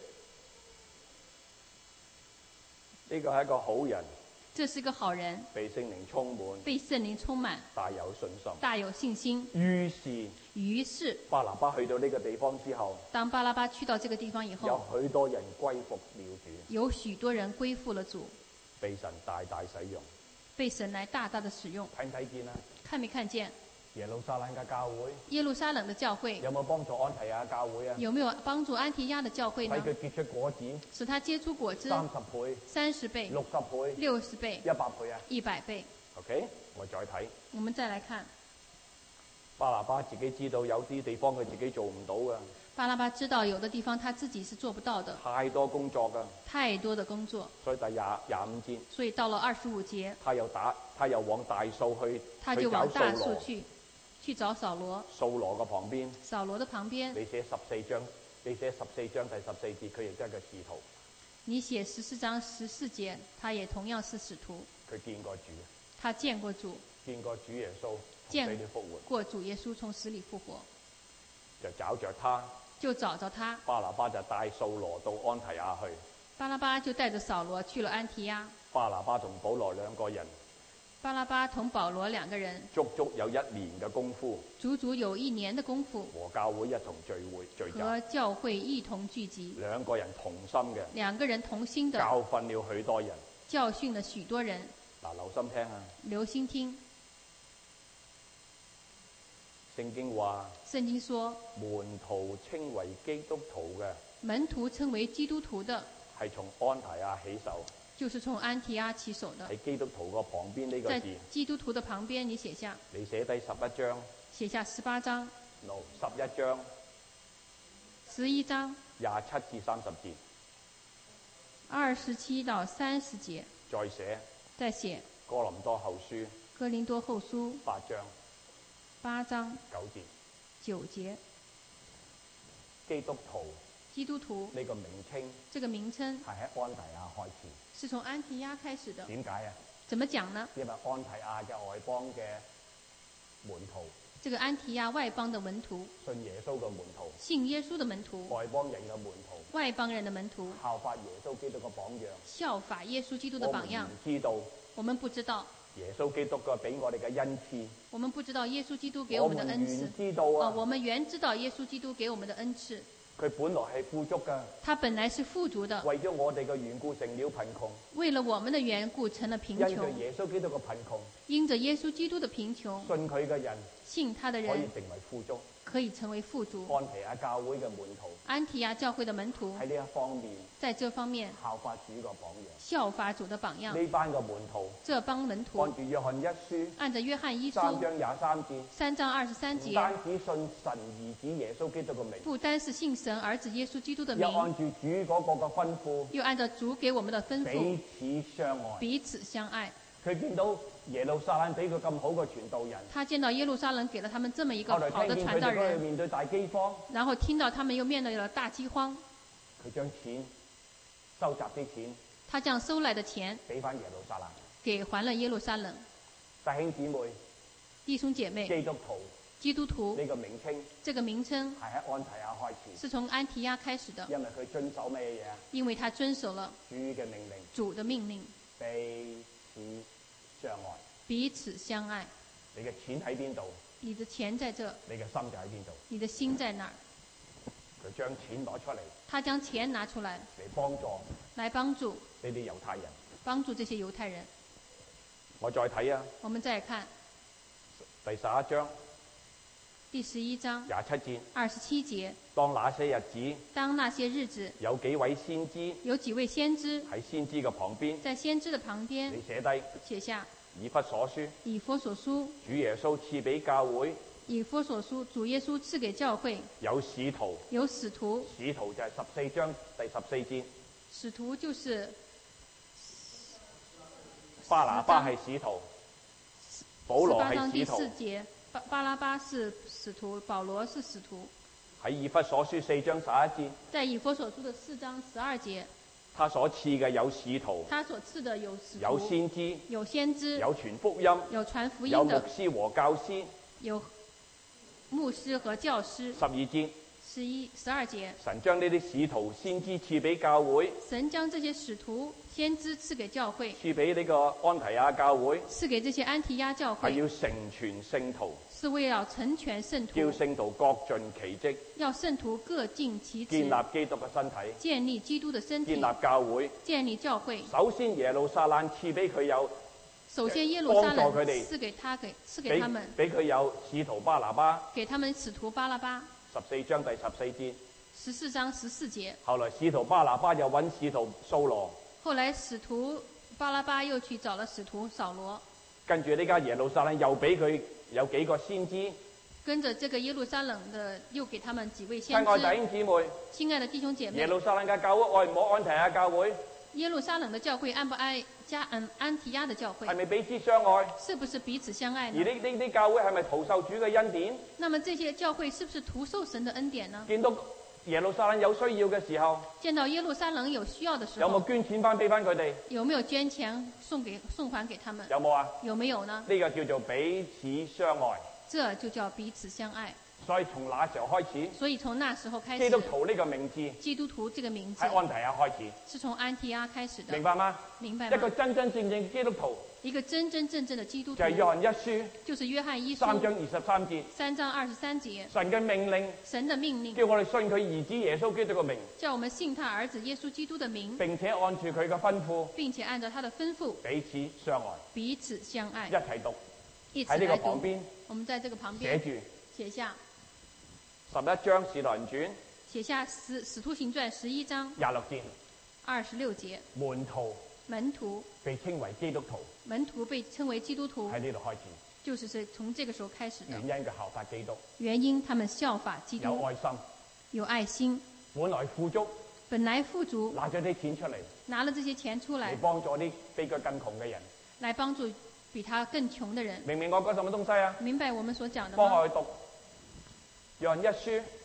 B: 呢個係一個好人，
A: 這是個好人，
B: 被聖靈充滿，
A: 被聖靈充滿，
B: 大有信心。
A: 大有信心。
B: 於是
A: 於是
B: 巴拿巴去到呢個地方之後，
A: 當巴拉巴去到這個地方以
B: 有
A: 後，
B: 許多人歸服了主，
A: 有許多人歸附了主，
B: 被神大大使用。
A: 被神來大大的使用。
B: 睇唔睇見啊？
A: 看沒看見？
B: 耶路撒冷嘅教會
A: 耶路撒冷的教會
B: 有冇幫助安提亞教會啊？
A: 有沒有幫助安提亞的教會
B: 使
A: 呢？
B: 佢結出果子
A: 使它結出果子
B: 三十倍、
A: 三十倍、
B: 六十倍、
A: 六十倍、
B: 一百倍啊
A: 一百倍。
B: ？OK，我再睇
A: 我們再來看，
B: 巴拿巴自己知道有啲地方佢自己做唔到噶，
A: 巴拉巴知道有的地方他自己是做不到的，
B: 太多工作噶，
A: 太多的工作，
B: 所以第廿廿五節，
A: 所以到了二十五節，
B: 他又打，他又往大數去
A: 他
B: 去找
A: 就往大
B: 掃羅，
A: 數去，去找掃羅。
B: 掃羅嘅旁邊，
A: 掃羅的旁邊，
B: 你寫十四章，你寫十四章第十四節，佢亦都係個使徒，
A: 你寫十四章十四節，他也同樣是使徒，
B: 佢見過主，
A: 他見過主，
B: 見過主耶穌從死
A: 見
B: 裏復活，
A: 過主耶穌從死裏復活，
B: 就找着他。
A: 就找着他。
B: 巴拿巴就帶掃羅到安提亞去，
A: 巴拉巴就帶着掃羅去了安提亞。
B: 巴拿巴同保羅兩個人
A: 巴拉巴同保羅兩個人
B: 足足有一年嘅功夫，
A: 足足有一年的功夫，
B: 和教會一同聚會聚集，
A: 和教會一同聚集，
B: 兩個人同心嘅，
A: 兩個人同心的
B: 教訓了許多人。
A: 教訓了許多人。
B: 嗱，留心聽啊！
A: 留心聽，
B: 聖經話
A: 聖經說，
B: 門徒稱為基督徒嘅
A: 門徒稱為基督徒的，
B: 係從安提亞起手，
A: 就是從安提亞起手的。
B: 喺基督徒個旁邊呢個
A: 在
B: 字，
A: 基督徒的旁邊，你寫下，
B: 你寫低十一章，
A: 寫下十八章、
B: no 十一章
A: 十一章
B: 廿七至三十節，
A: 二十七到三十節，
B: 再寫
A: 再寫
B: 哥林多後書
A: 哥林多後書
B: 八章
A: 八章
B: 九節。
A: 九節。
B: 基督徒
A: 基督徒
B: 呢個名稱
A: 這個名稱
B: 係喺安提亞開始，
A: 是從安提亞開始的。
B: 點解啊？
A: 怎麼講呢？
B: 因為安提亞嘅外邦嘅門徒，
A: 這個安提亞外邦的門徒，
B: 信耶穌嘅門徒，
A: 信耶穌的門徒，
B: 外邦人嘅門徒，
A: 外邦人的門徒，
B: 效法耶穌基督嘅榜樣，
A: 效法耶穌基督的榜樣。
B: 我們唔知道，
A: 我們不知道
B: 耶穌基督嘅俾我哋嘅恩賜，
A: 我們不知道耶穌基督給我們的恩賜。
B: 我們知道啊，
A: 哦，我們原知道耶穌基督給我們的恩賜。
B: 佢本來係富足噶，
A: 他本來是富足的，
B: 為咗我哋嘅緣故成了貧窮，
A: 為了我們的緣故成了貧窮。
B: 因着耶穌基督嘅貧窮，
A: 因着耶穌基督的貧窮，
B: 信佢嘅人，
A: 信他的人
B: 可以成為富足，
A: 可以成為富足。
B: 安提亞教會嘅門徒，
A: 安提亞教會的門徒
B: 喺呢一方面，
A: 在這方面
B: 效法主嘅榜樣，
A: 效法主的榜樣。
B: 呢班嘅門徒，
A: 這幫門徒
B: 按住約翰一書，
A: 按着約翰一書
B: 三章廿三節，
A: 三章二十三節，
B: 唔單止信神兒子耶穌基督嘅名，
A: 不單是信神兒子耶穌基督的名，
B: 又按住主嗰個嘅吩咐，
A: 又按照主給我們的吩咐，
B: 彼此相愛，
A: 彼此相愛。
B: 佢見到耶路撒冷俾佢咁好嘅傳道人，
A: 他見到耶路撒冷給了他們這麼一個
B: 後來
A: 好的
B: 聽見佢哋
A: 傳道人，
B: 面對大饑荒，
A: 然後聽到他們又面對了大饑荒，
B: 佢將錢收集啲錢，
A: 他將收來的錢
B: 俾翻耶路撒冷，
A: 給還了耶路撒冷。
B: 弟兄姊妹，
A: 弟兄姐妹，
B: 基督徒
A: 基督徒
B: 呢個名稱
A: 這個名稱
B: 係喺安提亞開始，
A: 是從安提亞開始的，
B: 因為佢遵守咩嘢啊？
A: 因為他遵守了
B: 主嘅命令，
A: 主的命令，
B: 彼此相愛。
A: 彼此相愛。
B: 你嘅錢喺邊度？
A: 你的錢在這，
B: 你嘅心就喺邊度？
A: 你的心在哪兒？
B: 佢將錢攞出嚟，
A: 他將錢拿出來
B: 嚟幫助
A: 來幫助
B: 呢啲猶太人。
A: 幫助這些猶太人。
B: 我再睇啊，
A: 我們再看
B: 第十一章
A: 第十一章
B: 廿七節，
A: 二十七節。
B: 當那些日子，
A: 當那些日子，
B: 有幾位先知
A: 有幾位先知
B: 喺先知嘅旁邊，
A: 在先知的旁邊
B: 你寫低
A: 寫下
B: 以弗所書，
A: 以弗所書，
B: 主耶穌賜俾教會
A: 以弗所書，主耶穌賜給教會
B: 有使徒，
A: 有使徒，
B: 使徒就係十四章第十四節，
A: 使徒就是
B: 巴拿巴係使徒，保羅係使
A: 第四
B: 徒。
A: 節，巴巴拉巴是使徒，保羅是使徒。
B: 喺以弗所書四章十一節，
A: 在以弗所書的四章十二節，
B: 他所賜嘅有使徒，
A: 他所賜的有使徒，
B: 有先知，
A: 有先知，
B: 有傳福音，
A: 有傳福
B: 有牧
A: 音的，
B: 師和教師。
A: 有牧師和教師。
B: 十二節，
A: 十一、十二節，
B: 神將呢啲使徒先知賜俾教會，
A: 神將這些使徒先知賜給教會，
B: 賜俾呢個安提亞教會，
A: 賜給這些安提亞教會，
B: 係要成全聖徒，
A: 是為了成全聖徒，
B: 叫聖徒各盡其職，
A: 要聖徒各盡其職，
B: 建立基督嘅身體，
A: 建立基督的身體，
B: 建立教會，
A: 建立教會。
B: 首先耶路撒冷賜俾佢有，
A: 首先耶路撒冷
B: 幫助佢哋
A: 賜給他給賜給
B: 俾
A: 他們，
B: 俾佢有使徒巴拿巴。
A: 給他們使徒巴拉巴。
B: 十四章第十四節，
A: 十四章十四節。
B: 後來使徒巴拿巴又揾使徒掃羅，
A: 後來使徒巴拉巴又去找了使徒掃羅，
B: 跟住呢家耶路撒冷又俾佢有幾個先知。
A: 跟着這個耶路撒冷的又給他們幾位先知。
B: 親愛弟兄姊妹，
A: 親愛的弟兄姐妹，
B: 耶路撒冷嘅教會愛唔愛安提亞教會？
A: 耶路撒冷的教會愛不愛加嗯安提亞的教會？
B: 係咪彼此相愛？
A: 是不是彼此相愛呢？
B: 而呢呢啲教會係咪徒受主嘅恩典？
A: 那麼這些教會是不是徒受神的恩典呢？
B: 見到耶路撒冷有需要嘅時候，
A: 見到耶路撒冷有需要的時
B: 有
A: 候，
B: 冇捐錢翻俾翻佢哋？
A: 有沒有捐錢送給送還給他們？
B: 有冇啊？
A: 有沒有呢？
B: 呢個叫做彼此相愛。
A: 這就叫彼此相愛。
B: 所以從那時候開始，
A: 所以從那時候開始，
B: 基督徒呢個名字
A: 基督徒這個名字
B: 喺安提亞開始，
A: 是從安提亞開始的。
B: 明白嗎？
A: 明白
B: 一個
A: 嗎？
B: 真真正正嘅基督徒
A: 一個真真正正的基督徒
B: 就係約翰一書
A: 就是約翰一書
B: 三章二十三節，
A: 三章二十三節，
B: 神嘅命令
A: 神的命令
B: 叫我哋信佢兒子耶穌基督嘅名，
A: 叫我們信他兒子耶穌基督的名，
B: 並且按住佢嘅吩咐
A: 並且按照他的吩咐
B: 彼此相愛，
A: 彼此相愛
B: 一。齊讀
A: 一起
B: 喺呢個
A: 來讀。
B: 旁邊
A: 我們在這個旁邊
B: 寫住
A: 寫下
B: 十一章使徒行傳
A: 寫下使使徒行傳十一章
B: 廿六節，
A: 二十六節。
B: 門徒
A: 門徒
B: 被稱為基督徒，
A: 門徒被稱為基督徒，
B: 喺呢度開始，
A: 就是是從這個時候開始的。
B: 原因嘅效法基督，
A: 原因他們效法基督，
B: 有愛心，
A: 有愛心，
B: 本來富足，
A: 本來富足，
B: 拿咗啲錢出嚟
A: 拿了這些錢出來
B: 嚟幫助啲比佢更窮嘅人。
A: 來幫助比他更窮的人。
B: 明唔明我講什麼東西啊？
A: 明白我們所講的嗎？
B: 幫我去讀約翰一書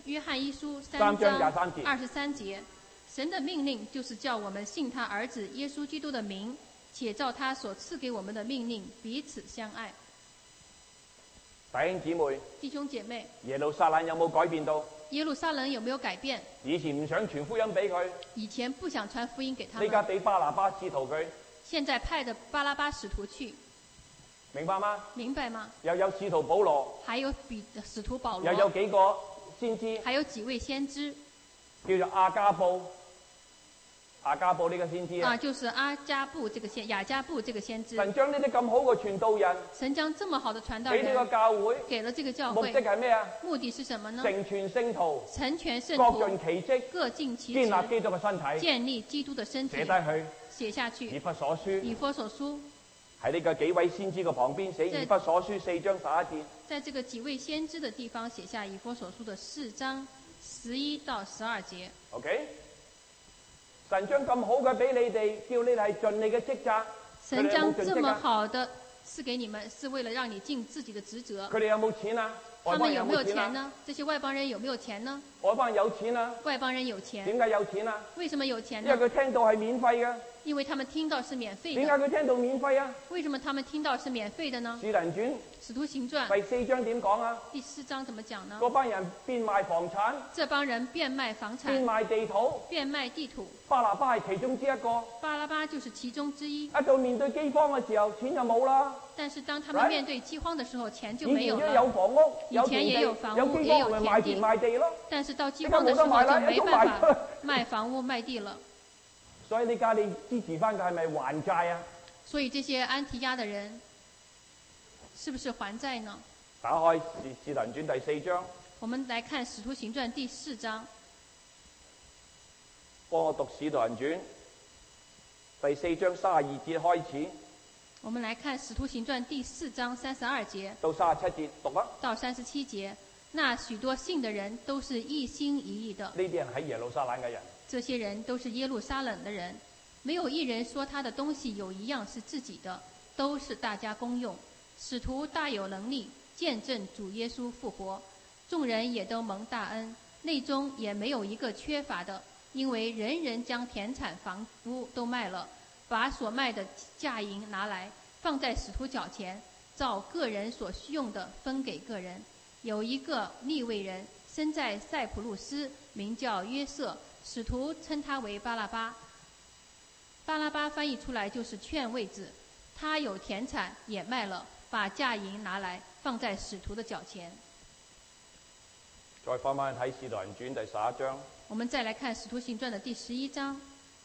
A: 約翰一書
B: 三
A: 三
B: 章廿
A: 章
B: 三節。
A: 二十三節，神的命令就是叫我们信他兒子耶穌基督的名，且照他所賜給我們的命令彼此相愛。
B: 弟兄姊妹，
A: 弟兄姐妹，
B: 耶路撒冷有冇改變到？
A: 耶路撒冷有沒有改變？
B: 以前唔想傳福音俾佢，
A: 以前不想傳福音給他
B: 呢家
A: 們，
B: 俾巴拿巴使徒佢，
A: 現在派的巴拉巴使徒去，
B: 明白嗎？
A: 明白嗎？
B: 又有使徒保羅，
A: 還有比使徒保
B: 又有
A: 羅，
B: 幾個先知，
A: 還有幾位先知
B: 叫做亞加布。亞加布呢個先知啊，
A: 啊，就是阿加布這個先亞加布這個先知。
B: 神將呢啲咁好嘅傳道人
A: 神將這麼好的傳道
B: 俾呢個
A: 人
B: 教會，
A: 給了這個教
B: 目的
A: 會，
B: 係咩啊？
A: 目的是什麼呢？
B: 成全聖徒，
A: 成全聖
B: 各盡
A: 徒，
B: 其職，
A: 各盡其
B: 建立
A: 職，
B: 基督嘅身體。
A: 建立基督的身體
B: 寫低。去，
A: 寫下去，
B: 以弗所書
A: 以弗所書，
B: 喺呢個幾位先知嘅旁邊寫以弗所書四章十一節。
A: 在這個幾位先知的地方寫下以弗所書的四章十一到十二節。
B: OK， 神將咁好嘅俾你哋，叫你哋係盡你嘅職責。
A: 神將
B: 佢哋有冇盡
A: 這麼
B: 職啊？
A: 好的賜給你們，是為了讓你盡自己的職責。
B: 佢哋有冇錢啊？
A: 他
B: 外邦人
A: 們有沒有
B: 錢啊？
A: 錢呢？這些外邦人有沒有錢呢？
B: 外邦人有錢啊？
A: 外邦人有錢，
B: 點解有錢啊？
A: 為什麼有錢
B: 因為
A: 呢？
B: 佢聽到係免費嘅。
A: 因為他們聽到是免費
B: 點解
A: 的。
B: 佢聽到免費啊？
A: 為什麼他們聽到是免費的呢？
B: 使徒行傳
A: 使徒行傳
B: 第四章點講啊？
A: 第四章怎麼講呢？
B: 嗰班人變賣房產，
A: 這幫人變賣房
B: 變
A: 產，
B: 賣地土。
A: 變賣地土。
B: 巴拿巴係其中之一個。
A: 巴拉巴就是其中之一。
B: 一到面對饑荒嘅時候，錢就冇啦。
A: 但是當他們面對饑荒的時候，錢就
B: 以前
A: 沒有
B: 都有
A: 了。
B: 房屋，有
A: 以前
B: 田地，
A: 也有房屋
B: 有饑
A: 也有
B: 荒咪賣田
A: 田地
B: 賣地咯。
A: 但是到饑荒的時候就沒辦法賣房屋賣地了。
B: 所以呢家你支持翻佢係咪還債啊？
A: 所以這些安提亞的人，是不是還債呢？
B: 打開《使徒行傳》第四章，
A: 我們來看《使徒行傳》第四章，
B: 幫我讀《使徒行傳》第四章三十二節開始
A: 我們來看《使徒行傳》第四章三十二節
B: 到三十七節，讀啊！
A: 到三十七節。那許多信的人都是一心一意的，
B: 呢啲人喺耶路撒冷嘅人，
A: 這些人都是耶路撒冷的人，沒有一人說他的東西有一樣是自己的，都是大家公用。使徒大有能力，見證主耶穌復活，眾人也都蒙大恩，內中也沒有一個缺乏的，因為人人將田產房屋都賣了，把所賣的價銀拿來，放在使徒腳前，照個人所需用的分給個人。有一個利未人生在塞浦路斯，名叫約瑟，使徒稱他為巴拉巴。巴拉巴翻譯出來就是勸慰子。他有田產也賣了，把價銀拿來放在使徒的腳前。
B: 再翻翻睇《使徒行傳》第十一章，
A: 我們再來看《使徒行傳》的第十一章。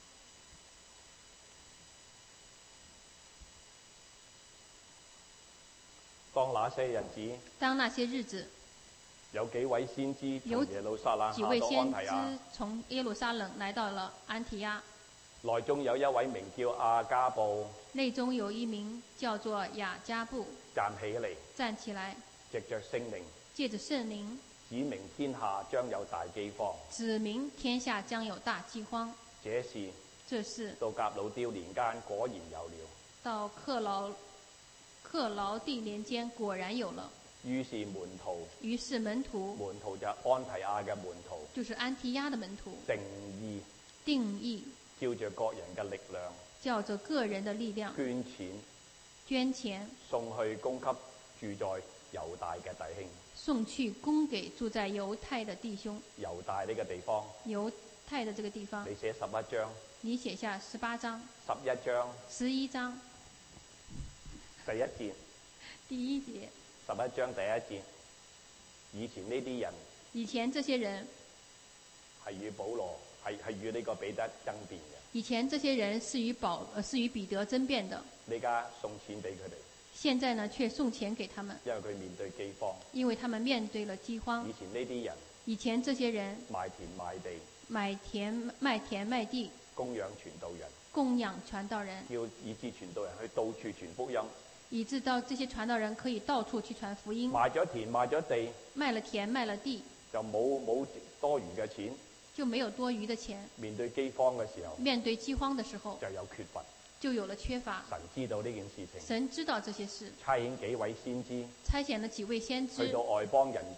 B: 當那些日子，
A: 當那些日子，
B: 有幾位先知
A: 有
B: 從耶路撒冷
A: 幾
B: 下到
A: 位先知
B: 安提亞，
A: 從耶路撒冷來到了安提亞，
B: 內中有一位名叫亞加布，
A: 內中有一名叫做亞加布，
B: 站起嚟，
A: 站起來，
B: 藉着聖靈，
A: 借着聖靈，
B: 指明天下將有大饑荒。
A: 指明天下將有大饑荒。
B: 這事
A: 這事
B: 到革老丟年間果然有了。
A: 到克勞克勞地年間果然有了。
B: 於是門徒，
A: 於是門徒，
B: 門徒就安提亞嘅門徒，
A: 就是安提亞的門徒，
B: 定意
A: 定義
B: 照着各人嘅力量，
A: 叫着個人的力量
B: 捐錢
A: 捐錢，
B: 送去供給住在猶大嘅弟兄。
A: 送去供給住在猶太的弟兄。
B: 猶大呢個地方，
A: 猶太的這個地方，
B: 你寫十一章，
A: 你寫下十八章、
B: 十一章
A: 十一章
B: 第一節，
A: 第一節。
B: 十一章第一節，以前呢啲人
A: 以前這些人，
B: 係與保羅係係與呢個彼得爭辯嘅。
A: 以前這些人是與保呃是與彼得爭辯的，
B: 呢家送錢俾佢哋，
A: 現在呢卻送錢給他們，
B: 因為佢面對饑荒。
A: 因為他們面對了饑荒
B: 以。前呢啲人
A: 以前這些人
B: 賣田賣地，
A: 買田賣田賣地，
B: 供養傳道人，
A: 供養傳道人，
B: 要以致傳道人去到處傳福音。
A: 以致到這些傳道人可以到處去傳福音。
B: 賣咗田賣咗地，
A: 賣了田賣了地，
B: 就冇冇多餘嘅錢。
A: 就沒有多餘的錢。
B: 面對饑荒嘅時候，
A: 面對饑荒的時候，
B: 就有缺乏，
A: 就有了缺乏。
B: 神知道呢件事情，
A: 神知道這些事，
B: 差遣幾位先知
A: 差遣了幾位先知
B: 去到外邦人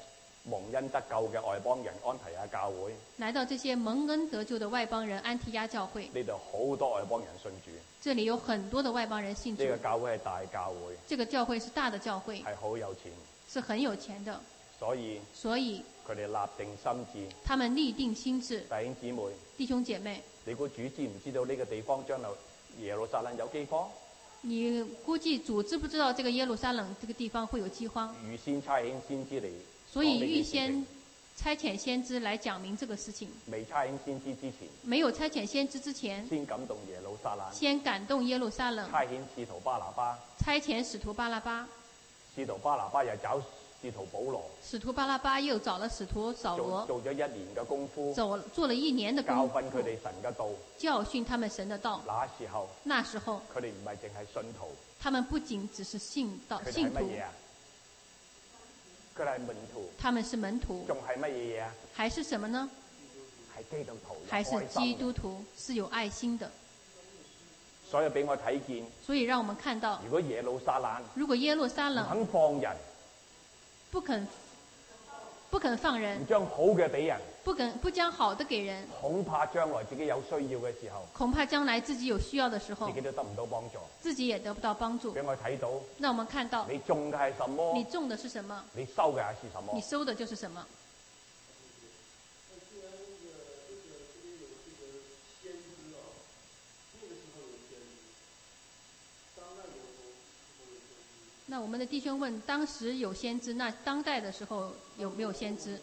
B: 蒙恩得救嘅外邦人安提亞教會，
A: 來到這些蒙恩得救的外邦人安提亞教會，
B: 呢度好多外邦人信主。
A: 這裡有很多的外邦人信主。
B: 呢個教會係大教會，
A: 這個教會是大的教會，
B: 係好有錢，
A: 是很有錢的。
B: 所以
A: 所以
B: 佢哋立定心志，
A: 他們立定心志。
B: 弟兄姊妹，
A: 弟兄姐妹，
B: 你估主知唔知道呢個地方將來耶路撒冷有饑荒？
A: 你估計主知不知道這個耶路撒冷這個地方會有饑荒？
B: 預先差遣先知嚟，
A: 所以預先差遣先知來講明這個事情。
B: 未差遣先知之前，
A: 沒有差遣先知之前，
B: 先感動耶路撒冷，
A: 先感動耶路撒冷，
B: 差遣使徒巴拿巴，
A: 差遣使徒巴拉巴，
B: 使徒巴拿巴又找使徒保羅，
A: 使徒巴拉巴又找了使徒掃羅，
B: 做咗一年嘅功夫，
A: 走做了一年的功夫，
B: 教訓佢哋神嘅道，
A: 教訓他們神的道。
B: 那時候，
A: 那時候，
B: 佢哋唔係淨係信徒，
A: 他們不僅只是信道
B: 佢哋
A: 信徒，
B: 係乜嘢啊？佢哋係門徒，
A: 他們是門徒，
B: 仲係乜嘢嘢啊？
A: 還是什麼呢？
B: 係基督徒，
A: 還是基督徒，是有愛心的。
B: 所以俾我睇見，
A: 所以讓我們看到，
B: 如果耶路撒冷，
A: 如果耶路撒冷
B: 唔肯放人，
A: 不肯不肯放人，
B: 唔將好嘅俾人，
A: 不肯不將好的給人，
B: 恐怕將來自己有需要嘅時候，
A: 恐怕將來自己有需要的時候，
B: 自己都得唔到幫助，
A: 自己也得不到幫助。
B: 俾我睇到，
A: 那我們看到，
B: 你種嘅係什麼？
A: 你種的是什麼？
B: 你收嘅係是什麼？
A: 你收的就是什麼？那我們的弟兄問：當時有先知，那當代的時候有沒有先知？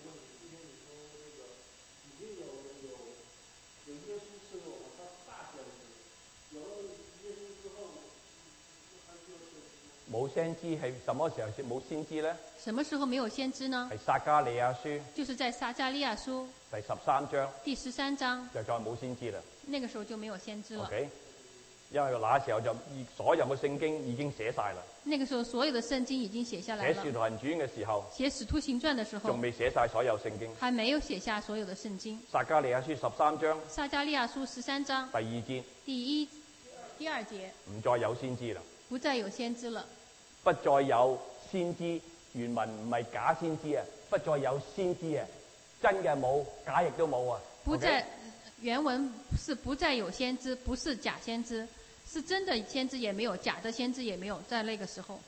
B: 冇先知係什麼時候冇先知呢？
A: 什麼時候沒有先知呢？
B: 係撒迦利亞書，
A: 就是在撒迦利亞書
B: 第十三章，
A: 第十三章
B: 就再冇先知啦。
A: 那個時候就沒有先知了。
B: Okay? 因為那時候就所有嘅聖經已經寫晒啦。
A: 那個時候所有的聖經已經寫下來了。
B: 寫使徒行傳嘅時候，
A: 寫使徒行傳的時候，
B: 仲未寫晒所有聖經。
A: 還沒有寫下所有的聖經。
B: 撒迦利亞書十三章，
A: 撒迦利亞書十三章
B: 第二節，
A: 第一、第二節，
B: 唔再有先知啦。
A: 不再有先知了。
B: 不再有先知，原文唔係假先知啊，不再有先知啊，真嘅冇，假亦都冇啊。
A: 不再、okay?
B: 原
A: 文是不再有先知，不是假先知，是真的先知也沒有，假的先知也沒有，在那個時候。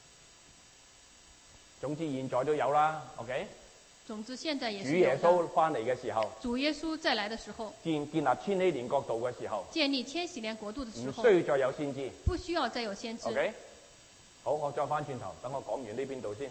B: 總之現在都有啦 ，OK。
A: 總之現在也是有。
B: 主耶穌翻嚟嘅時候，
A: 主耶穌再來的時候，
B: 建建立千禧年國度嘅時候，
A: 建立千禧年國度的時候，
B: 唔需要再有先知，
A: 不需要再有先知。
B: OK。好，我再翻轉頭，等我講完呢邊度先。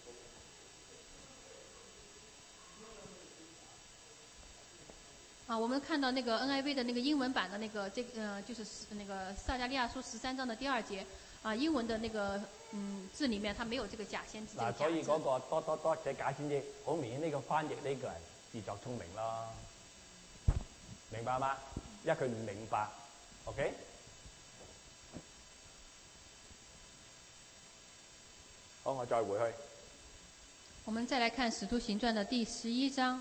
A: 啊，我們看到那個 N I V 的那個英文版的那個，這呃，就是那個撒迦利亞書十三章的第二節，啊，英文的那個嗯字裡面，它沒有這個假先知。嗱，
B: 所以嗰個多多多寫假先知，好明顯呢個翻譯呢個係自作聰明咯，明白嗎？因為佢唔明白 ，OK。好，我再回去。
A: 我們再來看《使徒行傳》的第十一章。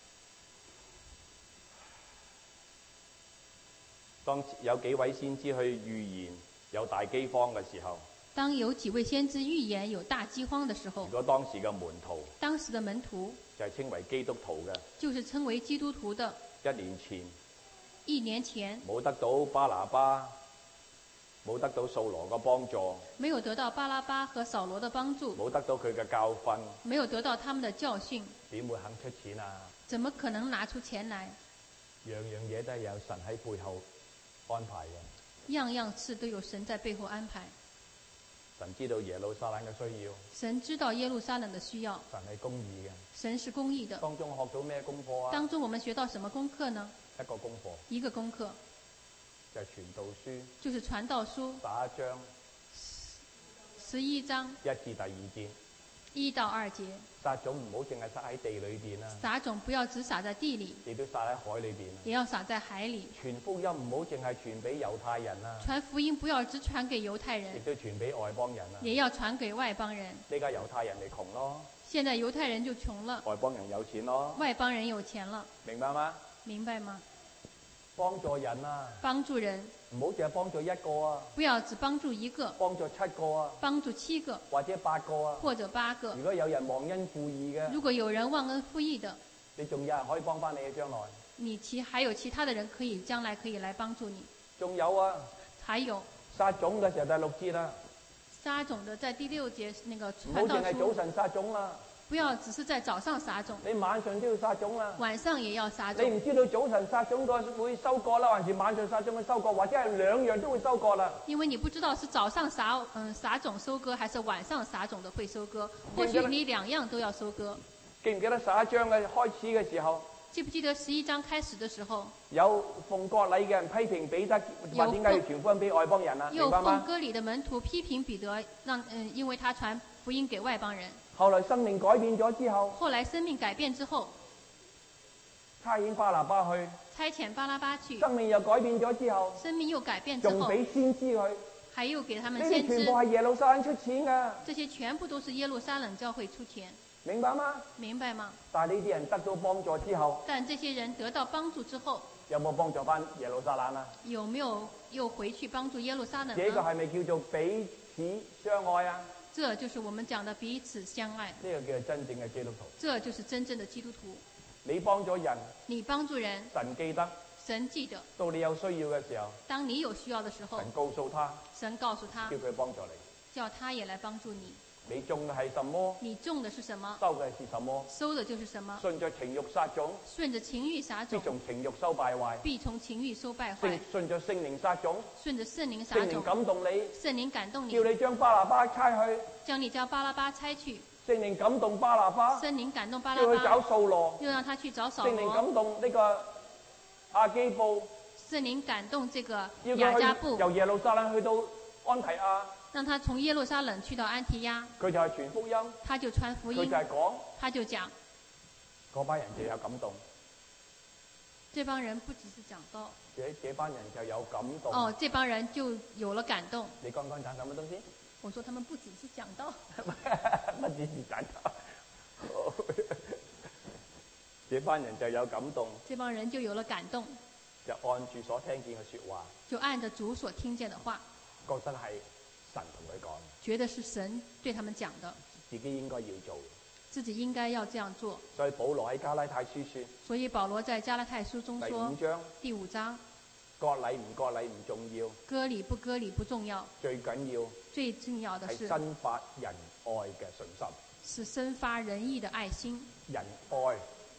B: 當有幾位先知去預言有大饑荒嘅時候，
A: 當有幾位先知預言有大饑荒的時候，
B: 如果當時嘅門徒，
A: 當時的門徒
B: 就係稱為基督徒嘅，
A: 就是稱為基督徒的。
B: 一年前，
A: 一年前
B: 冇得到巴拿巴。冇得到掃羅嘅幫助，
A: 沒有得到巴拉巴和掃羅的幫助，
B: 冇得到佢嘅教訓，
A: 沒有得到他們的教訓，
B: 點會肯出錢啊？
A: 怎麼可能拿出錢來？
B: 樣樣嘢都係有神喺背後安排嘅，
A: 樣樣事都有神在背後安排。
B: 神知道耶路撒冷嘅需要，
A: 神知道耶路撒冷的需要，
B: 神係公義嘅，
A: 神是公義的。
B: 當中學到咩功課啊？
A: 當中我們學到什麼功課呢？
B: 一個功課，
A: 一個功課。
B: 就係傳道書，
A: 就是傳道書，
B: 打一章，
A: 十一章，
B: 一至第二節，
A: 一到二節。
B: 撒種唔好淨係撒喺地裏邊啊！
A: 撒種不要只撒在地裏，
B: 亦都撒喺海裏邊。
A: 也要撒在海裏。
B: 傳福音唔好淨係傳俾猶太人啊！
A: 傳福音不要只傳給猶太人，
B: 亦都傳俾外邦人啊！
A: 也要傳給外邦人。
B: 呢家猶太人咪窮咯，
A: 現在猶太人就窮了，
B: 外邦人有錢咯，
A: 外邦人有錢了，
B: 明白嗎？
A: 明白嗎？
B: 幫助人啊，
A: 幫助人，
B: 唔好淨係幫助一個啊，
A: 不要只幫助一個，
B: 幫助七個啊，
A: 幫助七個，
B: 或者八個啊，
A: 或者八個。
B: 如果有人忘恩負義嘅，
A: 如果有人忘恩負義的，
B: 你仲有人可以幫翻你嘅將來。
A: 你其還有其他的人可以將來可以來幫助你。
B: 仲有啊，
A: 還有
B: 撒種嘅時候第六節啦，
A: 撒種的在第六節那個
B: 唔好
A: 傳道
B: 淨係早
A: 書，
B: 晨撒種啦，
A: 不要只是在早上撒種，
B: 你晚上都要撒種啦。
A: 晚上也要撒
B: 你
A: 種。
B: 唔知道早晨撒種個會收割啦，還是晚上撒種會收割，或者係兩樣都會收割啦。
A: 因為你不知道是早上撒嗯撒種收割，還是晚上撒種的會收割，或許你兩樣都要收割。
B: 記唔記得十一章嘅開始嘅時候，
A: 記不記得十一章開始的時候，
B: 有奉割禮嘅人批評彼得話點解要傳福音俾外邦人啊？
A: 有
B: 明白嗎？
A: 奉割禮的門徒批評彼得，讓嗯因為他傳福音給外邦人。
B: 後來生命改變咗之後，
A: 後來生命改變之後，
B: 差遣巴拿巴去，
A: 差遣巴拉巴去，
B: 生命又改變咗之後，
A: 生命又改變之後，
B: 仲俾先知佢，
A: 還有給他
B: 呢
A: 們先知
B: 啲全部。係耶路撒冷出錢㗎，
A: 這些全部都是耶路撒冷教會出錢，
B: 明白嗎？
A: 明白嗎？
B: 但係呢啲人得到幫助之後，
A: 但這些人得到幫助之後，
B: 有冇幫助翻耶路撒冷啊？
A: 有沒有又回去幫助耶路撒冷
B: 這個
A: 呢？
B: 係咪叫做彼此相愛啊？
A: 這就是我們講的彼此相愛，
B: 呢個叫做真正嘅基督徒。
A: 這就是真正的基督徒。
B: 你幫咗人，
A: 你幫助人，
B: 神記得，
A: 神記得，
B: 到你有需要嘅時候，
A: 當你有需要的時候，
B: 神告訴他，
A: 神告訴他
B: 叫，佢幫助你。
A: 叫他也來幫助你。
B: 你種嘅係什麼？
A: 你種的是什麼？
B: 收嘅是什麼？
A: 收的就是什麼？
B: 順着情慾撒種，
A: 順着情欲撒
B: 必
A: 種，
B: 從情慾收敗壞；
A: 必從情欲收敗
B: 聖
A: 壞。
B: 順着聖靈撒種，
A: 順着聖靈撒
B: 聖靈
A: 種，
B: 感動你，
A: 聖靈感動你
B: 叫，你將巴拿巴差去。
A: 將你叫巴拉巴差去。
B: 聖靈感動巴拿巴，
A: 聖靈感動巴
B: 叫佢找
A: 拉巴，
B: 掃羅。
A: 又讓他去找掃
B: 聖靈
A: 羅。
B: 感動呢個亞基布，
A: 聖靈感動這個
B: 要佢去
A: 雅加布，
B: 由耶路撒冷去到安提亞，
A: 讓他從耶路撒冷去到安提亞，
B: 佢就係傳福音，
A: 他就傳福音
B: 佢就，係講，
A: 他就講。
B: 嗰班人就有感動，
A: 這幫人不只是講道，
B: 這這班人就有感動。
A: 哦，這幫人就有了感動。
B: 你剛剛講什麼東西？
A: 我說他們不只是講道，
B: 乜只是講道？這班人就有感動，
A: 這幫人就有了感動，
B: 就按住所聽見嘅説話，
A: 就按着主所聽見的話，
B: 覺得係神同佢講，
A: 覺得是神對他們講的，
B: 自己應該要做。
A: 自己應該要這樣做。
B: 所以保羅喺加拉太書説
A: 所以保羅在加拉太書中
B: 第五
A: 說，
B: 章，
A: 第五章，
B: 割禮唔割禮唔重要，
A: 割禮不割禮不重要，
B: 最緊要
A: 最重要的
B: 係
A: 是
B: 生發仁愛嘅信心。
A: 是生發仁義的愛心，
B: 仁愛，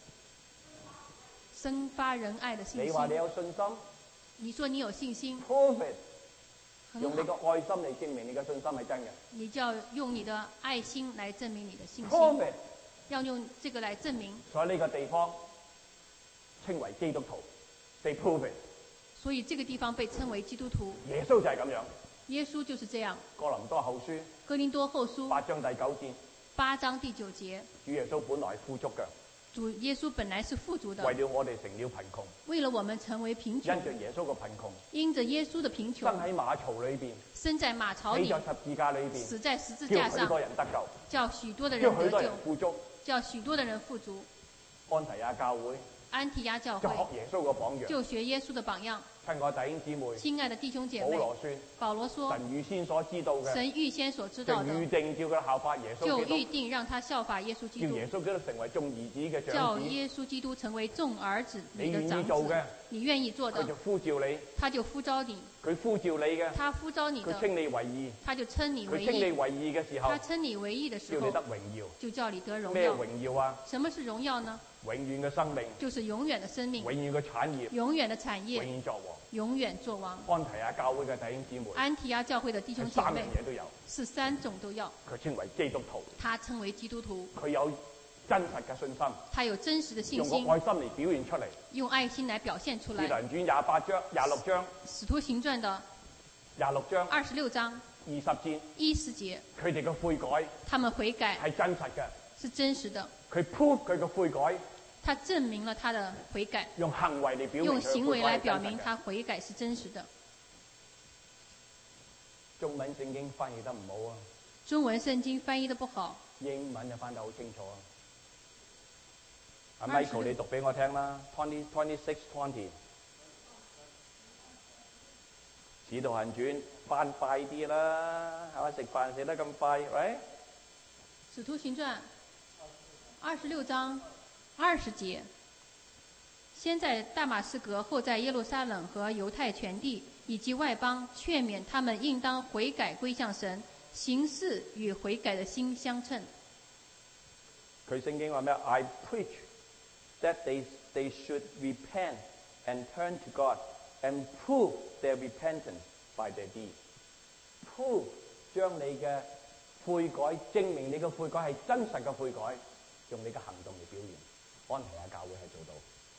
A: 生發仁愛的信心。
B: 你話你有信心
A: 你說你有信心，
B: ，prove it，
A: 很
B: 用你個
A: 好，
B: 愛心嚟證明你嘅信心係真嘅
A: 你就要用你的愛心來證明你的信
B: ，prove
A: 心，
B: it。
A: 要用這個來證明。
B: 所以呢個地方稱為基督徒，they prove it。
A: 所以這個地方被稱為基督徒。
B: 耶穌就係咁樣。
A: 耶穌就是這樣。
B: 哥林多後書
A: 哥林多後書
B: 八章第九節，
A: 八章第九節，
B: 主耶穌本來富足嘅，
A: 主耶穌本來是富足的，
B: 為了我哋成了貧窮，
A: 為了我們成為貧
B: 因
A: 窮，
B: 着耶穌嘅貧窮，
A: 因着耶穌的貧窮，
B: 生喺馬槽裏邊，
A: 生在馬槽裏，
B: 死在十字架裏邊，
A: 死在十字
B: 叫
A: 架上，
B: 許多人得救，
A: 叫許多的
B: 叫許
A: 人得救，
B: 多人富足。
A: 叫許多的人富足。
B: 安提亞教會
A: 安提亞教
B: 就
A: 會
B: 學耶穌嘅榜樣，
A: 就學耶穌的榜樣。
B: 親愛弟兄姊妹，
A: 親愛的弟兄姐妹，
B: 保羅說，
A: 保羅說，
B: 神預先所知道嘅，
A: 神預先所知
B: 就
A: 道的，
B: 預定叫佢效法耶穌
A: 就
B: 基督，
A: 預定讓他效法耶穌基督，
B: 叫耶穌基督成為眾兒子嘅
A: 叫
B: 長子。
A: 耶穌基督成為眾兒子
B: 你
A: 裏的長
B: 願意做嘅
A: 子。，你願意做的，
B: 佢就呼召你，
A: 他就呼召你；
B: 佢呼召你嘅，
A: 他呼召你的，
B: 佢稱你為義，
A: 他就稱你為
B: 佢稱你
A: 義；
B: 為義嘅時候
A: 他，稱你為義的時候
B: 叫你得，榮耀。
A: 就叫你得榮
B: 咩
A: 耀。
B: 榮耀啊？
A: 什麼是榮耀呢？
B: 永遠嘅生命，
A: 就是永遠的生命
B: 永，遠嘅產業，
A: 永遠的產業，
B: 永遠作王。
A: 永遠作王。
B: 安提亞教會嘅弟兄姊妹，
A: 安提亞教會的弟兄姐
B: 係三樣
A: 妹
B: 嘢都有。
A: 是三種都要，
B: 佢稱為基督徒，
A: 他稱為基督徒，
B: 佢有真實嘅信心，
A: 他有真實的信
B: 用
A: 心
B: 個，愛心嚟表現出嚟。
A: 用愛心來表現出
B: 使徒
A: 來。
B: 行傳廿八章、廿六章、
A: 使徒行傳的
B: 廿六章
A: 二十六章
B: 二十節，
A: 一十節，
B: 佢哋嘅悔改
A: 他們悔改
B: 係真實嘅。
A: 是真實的，
B: 佢 prove 佢嘅悔改，
A: 他證明了他的悔改，
B: 用行為嚟表明
A: 用
B: 佢嘅悔
A: 行為來
B: 改係真實嘅。
A: 表明他悔改是真實的。
B: 中文聖經翻譯得唔好啊，
A: 中文聖經翻譯得不好，
B: 英文就翻得好清楚啊。阿
A: 二十
B: Michael，你讀俾我聽啦，twenty twenty six twenty。 使徒行傳翻快啲啦，係嘛？食飯食得咁快，喂？
A: 使徒行傳二十六章二十節，先在大馬士革，後在耶路撒冷和猶太全地以及外邦，勸勉他們應當悔改歸向神，行事與悔改的心相稱。
B: 佢聖經話咩 ？I preach that they they should repent and turn to God and prove their repentance by their deeds. Prove 將你嘅悔改，證明你嘅悔改係真實嘅悔改，用你嘅行動嚟表現。安提阿教會係做到。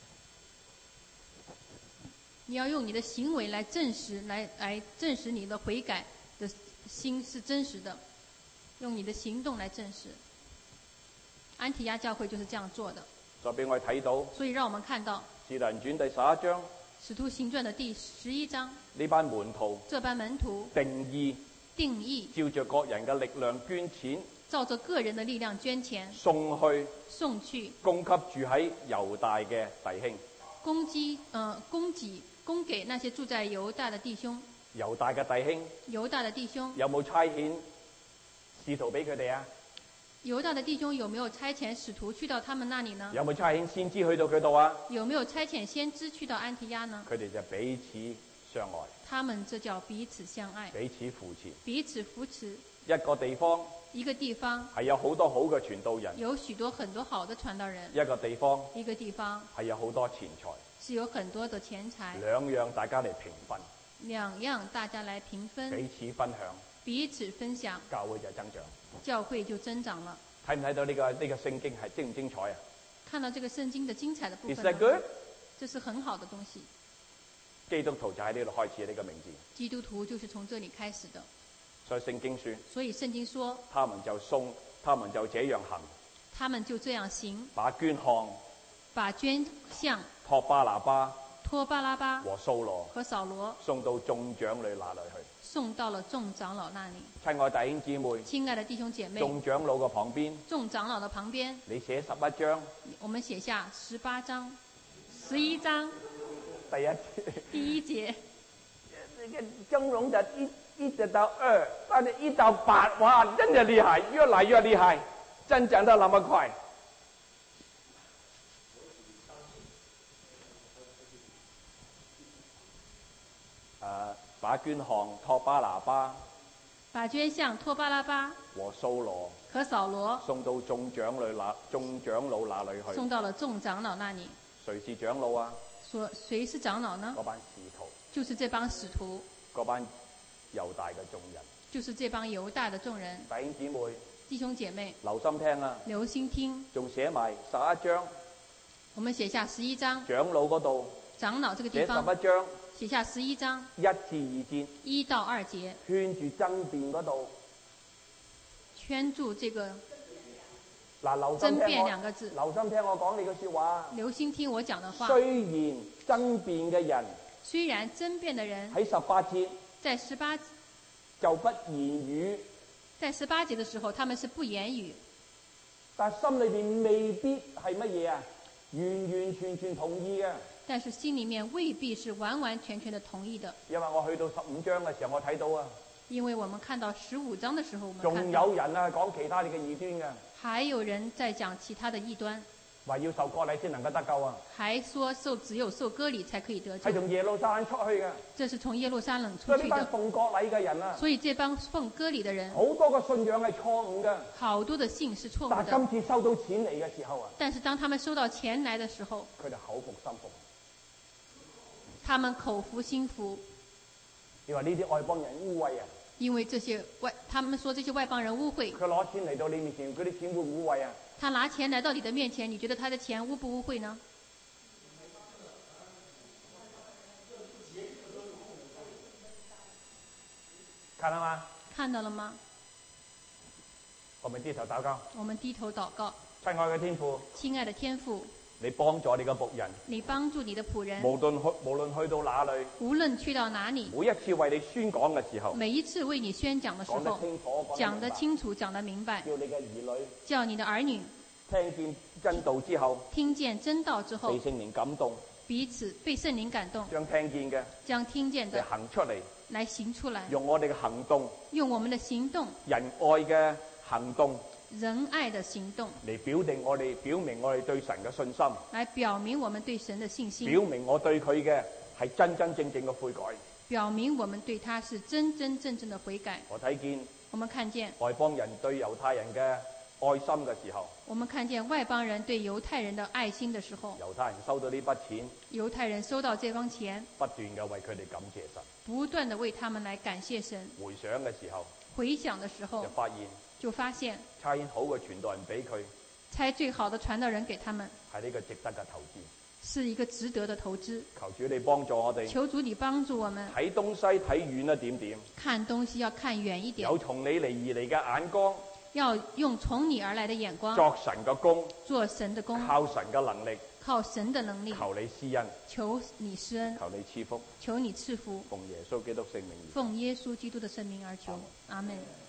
A: 你要用你的行為來證實，來來證實你的悔改的心是真實的，用你的行動來證實。安提亞教會就是這樣做的。
B: 再俾我哋睇到。
A: 所以讓我們看到。
B: 使徒行傳第十一章。
A: 使徒行傳的第十一章。
B: 呢班門徒。
A: 這班門徒。
B: 定義。
A: 定義。
B: 照着各人嘅力量捐錢。
A: 照着個人的力量捐錢。
B: 送去。
A: 送去。
B: 供給住喺猶大嘅弟兄。
A: 供給，呃，供給。供給那些住在猶大的弟兄。
B: 猶大嘅弟兄。
A: 猶大的弟兄。
B: 有冇差遣使徒俾佢哋啊？
A: 猶大的弟兄有沒有差遣使徒去到他們那裡呢？
B: 有冇差遣先知去到佢度啊？
A: 有沒有差遣先知去到安提亞呢？
B: 佢哋就彼此相愛。
A: 他們這叫彼此相愛。
B: 彼此扶持。
A: 彼此扶持。
B: 一個地方。
A: 一個地方。係
B: 有好多好嘅傳道人。
A: 有許多很多好的傳道人。
B: 一個地方。
A: 一個地方。
B: 係有好多錢財。
A: 是有很多的錢財。
B: 兩樣大家嚟平分。
A: 兩樣大家來平分。
B: 彼此分享。彼
A: 此分享。
B: 教會就增長。
A: 教會就增長了。
B: 睇唔睇到呢、這個呢、這個聖經係精唔精彩啊？
A: 看到這個聖經的精彩的部分。
B: Is that good？
A: 這是很好的東西。
B: 基督徒就喺呢度開始呢、這個名字。
A: 基督徒就是從這裡開始的。
B: 所以聖經說。
A: 所以聖經說。
B: 他們就送，他們就這樣行。
A: 他們就這樣行。
B: 把捐項。把
A: 捐項。
B: 托巴拿巴。
A: 托巴拉巴。
B: 和掃羅。
A: 和掃羅。
B: 送到眾長老那裡去。
A: 送到了眾長老那裡。
B: 親愛弟兄姊妹。
A: 親愛的弟兄姐妹。
B: 眾長老嘅旁邊。
A: 眾長老的旁邊。
B: 你寫十一章。
A: 我們寫下十八章。十一章。
B: 第一節。
A: 第一節。
B: 這個長龍就一一直到二，但係一到八，哇，真係厲害，越來越厲害，真講得那麼快。誒、啊，把捐項托巴拿巴。
A: 把捐項托巴拉巴。
B: 和掃羅。
A: 和掃羅。
B: 送到眾長老那眾長老那裡去。
A: 送到了眾長老那裡。
B: 誰是長老啊？
A: 說誰是長老呢？
B: 嗰班使徒。
A: 就是這幫使徒。
B: 嗰班猶大嘅眾人。
A: 就是這幫猶大的眾人。
B: 弟兄姊妹。
A: 弟兄姐妹。
B: 留心聽啊。
A: 留心聽。
B: 仲寫埋十一章。
A: 我們寫下十一章。
B: 長老嗰度。
A: 長老這個地方。
B: 寫十一章。
A: 寫下十一章。
B: 一至二節。
A: 一到二節。
B: 圈住爭辯嗰度。
A: 圈住這個。
B: 嗱，留心聽我。
A: 爭辯兩個字。
B: 留心聽我講你嘅說話。
A: 留心聽我講的話。
B: 雖然爭辯嘅人。
A: 雖然爭辯的人。
B: 喺十八節。
A: 在十八。
B: 就不言語。
A: 在十八節的時候，他們是不言語。
B: 但心裏邊未必係乜嘢啊？完完全全同意嘅。
A: 但是心裏面未必是完完全全的同意的。
B: 因為我去到十五章嘅時候，我睇到啊。
A: 因為我們看到十五章的時候，我們
B: 仲有人啊講其他嘅異端嘅。
A: 還有人在講其他的異端。
B: 話要受割禮先能夠得救啊。
A: 還說受只有受割禮才可以得救。
B: 係從耶路撒冷出去嘅。
A: 這是從耶路撒冷出去的。
B: 所以呢班奉割禮嘅人啊。
A: 所以這幫奉割禮的人。
B: 好多個信仰係錯誤嘅。
A: 好多的信是錯誤的。
B: 但係今次收到錢嚟嘅時候啊。
A: 但是當他們收到錢來的時候。
B: 佢哋口服心服。
A: 他們口服心服。
B: 你話呢啲外邦人污穢啊？
A: 因為這些外，他們說這些外邦人污穢。
B: 佢攞錢嚟到你面前，嗰啲錢會唔污穢啊？
A: 他拿錢來到你的面前，你覺得他的錢污不污穢呢？
B: 看到嗎？
A: 看到了嗎？
B: 我們低頭禱告。
A: 我們低頭禱告。
B: 親愛嘅天父。
A: 親愛的天父。
B: 你幫助你嘅僕人。
A: 你幫助你的僕人。
B: 無論去無論去到哪裏。
A: 無論去到哪裏。
B: 每一次為你宣講嘅時候。
A: 每一次為你宣講的時候。
B: 講得清楚，
A: 講得清楚，講得明白。
B: 叫你嘅兒女。
A: 叫你的兒女。
B: 聽見真道之後。
A: 聽見真道之後。
B: 被聖靈感動。
A: 彼此被聖靈感動。
B: 將聽見嘅。
A: 將聽見的。
B: 行出嚟。
A: 來行出來，
B: 用我哋嘅行動，
A: 用我們的行動，
B: 仁愛嘅行動，
A: 仁愛的行動
B: 嚟表定我哋表明我哋對神嘅信心，
A: 來表明我們對神的信心，
B: 表明我對佢嘅係真真正正嘅悔改，
A: 表明我們對他是真真正正的悔改。
B: 我睇見
A: 我們看見
B: 外邦人對猶太人嘅愛心嘅時候，
A: 我們看見外邦人對猶太人的愛心的時候，
B: 猶太人收到呢筆錢，
A: 猶太人收到這方錢，
B: 不斷嘅為佢哋感謝神，
A: 不斷的為他們來感謝神。
B: 回想嘅時候，
A: 回想的時候
B: 就發現
A: 就發現
B: 差遣好嘅傳道人俾佢，
A: 差最好的傳道人給他們，
B: 係呢個值得嘅投資，
A: 是一個值得的投資。
B: 求主你幫助我哋，
A: 求主你幫助我們
B: 睇東西睇遠一點點，
A: 看東西要看遠一點，
B: 有從你嚟而嚟嘅眼光，
A: 要用從你而來的眼光
B: 作神嘅工，
A: 做神的工，
B: 靠神嘅能力，
A: 靠神的能力，
B: 求你施恩，
A: 求你施恩，
B: 求你賜福，
A: 求你賜福，
B: 奉耶穌基督聖名而求，
A: 奉耶穌基督的聖名而求，阿們。